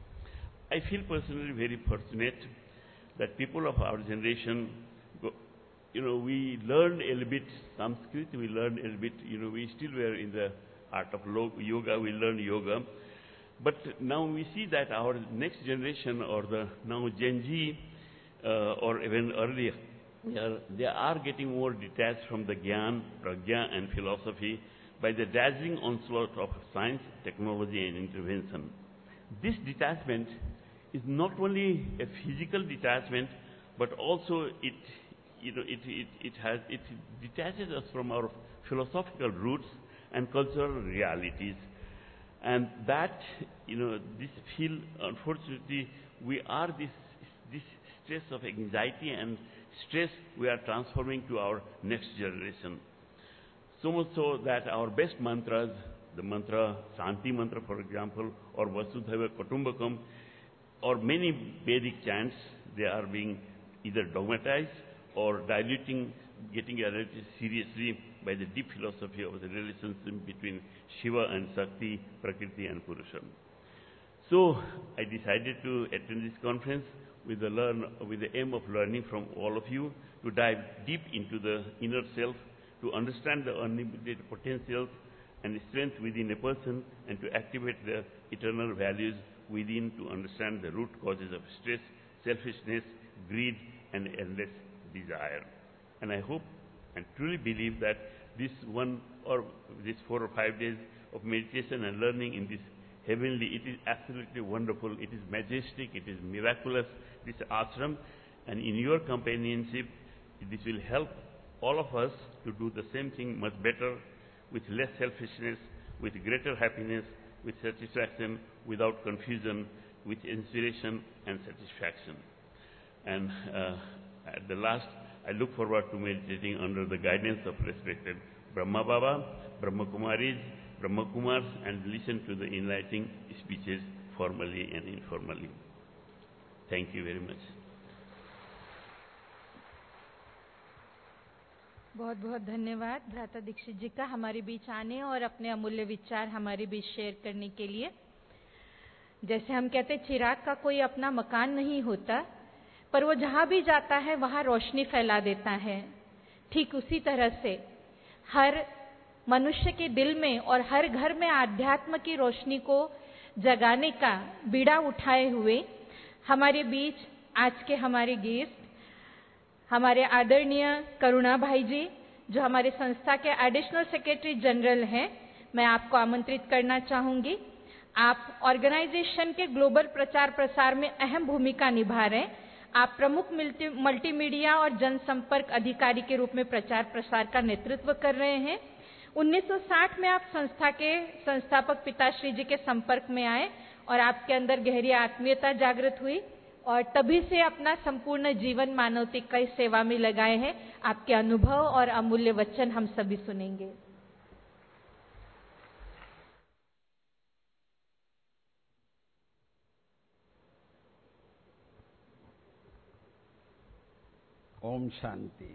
I feel personally very fortunate that people of our generation, go, you know, we learned a little bit Sanskrit, we learned a little bit, you know, we still were in the art of yoga, we learned yoga. But now we see that our next generation, or the now Gen Z, uh, or even earlier, they are, they are getting more detached from the Gyan, Pragya and philosophy by the dazzling onslaught of science, technology and intervention. This detachment is not only a physical detachment, but also it, you know, it, it, it, has, it detaches us from our philosophical roots and cultural realities. And that, you know, this feel, unfortunately, we are this, this stress of anxiety and stress we are transforming to our next generation. So much so that our best mantras, the mantra, Shanti mantra for example, or Vasudhaiva Kutumbakam, or many Vedic chants, they are being either dogmatized or diluting, getting diluted seriously by the deep philosophy of the relationship between Shiva and Shakti, Prakriti and Purusha. So I decided to attend this conference with the, learn, with the aim of learning from all of you, to dive deep into the inner self, to understand the unlimited potentials and strength within a person, and to activate the eternal values within, to understand the root causes of stress, selfishness, greed and endless desire. And I hope and truly believe that this one or this four or five days of meditation and learning in this heavenly, it is absolutely wonderful, it is majestic, it is miraculous, this ashram, and in your companionship, this will help all of us to do the same thing much better, with less selfishness, with greater happiness, with satisfaction, without confusion, with inspiration and satisfaction. And uh, at the last, I look forward to meditating under the guidance of respected Brahma Baba, Brahma Kumaris, Brahma Kumars, and listen to the enlightening speeches formally and informally. Thank you very much. बहुत बहुत धन्यवाद भ्राता दीक्षित जी का हमारे बीच आने और अपने अमूल्य विचार हमारे बीच शेयर करने के लिए। जैसे हम कहते चिराग का कोई अपना मकान नहीं होता, पर वो जहाँ भी जाता है वहाँ रोशनी फैला देता है। ठीक उसी तरह से हर मनुष्य के दिल में और हर घर में आध्यात्म की रोशनी को जगाने का बीड़ा उठाए हुए हमारे बीच आज के हमारे गेस्ट, हमारे आदरणीय करुणा भाई जी, जो हमारे संस्था के एडिशनल सेक्रेटरी जनरल हैं, मैं आपको आमंत्रित करना चाहूंगी। आप ऑर्गेनाइजेशन के ग्लोबल प्रचार प्रसार में अहम भूमिका निभा रहे हैं। आप प्रमुख मल्टीमीडिया और जनसंपर्क अधिकारी के रूप में प्रचार प्रसार का नेतृत्व कर रहे हैं। उन्नीस सौ साठ में आप संस्था के संस्थापक पिताश्री जी के संपर्क में आए और आपके अंदर गहरी आत्मीयता जागृत हुई और तभी से अपना संपूर्ण जीवन मानवता की सेवा में लगाए हैं। आपके अनुभव और अमूल्य वचन हम सभी सुनेंगे। Om Shanti.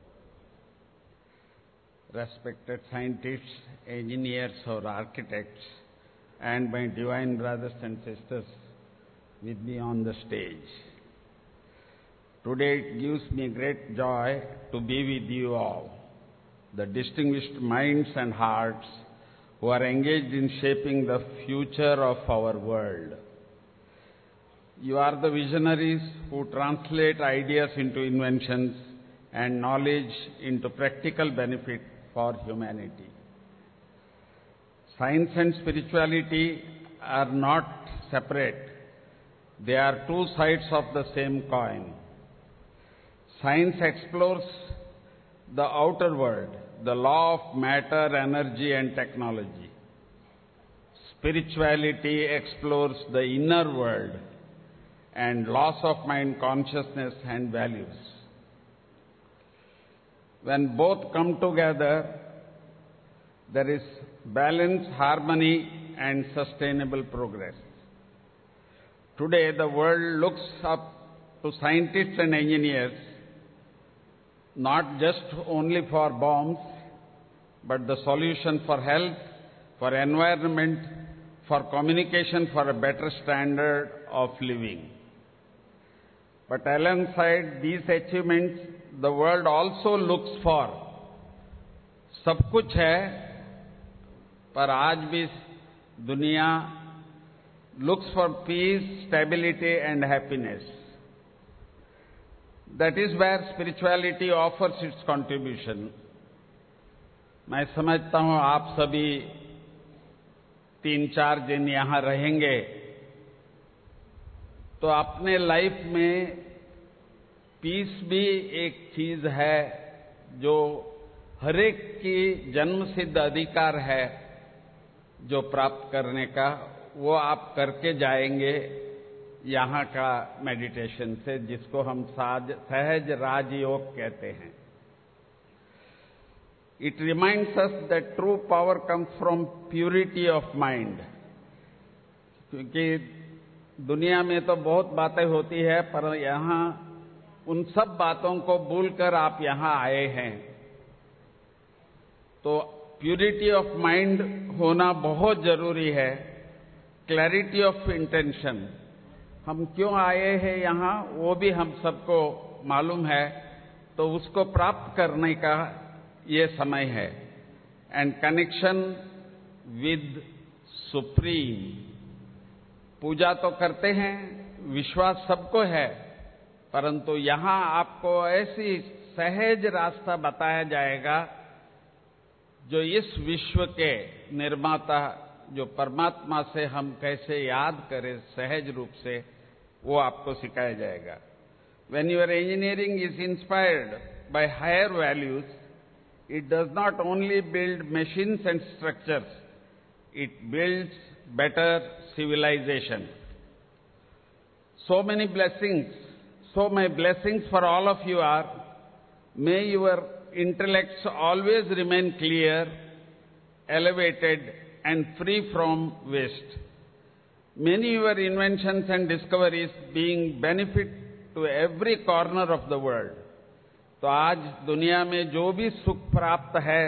Respected scientists, engineers or architects, and my divine brothers and sisters with me on the stage. Today it gives me great joy to be with you all, the distinguished minds and hearts who are engaged in shaping the future of our world. You are the visionaries who translate ideas into inventions and knowledge into practical benefit for humanity. Science and spirituality are not separate. They are two sides of the same coin. Science explores the outer world, the law of matter, energy and technology. Spirituality explores the inner world and loss of mind, consciousness and values. When both come together, there is balance, harmony and sustainable progress. today the world looks up to scientists and engineers, not just only for bombs, but the solution for health, for environment, for communication, for a better standard of living. But alongside these achievements, the world also looks for, सब कुछ है, पर आज भी दुनिया looks for peace, stability and happiness. That is where spirituality offers its contribution. मैं समझता हूं आप सभी तीन चार दिन यहां रहेंगे तो अपने लाइफ में पीस भी एक चीज है जो हर एक की जन्मसिद्ध अधिकार है जो प्राप्त करने का, वो आप करके जाएंगे यहाँ का मेडिटेशन से, जिसको हम साज सहज राजयोग कहते हैं. It reminds us that true power comes from purity of mind. क्योंकि दुनिया में तो बहुत बातें होती है, पर यहाँ उन सब बातों को भूलकर आप यहाँ आए हैं. तो प्यूरिटी ऑफ माइंड होना बहुत जरूरी है. क्लैरिटी ऑफ इंटेंशन, हम क्यों आए हैं यहाँ वो भी हम सबको मालूम है, तो उसको प्राप्त करने का ये समय है. And connection with supreme. पूजा तो करते हैं, विश्वास सबको है, परंतु यहाँ आपको ऐसी सहज रास्ता बताया जाएगा जो इस विश्व के निर्माता जो परमात्मा से हम कैसे याद करें सहज रूप से, वो आपको सिखाया जाएगा. When your engineering is inspired by higher values, it does not only build machines and structures, it builds better civilization. So many blessings, so my blessings for all of you are, may your intellects always remain clear, elevated and free from waste. Many of your inventions and discoveries being benefit to every corner of the world. तो आज दुनिया में जो भी सुख प्राप्त है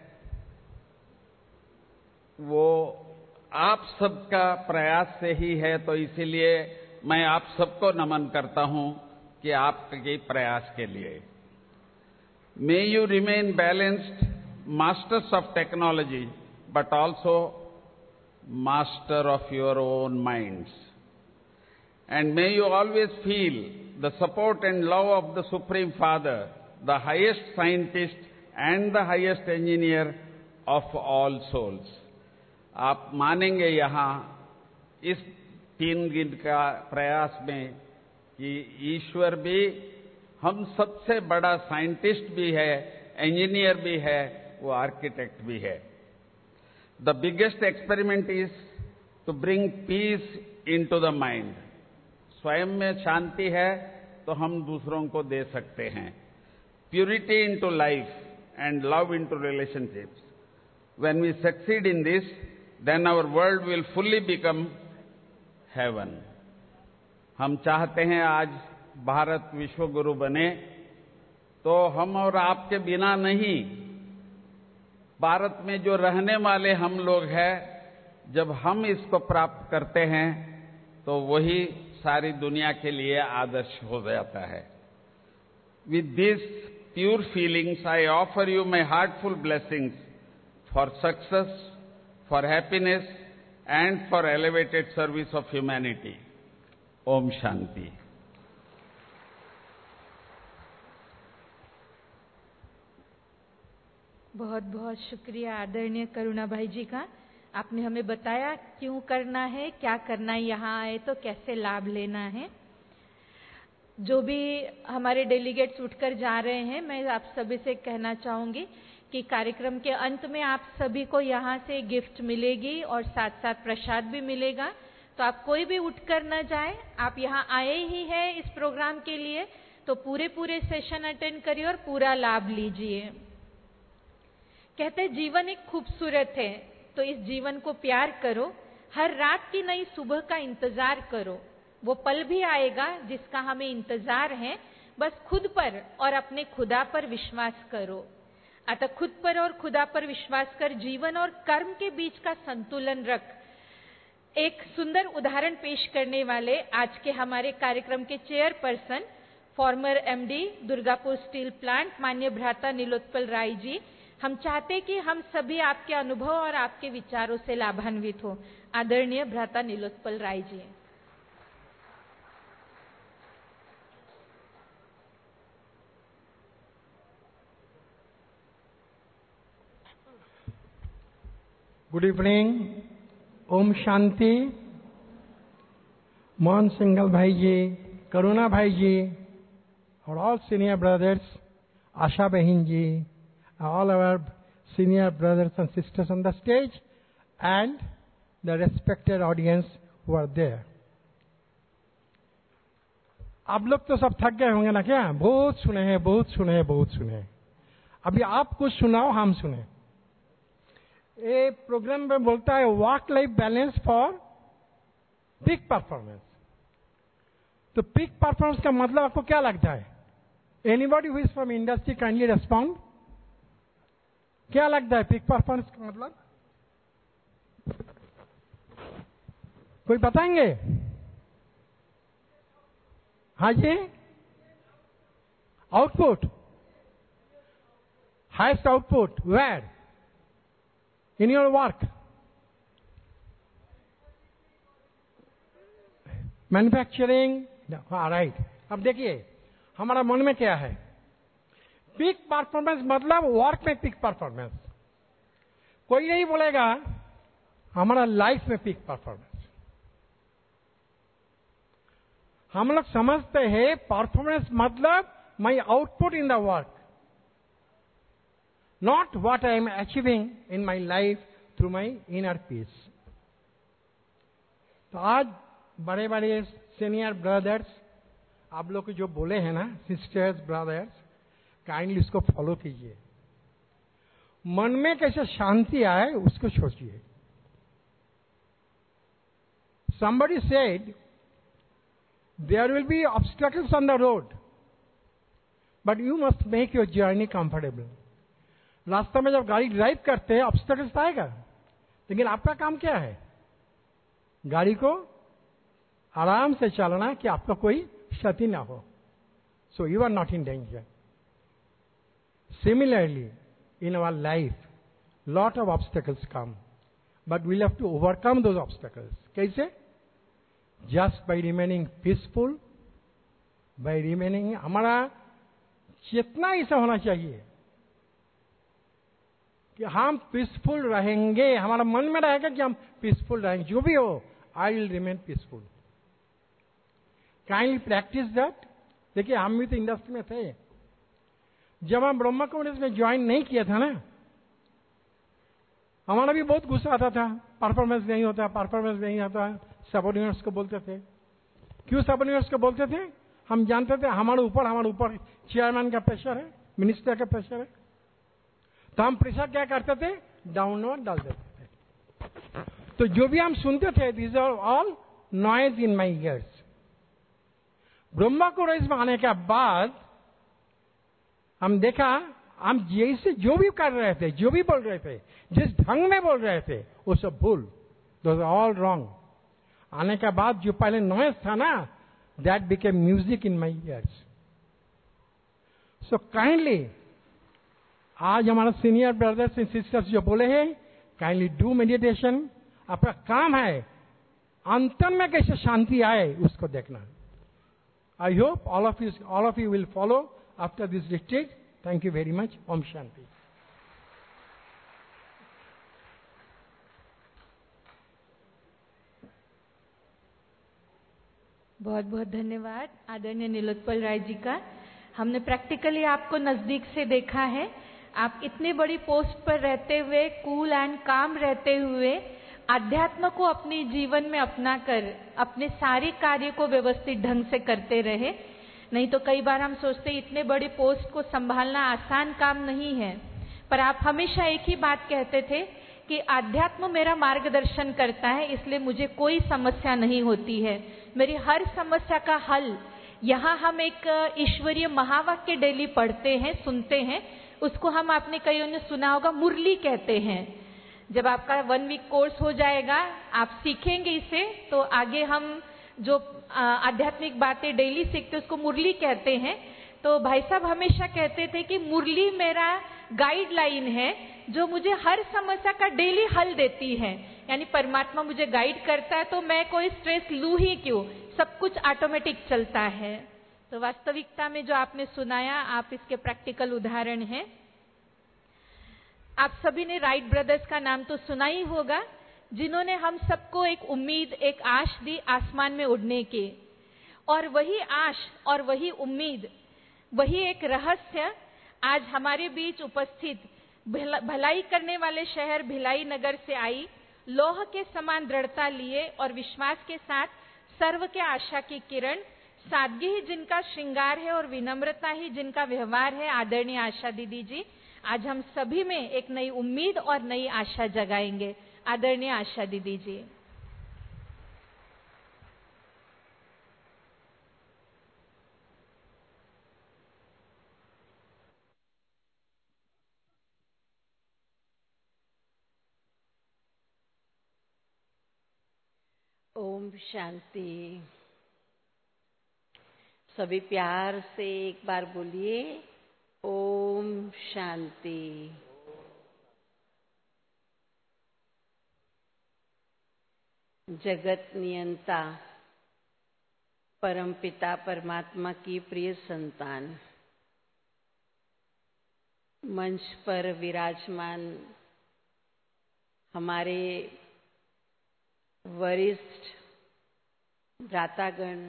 वो आप सबका प्रयास से ही है. तो इसीलिए मैं आप सबको नमन करता हूं कि आपके प्रयास के लिए. May you remain balanced, masters of technology, but also master of your own minds. And may you always feel the support and love of the Supreme Father, the highest scientist and the highest engineer of all souls. आप मानेंगे यहाँ इस तीन दिन का प्रयास में कि ईश्वर भी हम सबसे बड़ा साइंटिस्ट भी है, इंजीनियर भी है, वो आर्किटेक्ट भी है. The biggest experiment is to bring peace into the mind. स्वयं में शांति है तो हम दूसरों को दे सकते हैं. Purity into life and love into relationships. When we succeed in this, then our world will fully become heaven. हम चाहते हैं आज भारत विश्व गुरु बने, तो हम और आपके बिना नहीं, भारत में जो रहने वाले हम लोग हैं, जब हम इसको प्राप्त करते हैं तो वही सारी दुनिया के लिए आदर्श हो जाता है. With this pure feelings I offer you my heartful blessings for success, for happiness and for elevated service of humanity. ओम शांति. बहुत बहुत शुक्रिया आदरणीय करुणा भाई जी का. आपने हमें बताया क्यों करना है, क्या करना है, यहाँ आए तो कैसे लाभ लेना है. जो भी हमारे डेलीगेट्स उठकर जा रहे हैं, मैं आप सभी से कहना चाहूंगी कि कार्यक्रम के अंत में आप सभी को यहाँ से गिफ्ट मिलेगी और साथ साथ प्रसाद भी मिलेगा. तो आप कोई भी उठकर न जाए, आप यहाँ आए ही हैं इस प्रोग्राम के लिए, तो पूरे पूरे सेशन अटेंड करिए और पूरा लाभ लीजिए. कहते जीवन एक खूबसूरत है, तो इस जीवन को प्यार करो. हर रात की नई सुबह का इंतजार करो. वो पल भी आएगा जिसका हमें इंतजार है। बस खुद पर और अपने खुदा पर विश्वास करो। अतः खुद पर और खुदा पर विश्वास कर जीवन और कर्म के बीच का संतुलन रख। एक सुंदर उदाहरण पेश करने वाले आज के हमारे कार्यक्रम के chairperson, former MD Durgapur steel plant, माननीय भ्राता नीलोत्पल राय जी, हम चाहते कि हम सभी आपके अनुभव और आपके विचारों से लाभान्वित हो। आदरणीय भ्राता नीलोत्पल राय जी। गुड इवनिंग, ओम शांति। मोहन सिंगल भाई जी, करुणा भाई जी, और ऑल सीनियर ब्रदर्स, आशा बहन जी, all our senior brothers and sisters on the stage, and the respected audience who are there. आप लोग तो सब थक गए होंगे ना क्या? बहुत सुने हैं, बहुत सुने हैं, बहुत सुने हैं। अभी आप कुछ सुनाओ, हम सुने। ये प्रोग्राम में बोलता है work life balance for peak performance. तो पीक परफॉर्मेंस का मतलब आपको क्या लगता है? Anybody who is from industry kindly respond. क्या लगता है पीक परफॉर्मेंस का मतलब? कोई बताएंगे? हाँ जी, output, highest output where in your work, manufacturing. हाँ राइट। अब देखिए हमारा मन में क्या है, पीक परफॉर्मेंस मतलब वर्क में पीक परफॉर्मेंस। कोई नहीं बोलेगा हमारा लाइफ में पीक परफॉर्मेंस। हम लोग समझते हैं परफॉर्मेंस मतलब my output in the work, not what I am achieving in my life through my inner peace. तो आज बड़े बड़े सीनियर ब्रदर्स आप लोग जो बोले हैं ना, सिस्टर्स ब्रदर्स, काइंडली उसको फॉलो कीजिए। मन में कैसे शांति आए उसको सोचिए। Somebody said there will be obstacles on the road, but you must make your journey comfortable. रास्ते में जब गाड़ी ड्राइव करते हैं ऑब्स्टेकल्स आएगा, लेकिन आपका काम क्या है? गाड़ी को आराम से चलाना कि आपका कोई क्षति ना हो। So you are not in danger. Similarly, in our life, lot of obstacles come, but we'll have to overcome those obstacles. कैसे? Just by remaining peaceful, by remaining, हमारा चेतना ऐसा होना चाहिए कि हम पीसफुल रहेंगे। हमारा मन में रहेगा कि हम पीसफुल रहेंगे, जो भी हो, I will remain peaceful. Kindly practise that. देखिए हम भी तो इंडस्ट्री में थे, जब हम ब्रह्मा कुमारीज में ज्वाइन नहीं किया था ना, हमारा भी बहुत गुस्सा आता था, परफॉर्मेंस नहीं होता, परफॉर्मेंस नहीं आता। सबऑर्डिनेट्स को बोलते थे। क्यों सबऑर्डिनेट्स को बोलते थे? हम जानते थे हमारे ऊपर हमारे ऊपर चेयरमैन का प्रेशर है, मिनिस्टर का प्रेशर है, तो हम प्रेशर क्या करते थे? डाउनवर्ड डाल देते थे। तो जो भी हम सुनते थे, this are all noise in my ears. Brahma Kumaris में आने के बाद हम देखा, हम जैसे जो भी कर रहे थे, जो भी बोल रहे थे, जिस ढंग में बोल रहे थे, वो सब भूल, दोज आर ऑल रॉन्ग। आने के बाद जो पहले नॉइज था ना, that became music in my ears. So kindly आज हमारा सीनियर ब्रदर्स एंड सिस्टर्स जो बोले हैं, काइंडली डू मेडिटेशन। आपका काम है अंतर में कैसे शांति आए उसको देखना। I hope all of you all of you will follow after this retreat. Thank you very much. Om Shanti. बहुत बहुत धन्यवाद आदरणीय नीलोत्पल राय जी का। हमने प्रैक्टिकली आपको नजदीक से देखा है। आप इतनी बड़ी पोस्ट पर रहते हुए, कूल एंड काम रहते हुए, आध्यात्म को अपने जीवन में अपनाकर अपने सारे कार्य को व्यवस्थित ढंग से करते रहे। नहीं तो कई बार हम सोचते इतने बड़ी पोस्ट को संभालना आसान काम नहीं है। पर आप हमेशा एक ही बात कहते थे कि आध्यात्म मेरा मार्गदर्शन करता है, इसलिए मुझे कोई समस्या नहीं होती है। मेरी हर समस्या का हल, यहाँ हम एक ईश्वरीय महावाक्य डेली पढ़ते हैं, सुनते हैं, उसको हम आपने कईयों ने सुना होगा, मुरली कहते हैं। जब आपका वन वीक कोर्स हो जाएगा, आप सीखेंगे इसे, तो आगे हम जो आध्यात्मिक बातें डेली सीखते उसको मुरली कहते हैं। तो भाई साहब हमेशा कहते थे कि मुरली मेरा गाइडलाइन है जो मुझे हर समस्या का डेली हल देती है। यानी परमात्मा मुझे गाइड करता है तो मैं कोई स्ट्रेस लूं ही क्यों, सब कुछ ऑटोमेटिक चलता है। तो वास्तविकता में जो आपने सुनाया, आप इसके प्रैक्टिकल उदाहरण हैं। आप सभी ने राइट ब्रदर्स का नाम तो सुना ही होगा, जिन्होंने हम सबको एक उम्मीद, एक आश दी आसमान में उड़ने की। और वही आश और वही उम्मीद, वही एक रहस्य आज हमारे बीच उपस्थित भलाई करने वाले शहर भिलाई नगर से आई, लौह के समान दृढ़ता लिए और विश्वास के साथ सर्व के आशा की किरण, सादगी ही जिनका श्रृंगार है और विनम्रता ही जिनका व्यवहार है, आदरणीय आशा दीदी जी, आज हम सभी में एक नई उम्मीद और नई आशा जगाएंगे। आदरणीय आशा दीदी जी। ओम शांति। सभी प्यार से एक बार बोलिए, ओम शांति। जगत नियंता परमपिता परमात्मा की प्रिय संतान, मंच पर विराजमान हमारे वरिष्ठ भ्रातागण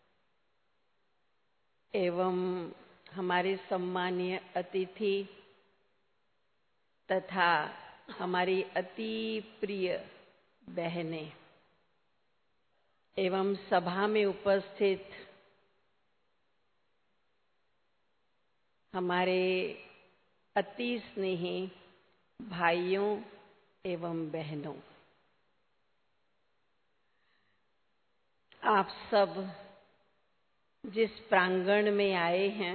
एवं हमारे सम्मानीय अतिथि तथा हमारी अति प्रिय बहनें एवं सभा में उपस्थित हमारे अति स्नेही भाइयों एवं बहनों, आप सब जिस प्रांगण में आए हैं,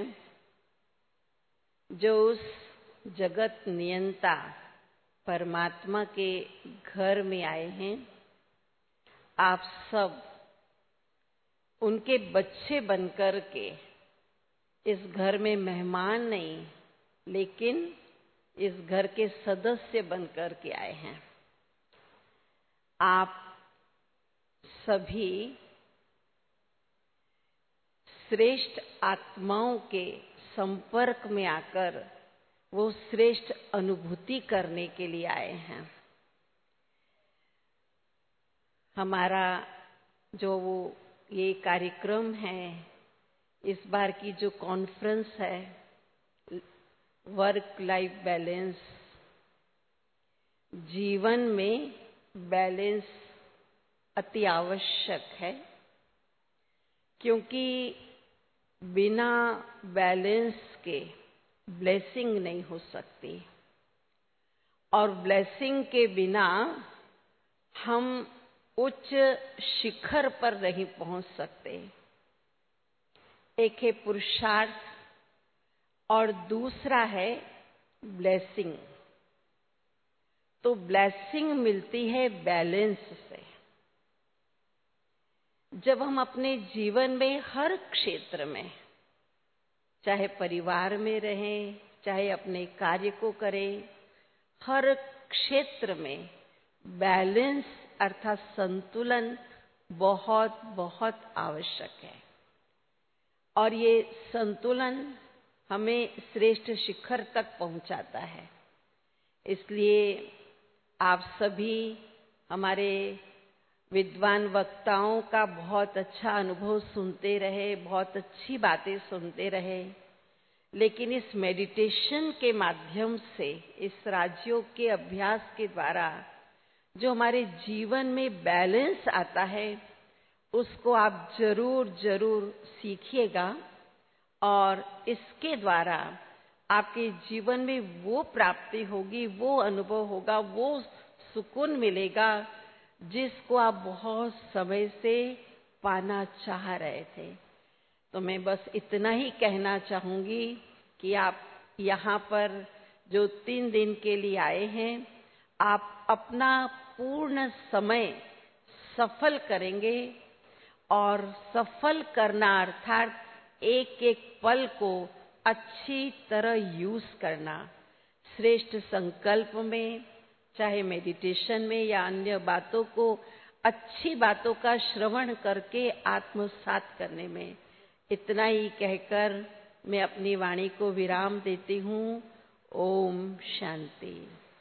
जो उस जगत नियंता परमात्मा के घर में आए हैं, आप सब उनके बच्चे बनकर के इस घर में मेहमान नहीं, लेकिन इस घर के सदस्य बनकर के आए हैं। आप सभी श्रेष्ठ आत्माओं के संपर्क में आकर वो श्रेष्ठ अनुभूति करने के लिए आए हैं। हमारा जो वो ये कार्यक्रम है, इस बार की जो कॉन्फ्रेंस है, वर्क लाइफ बैलेंस, जीवन में बैलेंस अति आवश्यक है, क्योंकि बिना बैलेंस के ब्लेसिंग नहीं हो सकती और ब्लेसिंग के बिना हम उच्च शिखर पर नहीं पहुंच सकते। एक है पुरुषार्थ और दूसरा है ब्लेसिंग। तो ब्लेसिंग मिलती है बैलेंस से। जब हम अपने जीवन में हर क्षेत्र में, चाहे परिवार में रहें, चाहे अपने कार्य को करें, हर क्षेत्र में बैलेंस अर्थात संतुलन बहुत बहुत आवश्यक है। और ये संतुलन हमें श्रेष्ठ शिखर तक पहुंचाता है। इसलिए आप सभी हमारे विद्वान वक्ताओं का बहुत अच्छा अनुभव सुनते रहे, बहुत अच्छी बातें सुनते रहे, लेकिन इस मेडिटेशन के माध्यम से, इस राजयोग के अभ्यास के द्वारा जो हमारे जीवन में बैलेंस आता है, उसको आप जरूर जरूर सीखिएगा और इसके द्वारा आपके जीवन में वो प्राप्ति होगी, वो अनुभव होगा, वो सुकून मिलेगा जिसको आप बहुत समय से पाना चाह रहे थे। तो मैं बस इतना ही कहना चाहूंगी कि आप यहाँ पर जो तीन दिन के लिए आए हैं, आप अपना पूर्ण समय सफल करेंगे और सफल करना अर्थात एक एक पल को अच्छी तरह यूज करना, श्रेष्ठ संकल्प में, चाहे मेडिटेशन में या अन्य बातों को, अच्छी बातों का श्रवण करके आत्मसात करने में। इतना ही कहकर मैं अपनी वाणी को विराम देती हूँ। ओम शांति।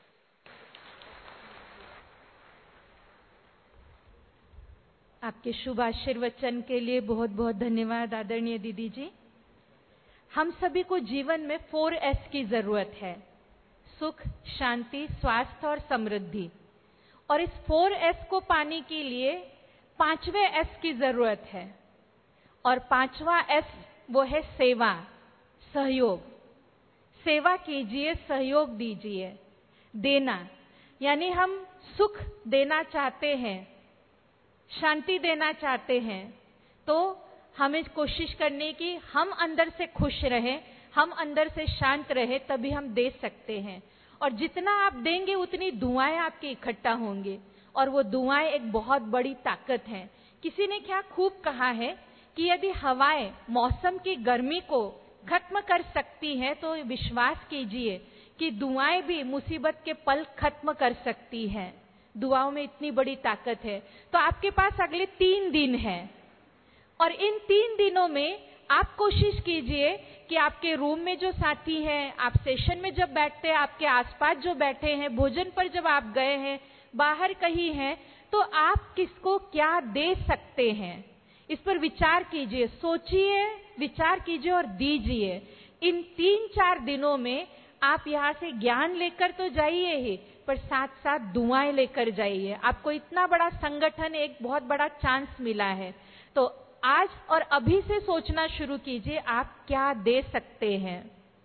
आपके शुभ आशीर्वचन के लिए बहुत बहुत धन्यवाद आदरणीय दीदी जी। हम सभी को जीवन में फोर एस की जरूरत है, सुख, शांति, स्वास्थ्य और समृद्धि। और इस फोर एस को पाने के लिए पांचवें एस की जरूरत है, और पांचवा एस वो है सेवा, सहयोग। सेवा कीजिए, सहयोग दीजिए। देना यानी हम सुख देना चाहते हैं, शांति देना चाहते हैं, तो हमें कोशिश करनी कि हम अंदर से खुश रहें, हम अंदर से शांत रहे, तभी हम दे सकते हैं। और जितना आप देंगे उतनी दुआएं आपकी इकट्ठा होंगी, और वो दुआएं एक बहुत बड़ी ताकत है। किसी ने क्या खूब कहा है कि यदि हवाएं मौसम की गर्मी को खत्म कर सकती हैं, तो विश्वास कीजिए कि दुआएं भी मुसीबत के पल खत्म कर सकती हैं। दुआओं में इतनी बड़ी ताकत है। तो आपके पास अगले तीन दिन हैं, और इन तीन दिनों में आप कोशिश कीजिए कि आपके रूम में जो साथी हैं, आप सेशन में जब बैठते हैं, आपके आसपास जो बैठे हैं, भोजन पर जब आप गए हैं, बाहर कहीं हैं, तो आप किसको क्या दे सकते हैं, इस पर विचार कीजिए, सोचिए, विचार कीजिए और दीजिए। इन तीन चार दिनों में आप यहाँ से ज्ञान लेकर तो जाइए ही, पर साथ साथ दुआएं लेकर जाइए। आपको इतना बड़ा संगठन, एक बहुत बड़ा चांस मिला है, तो आज और अभी से सोचना शुरू कीजिए आप क्या दे सकते हैं।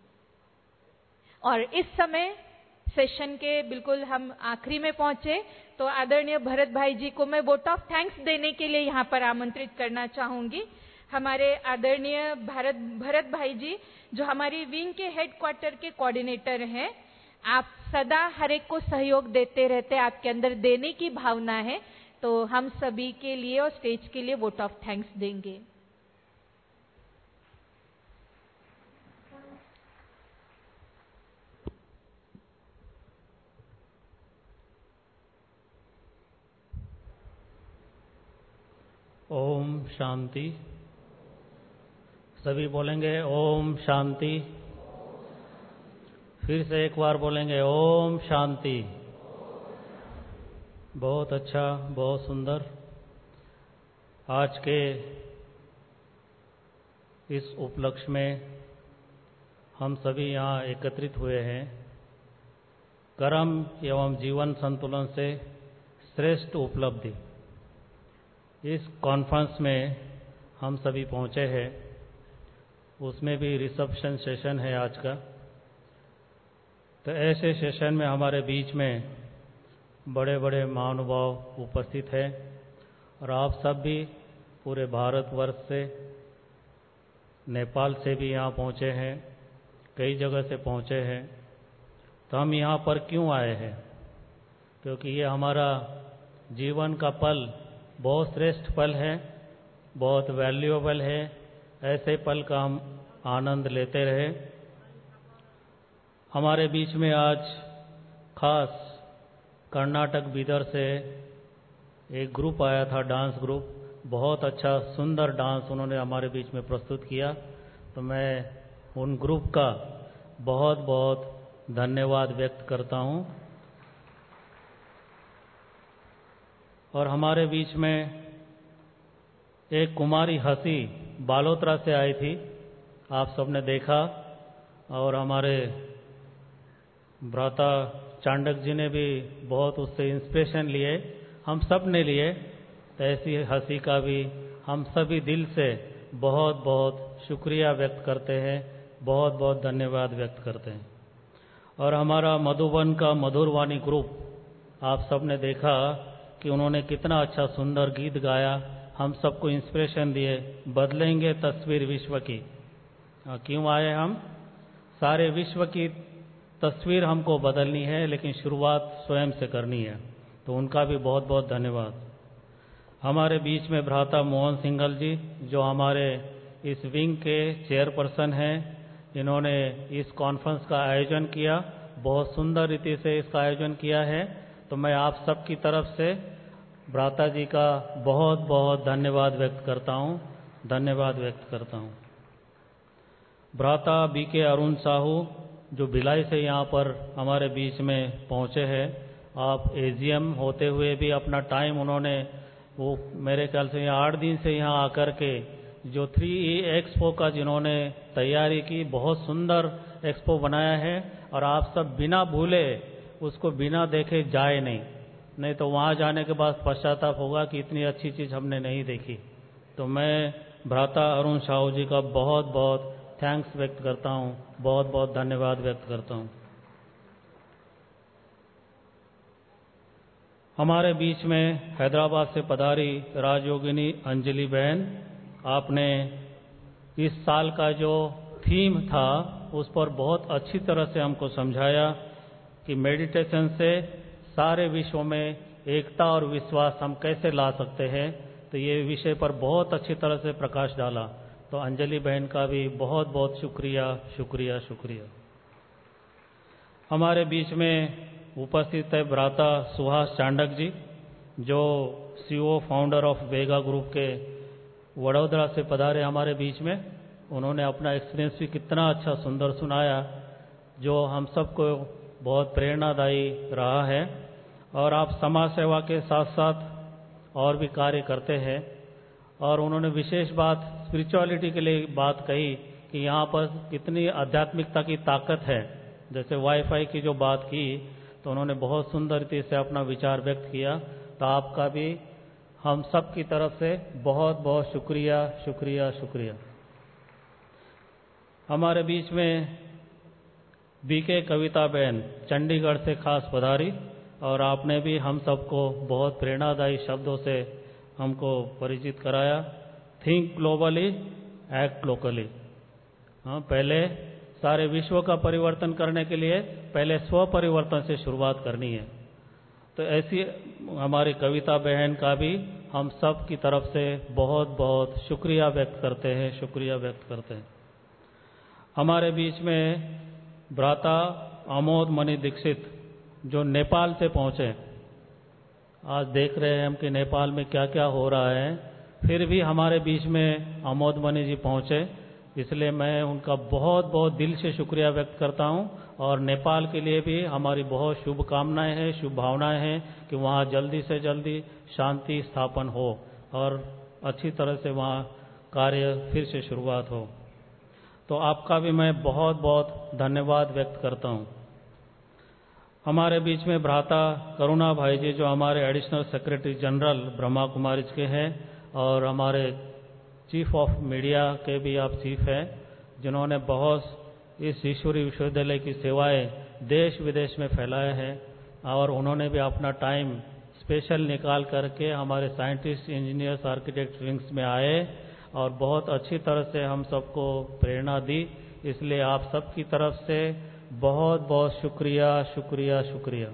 और इस समय सेशन के बिल्कुल हम आखिरी में पहुंचे, तो आदरणीय भरत भाई जी को मैं वोट ऑफ थैंक्स देने के लिए यहाँ पर आमंत्रित करना चाहूंगी। हमारे आदरणीय भारत भरत भाई जी, जो हमारी विंग के हेडक्वार्टर के कोऑर्डिनेटर हैं, आप सदा हर एक को सहयोग देते रहते हैं, आपके अंदर देने की भावना है, तो हम सभी के लिए और स्टेज के लिए वोट ऑफ थैंक्स देंगे। ओम शांति। सभी बोलेंगे ओम शांति। फिर से एक बार बोलेंगे ओम शांति। बहुत अच्छा, बहुत सुंदर। आज के इस उपलक्ष्य में हम सभी यहाँ एकत्रित हुए हैं। कर्म एवं जीवन संतुलन से श्रेष्ठ उपलब्धि, इस कॉन्फ्रेंस में हम सभी पहुँचे हैं। उसमें भी रिसेप्शन सेशन है आज का। तो ऐसे सेशन में हमारे बीच में बड़े बड़े महानुभाव उपस्थित हैं, और आप सब भी पूरे भारतवर्ष से, नेपाल से भी यहाँ पहुँचे हैं, कई जगह से पहुँचे हैं। तो हम यहाँ पर क्यों आए हैं? क्योंकि ये हमारा जीवन का पल बहुत श्रेष्ठ पल है, बहुत वैल्यूएबल है। ऐसे पल का हम आनंद लेते रहे। हमारे बीच में आज खास कर्नाटक बीदर से एक ग्रुप आया था, डांस ग्रुप। बहुत अच्छा सुंदर डांस उन्होंने हमारे बीच में प्रस्तुत किया। तो मैं उन ग्रुप का बहुत बहुत धन्यवाद व्यक्त करता हूं। और हमारे बीच में एक कुमारी हसी बालोतरा से आई थी, आप सबने देखा। और हमारे भ्राता चांडक जी ने भी बहुत उससे इंस्पिरेशन लिए, हम सब ने लिए। तो ऐसी हंसी का भी हम सभी दिल से बहुत बहुत शुक्रिया व्यक्त करते हैं, बहुत बहुत धन्यवाद व्यक्त करते हैं। और हमारा मधुबन का मधुरवाणी ग्रुप आप सब ने देखा कि उन्होंने कितना अच्छा सुंदर गीत गाया, हम सबको इंस्पिरेशन दिए, बदलेंगे तस्वीर विश्व की। क्यों आए हम? सारे विश्व की तस्वीर हमको बदलनी है, लेकिन शुरुआत स्वयं से करनी है। तो उनका भी बहुत बहुत धन्यवाद। हमारे बीच में भ्राता मोहन सिंघल जी, जो हमारे इस विंग के चेयरपर्सन हैं, इन्होंने इस कॉन्फ्रेंस का आयोजन किया, बहुत सुंदर रीति से इसका आयोजन किया है। तो मैं आप सबकी तरफ से भ्राता जी का बहुत बहुत धन्यवाद व्यक्त करता हूँ, धन्यवाद व्यक्त करता हूँ। भ्राता बी के अरुण साहू, जो भिलाई से यहाँ पर हमारे बीच में पहुँचे हैं, आप एजीएम होते हुए भी अपना टाइम उन्होंने, वो मेरे ख्याल से यहाँ आठ दिन से यहाँ आकर के जो थ्री ई एक्सपो का जिन्होंने तैयारी की, बहुत सुंदर एक्सपो बनाया है। और आप सब बिना भूले उसको बिना देखे जाए नहीं, नहीं तो वहाँ जाने के बाद पश्चाताप होगा कि इतनी अच्छी चीज़ हमने नहीं देखी। तो मैं भ्राता अरुण साहू जी का बहुत बहुत थैंक्स व्यक्त करता हूँ, बहुत बहुत धन्यवाद व्यक्त करता हूँ। हमारे बीच में हैदराबाद से पधारी राजयोगिनी अंजलि बहन, आपने इस साल का जो थीम था उस पर बहुत अच्छी तरह से हमको समझाया कि मेडिटेशन से सारे विश्व में एकता और विश्वास हम कैसे ला सकते हैं। तो ये विषय पर बहुत अच्छी तरह से प्रकाश डाला। तो अंजलि बहन का भी बहुत बहुत शुक्रिया शुक्रिया शुक्रिया। हमारे बीच में उपस्थित है भ्राता सुहास चांडक जी, जो CEO founder of Vega group के वडोदरा से पधारे हमारे बीच में। उन्होंने अपना एक्सपीरियंस भी कितना अच्छा सुंदर सुनाया, जो हम सबको बहुत प्रेरणादायी रहा है। और आप समाज सेवा के साथ साथ और भी कार्य करते हैं। और उन्होंने विशेष बात स्पिरिचुअलिटी के लिए बात कही कि यहाँ पर कितनी आध्यात्मिकता की ताकत है। जैसे वाईफाई की जो बात की, तो उन्होंने बहुत सुंदर रीति से अपना विचार व्यक्त किया। तो आपका भी हम सब की तरफ से बहुत बहुत शुक्रिया शुक्रिया शुक्रिया। हमारे बीच में बीके कविता बहन चंडीगढ़ से खास पधारी, और आपने भी हम सबको बहुत प्रेरणादायी शब्दों से हमको परिचित कराया। Think globally, act locally. हाँ, पहले सारे विश्व का परिवर्तन करने के लिए पहले स्व परिवर्तन से शुरुआत करनी है। तो ऐसी हमारी कविता बहन का भी हम सब की तरफ से बहुत बहुत शुक्रिया व्यक्त करते हैं, शुक्रिया व्यक्त करते हैं। हमारे बीच में भ्राता आमोद मणि दीक्षित, जो नेपाल से पहुंचे। आज देख रहे हैं हम कि नेपाल में क्या क्या हो रहा है, फिर भी हमारे बीच में आमोद मणि जी पहुंचे, इसलिए मैं उनका बहुत बहुत दिल से शुक्रिया व्यक्त करता हूं। और नेपाल के लिए भी हमारी बहुत शुभकामनाएं हैं, शुभ भावनाएं हैं कि वहां जल्दी से जल्दी शांति स्थापन हो और अच्छी तरह से वहां कार्य फिर से शुरुआत हो। तो आपका भी मैं बहुत बहुत धन्यवाद व्यक्त करता हूं। हमारे बीच में भ्राता करुणा भाई जी, जो हमारे additional secretary general Brahma Kumaris के हैं, और हमारे चीफ ऑफ मीडिया के भी आप चीफ हैं, जिन्होंने बहुत इस ईश्वरी विश्वविद्यालय की सेवाएं देश विदेश में फैलाए हैं। और उन्होंने भी अपना टाइम स्पेशल निकाल करके हमारे साइंटिस्ट, इंजीनियर्स, आर्किटेक्ट विंग्स में आए और बहुत अच्छी तरह से हम सबको प्रेरणा दी। इसलिए आप सबकी तरफ से बहुत बहुत शुक्रिया शुक्रिया शुक्रिया।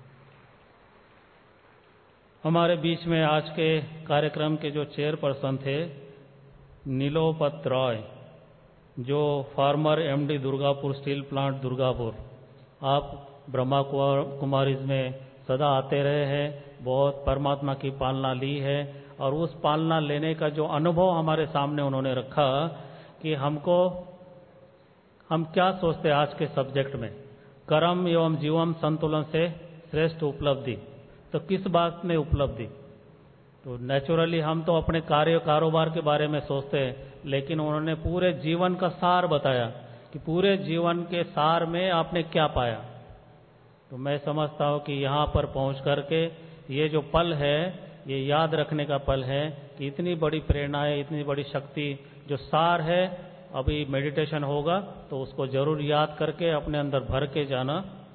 हमारे बीच में आज के कार्यक्रम के जो चेयरपर्सन थे, नीलोपत रॉय, जो former MD Durgapur steel plant Durgapur, आप ब्रह्मा कुमारीज में सदा आते रहे हैं, बहुत परमात्मा की पालना ली है। और उस पालना लेने का जो अनुभव हमारे सामने उन्होंने रखा कि हमको, हम क्या सोचते हैं आज के सब्जेक्ट में, कर्म एवं जीवन संतुलन से श्रेष्ठ उपलब्धि, तो किस बात में उपलब्धि? तो नेचुरली हम तो अपने कार्य कारोबार के बारे में सोचते हैं, लेकिन उन्होंने पूरे जीवन का सार बताया कि पूरे जीवन के सार में आपने क्या पाया। तो मैं समझता हूँ कि यहाँ पर पहुँच करके ये जो पल है, ये याद रखने का पल है कि इतनी बड़ी प्रेरणा है, इतनी बड़ी शक्ति, जो सार है, अभी मेडिटेशन होगा तो उसको जरूर याद करके अपने अंदर भर के जाना।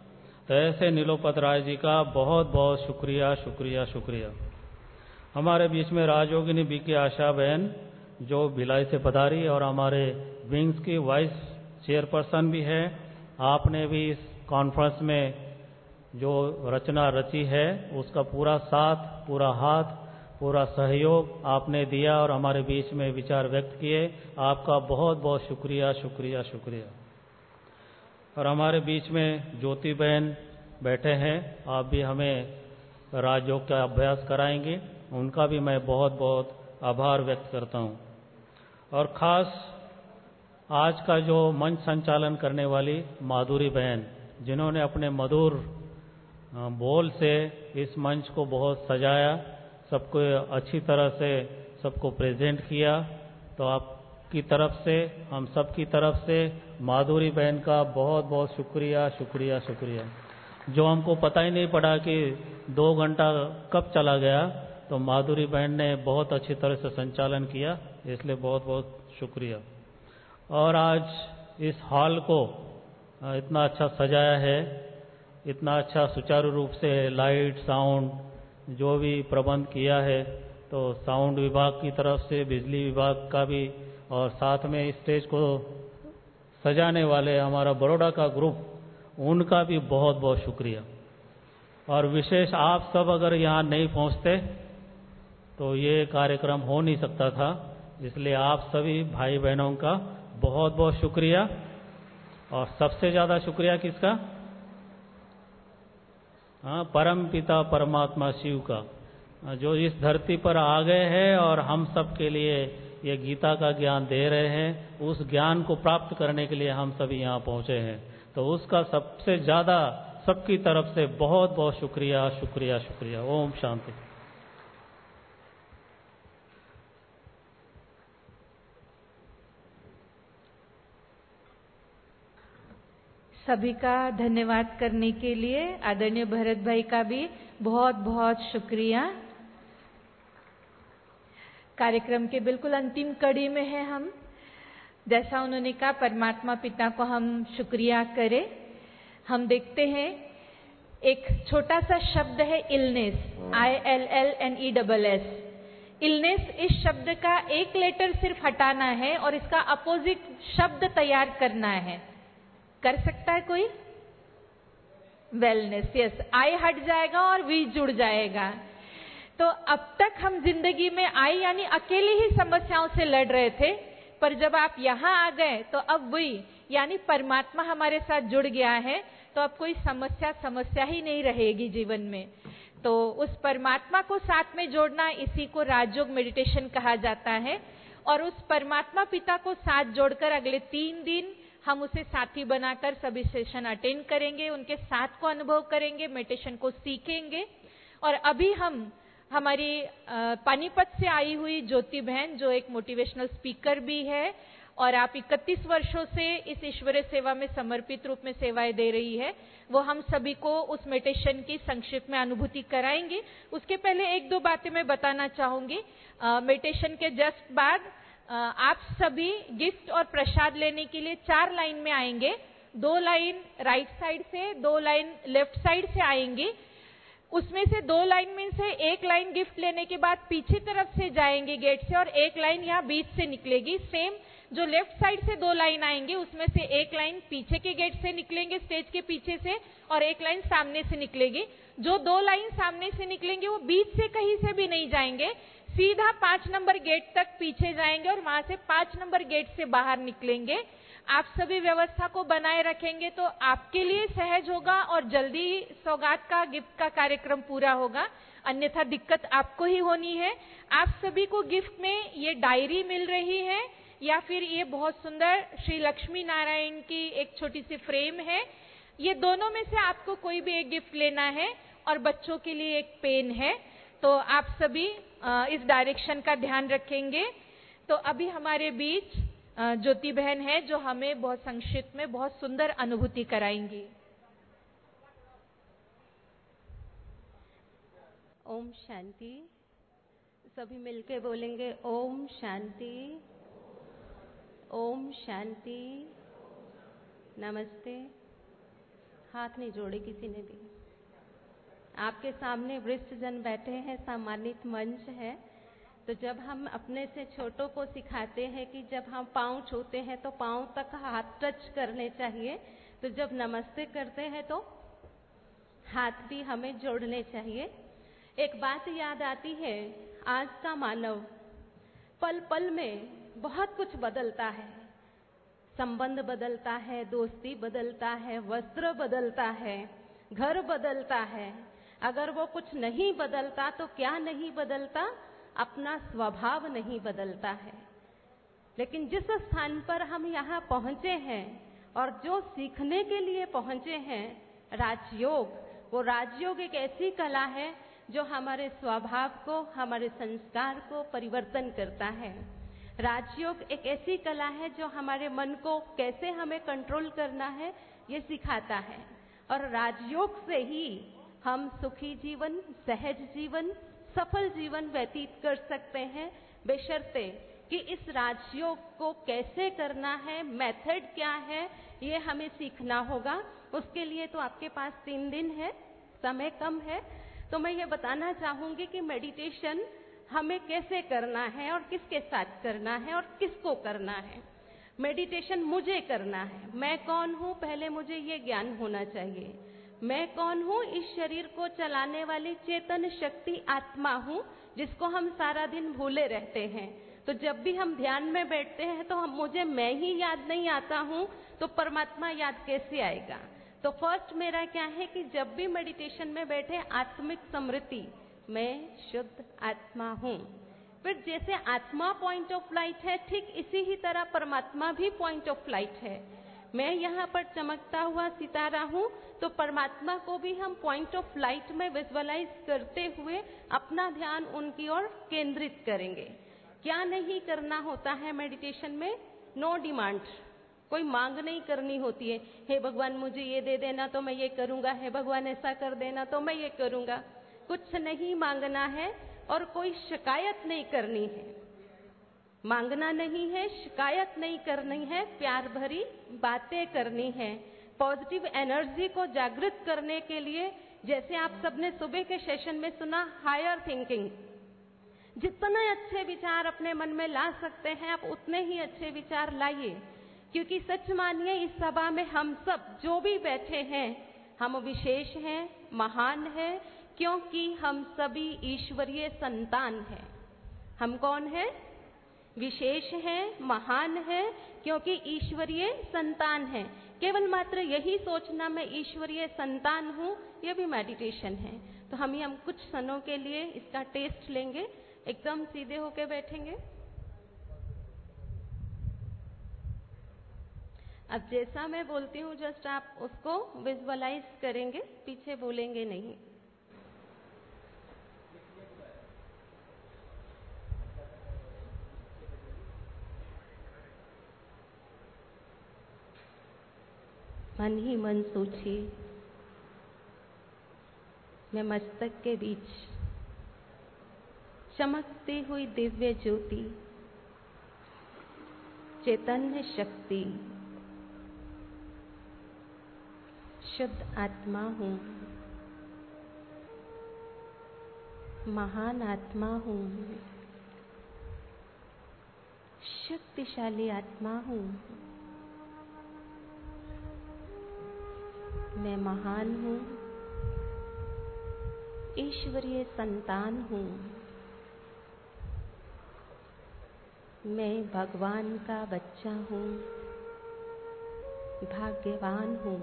तो ऐसे नीलोपत राय जी का बहुत बहुत शुक्रिया शुक्रिया शुक्रिया। हमारे बीच में राजयोगिनी बी के आशा बहन जो भिलाई से पधारी और हमारे विंग्स की वाइस चेयरपर्सन भी है। आपने भी इस कॉन्फ्रेंस में जो रचना रची है उसका पूरा साथ, पूरा हाथ, पूरा सहयोग आपने दिया और हमारे बीच में विचार व्यक्त किए। आपका बहुत बहुत शुक्रिया शुक्रिया शुक्रिया। और हमारे बीच में ज्योति बहन बैठे हैं, आप भी हमें राजयोग का अभ्यास कराएंगे, उनका भी मैं बहुत बहुत आभार व्यक्त करता हूं। और खास आज का जो मंच संचालन करने वाली माधुरी बहन, जिन्होंने अपने मधुर बोल से इस मंच को बहुत सजाया, सबको अच्छी तरह से सबको प्रेजेंट किया, तो आपकी तरफ से, हम सब की तरफ से माधुरी बहन का बहुत बहुत शुक्रिया शुक्रिया शुक्रिया। जो हमको पता ही नहीं पड़ा कि दो घंटा कब चला गया, तो माधुरी बहन ने बहुत अच्छी तरह से संचालन किया, इसलिए बहुत बहुत शुक्रिया। और आज इस हॉल को इतना अच्छा सजाया है, इतना अच्छा सुचारू रूप से लाइट साउंड जो भी प्रबंध किया है, तो साउंड विभाग की तरफ से, बिजली विभाग का भी, और साथ में स्टेज को सजाने वाले हमारा बड़ौदा का ग्रुप, उनका भी बहुत बहुत शुक्रिया। और विशेष आप सब अगर यहाँ नहीं पहुँचते तो ये कार्यक्रम हो नहीं सकता था, इसलिए आप सभी भाई बहनों का बहुत बहुत शुक्रिया। और सबसे ज़्यादा शुक्रिया किसका? हाँ, परम पिता परमात्मा शिव का, जो इस धरती पर आ गए हैं और हम सब के लिए ये गीता का ज्ञान दे रहे हैं। उस ज्ञान को प्राप्त करने के लिए हम सभी यहाँ पहुँचे हैं, तो उसका सबसे ज़्यादा सबकी तरफ से बहुत बहुत शुक्रिया शुक्रिया शुक्रिया। ओम शांति। सभी का धन्यवाद करने के लिए आदरणीय भरत भाई का भी बहुत बहुत शुक्रिया। कार्यक्रम के बिल्कुल अंतिम कड़ी में है हम। जैसा उन्होंने कहा, परमात्मा पिता को हम शुक्रिया करें। हम देखते हैं एक छोटा सा शब्द है illness, I L L N E double S. Illness, इस शब्द का एक लेटर सिर्फ हटाना है और इसका अपोजिट शब्द तैयार करना है। कर सकता है कोई? वेलनेस। यस, आई हट जाएगा और वी जुड़ जाएगा। तो अब तक हम जिंदगी में आई यानी अकेले ही समस्याओं से लड़ रहे थे, पर जब आप यहाँ आ गए तो अब वही यानी परमात्मा हमारे साथ जुड़ गया है, तो अब कोई समस्या समस्या ही नहीं रहेगी जीवन में। तो उस परमात्मा को साथ में जोड़ना, इसी को राजयोग मेडिटेशन कहा जाता है। और उस परमात्मा पिता को साथ जोड़कर अगले तीन दिन हम उसे साथी बनाकर सभी सेशन अटेंड करेंगे, उनके साथ को अनुभव करेंगे, मेडिटेशन को सीखेंगे। और अभी हम हमारी पानीपत से आई हुई ज्योति बहन, जो एक मोटिवेशनल स्पीकर भी है और आप इकतीस वर्षों से इस ईश्वरीय सेवा में समर्पित रूप में सेवाएं दे रही है, वो हम सभी को उस मेडिटेशन की संक्षिप्त में अनुभूति कराएंगे। उसके पहले एक दो बातें मैं बताना चाहूंगी। मेडिटेशन के जस्ट बाद आप सभी गिफ्ट और प्रसाद लेने के लिए चार लाइन में आएंगे। दो लाइन राइट साइड से, दो लाइन लेफ्ट साइड से आएंगी। उसमें से दो लाइन में से एक लाइन गिफ्ट लेने के बाद पीछे तरफ से जाएंगे गेट से और एक लाइन यहाँ बीच से निकलेगी। सेम जो लेफ्ट साइड से दो लाइन आएंगे उसमें से एक लाइन पीछे के गेट से निकलेंगे, स्टेज के पीछे से, और एक लाइन सामने से निकलेगी। जो दो लाइन सामने से निकलेंगे वो बीच से कहीं से भी नहीं जाएंगे, सीधा पांच नंबर गेट तक पीछे जाएंगे और वहां से पांच नंबर गेट से बाहर निकलेंगे। आप सभी व्यवस्था को बनाए रखेंगे तो आपके लिए सहज होगा और जल्दी ही सौगात का, गिफ्ट का कार्यक्रम पूरा होगा, अन्यथा दिक्कत आपको ही होनी है। आप सभी को गिफ्ट में ये डायरी मिल रही है या फिर ये बहुत सुंदर श्री लक्ष्मी नारायण की एक छोटी सी फ्रेम है। ये दोनों में से आपको कोई भी एक गिफ्ट लेना है और बच्चों के लिए एक पेन है। तो आप सभी इस डायरेक्शन का ध्यान रखेंगे। तो अभी हमारे बीच ज्योति बहन है जो हमें बहुत संक्षिप्त में बहुत सुंदर अनुभूति कराएंगी। ओम शांति। सभी मिलके बोलेंगे ओम शांति, ओम शांति। नमस्ते। हाथ नहीं जोड़े किसी ने भी। आपके सामने वृष्टजन बैठे हैं, सम्मानित मंच है। तो जब हम अपने से छोटों को सिखाते हैं कि जब हम पाँव छूते हैं तो पाँव तक हाथ टच करने चाहिए, तो जब नमस्ते करते हैं तो हाथ भी हमें जोड़ने चाहिए। एक बात याद आती है, आज का मानव पल पल में बहुत कुछ बदलता है। संबंध बदलता है, दोस्ती बदलता है, वस्त्र बदलता है, घर बदलता है। अगर वो कुछ नहीं बदलता तो क्या नहीं बदलता? अपना स्वभाव नहीं बदलता है। लेकिन जिस स्थान पर हम यहाँ पहुँचे हैं और जो सीखने के लिए पहुँचे हैं, राजयोग, वो राजयोग एक ऐसी कला है जो हमारे स्वभाव को, हमारे संस्कार को परिवर्तन करता है। राजयोग एक ऐसी कला है जो हमारे मन को कैसे हमें कंट्रोल करना है ये सिखाता है। और राजयोग से ही हम सुखी जीवन, सहज जीवन, सफल जीवन व्यतीत कर सकते हैं, बशर्ते कि इस राजयोग को कैसे करना है, मेथड क्या है, ये हमें सीखना होगा। उसके लिए तो आपके पास तीन दिन है, समय कम है। तो मैं ये बताना चाहूंगी कि मेडिटेशन हमें कैसे करना है और किसके साथ करना है और किसको करना है। मेडिटेशन मुझे करना है। मैं कौन हूँ, पहले मुझे ये ज्ञान होना चाहिए। मैं कौन हूँ? इस शरीर को चलाने वाली चेतन शक्ति आत्मा हूँ, जिसको हम सारा दिन भूले रहते हैं। तो जब भी हम ध्यान में बैठते हैं तो हम मुझे मैं ही याद नहीं आता हूँ, तो परमात्मा याद कैसे आएगा? तो फर्स्ट मेरा क्या है कि जब भी मेडिटेशन में बैठे, आत्मिक स्मृति, मैं शुद्ध आत्मा हूँ। फिर जैसे आत्मा पॉइंट ऑफ लाइट है, ठीक इसी ही तरह परमात्मा भी पॉइंट ऑफ लाइट है। मैं यहाँ पर चमकता हुआ सितारा हूँ, तो परमात्मा को भी हम पॉइंट ऑफ लाइट में विजुअलाइज करते हुए अपना ध्यान उनकी ओर केंद्रित करेंगे। क्या नहीं करना होता है मेडिटेशन में? नो डिमांड, कोई मांग नहीं करनी होती है। हे भगवान मुझे ये दे देना तो मैं ये करूँगा, हे भगवान ऐसा कर देना तो मैं ये करूँगा। कुछ नहीं मांगना है और कोई शिकायत नहीं करनी है। मांगना नहीं है, शिकायत नहीं करनी है, प्यार भरी बातें करनी है। पॉजिटिव एनर्जी को जागृत करने के लिए, जैसे आप सबने सुबह के सेशन में सुना, हायर थिंकिंग, जितने अच्छे विचार अपने मन में ला सकते हैं आप उतने ही अच्छे विचार लाइए। क्योंकि सच मानिए, इस सभा में हम सब जो भी बैठे हैं, हम विशेष हैं, महान हैं, क्योंकि हम सभी ईश्वरीय संतान हैं। हम कौन हैं? विशेष हैं, महान हैं, क्योंकि ईश्वरीय संतान हैं। केवल मात्र यही सोचना मैं ईश्वरीय संतान हूँ, यह भी मेडिटेशन है। तो हम ही हम कुछ क्षणों के लिए इसका टेस्ट लेंगे। एकदम सीधे होके बैठेंगे। अब जैसा मैं बोलती हूँ जस्ट आप उसको विजुअलाइज करेंगे, पीछे बोलेंगे नहीं। मन ही मन सोचिए, मैं मस्तक के बीच चमकती हुई दिव्य ज्योति, चैतन्य शक्ति, शुद्ध आत्मा हूँ, महान आत्मा हूँ, शक्तिशाली आत्मा हूँ। मैं महान हूँ, ईश्वरीय संतान हूँ। मैं भगवान का बच्चा हूँ, भाग्यवान हूँ।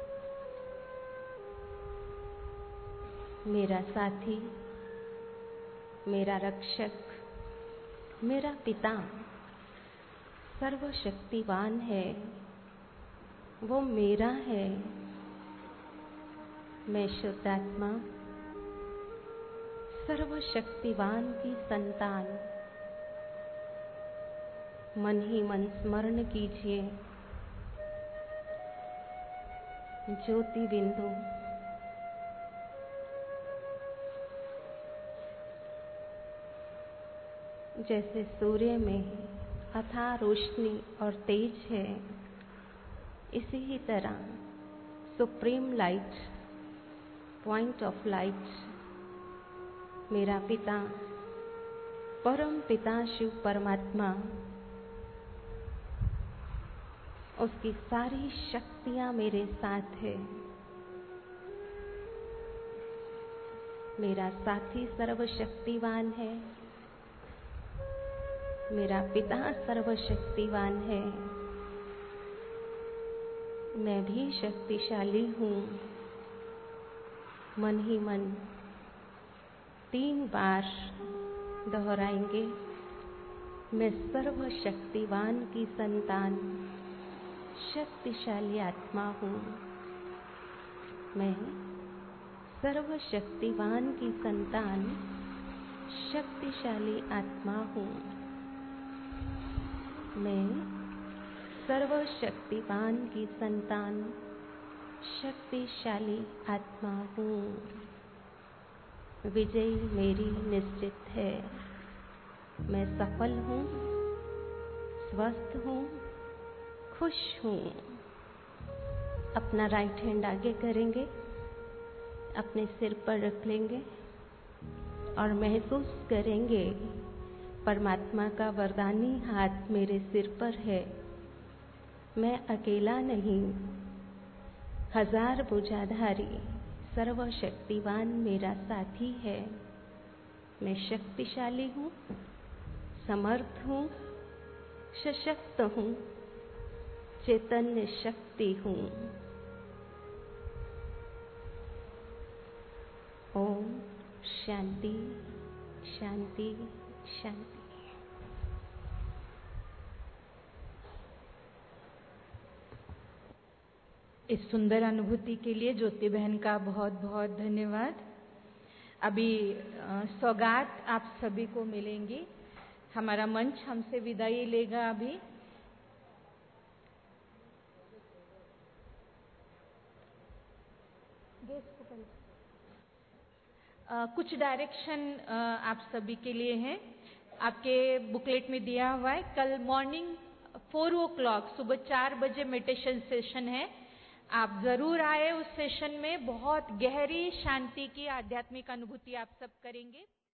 मेरा साथी, मेरा रक्षक, मेरा पिता सर्वशक्तिवान है, वो मेरा है। मैं शुद्ध आत्मा, सर्वशक्तिवान की संतान। मन ही मन स्मरण कीजिए, ज्योति बिंदु जैसे सूर्य में अथाह रोशनी और तेज है, इसी ही तरह supreme light, point of light, मेरा पिता, परम पिता शिव परमात्मा, उसकी सारी शक्तियां मेरे साथ है। मेरा साथी सर्वशक्तिवान है, मेरा पिता सर्वशक्तिवान है, मैं भी शक्तिशाली हूँ। मन ही मन तीन बार दोहराएंगे, मैं सर्वशक्तिवान की संतान, शक्तिशाली आत्मा हूँ। मैं सर्वशक्तिवान की संतान, शक्तिशाली आत्मा हूँ। मैं सर्वशक्तिवान की संतान, शक्तिशाली आत्मा हूँ। विजय मेरी निश्चित है। मैं सफल हूँ, स्वस्थ हूँ, खुश हूँ। अपना राइट हैंड आगे करेंगे, अपने सिर पर रख लेंगे और महसूस करेंगे परमात्मा का वरदानी हाथ मेरे सिर पर है। मैं अकेला नहीं, हजार भुजाधारी सर्वशक्तिवान मेरा साथी है। मैं शक्तिशाली हूँ, समर्थ हूँ, सशक्त हूँ, चैतन्य शक्ति हूँ। ओम शांति शांति शांति। इस सुंदर अनुभूति के लिए ज्योति बहन का बहुत बहुत धन्यवाद। अभी सौगात आप सभी को मिलेंगी। हमारा मंच हमसे विदाई लेगा अभी। आ, कुछ डायरेक्शन आप सभी के लिए हैं। आपके बुकलेट में दिया हुआ है, कल मॉर्निंग फोर ओ क्लॉक सुबह चार बजे मेडिटेशन सेशन है। आप जरूर आए उस सेशन में। बहुत गहरी शांति की आध्यात्मिक अनुभूति आप सब करेंगे।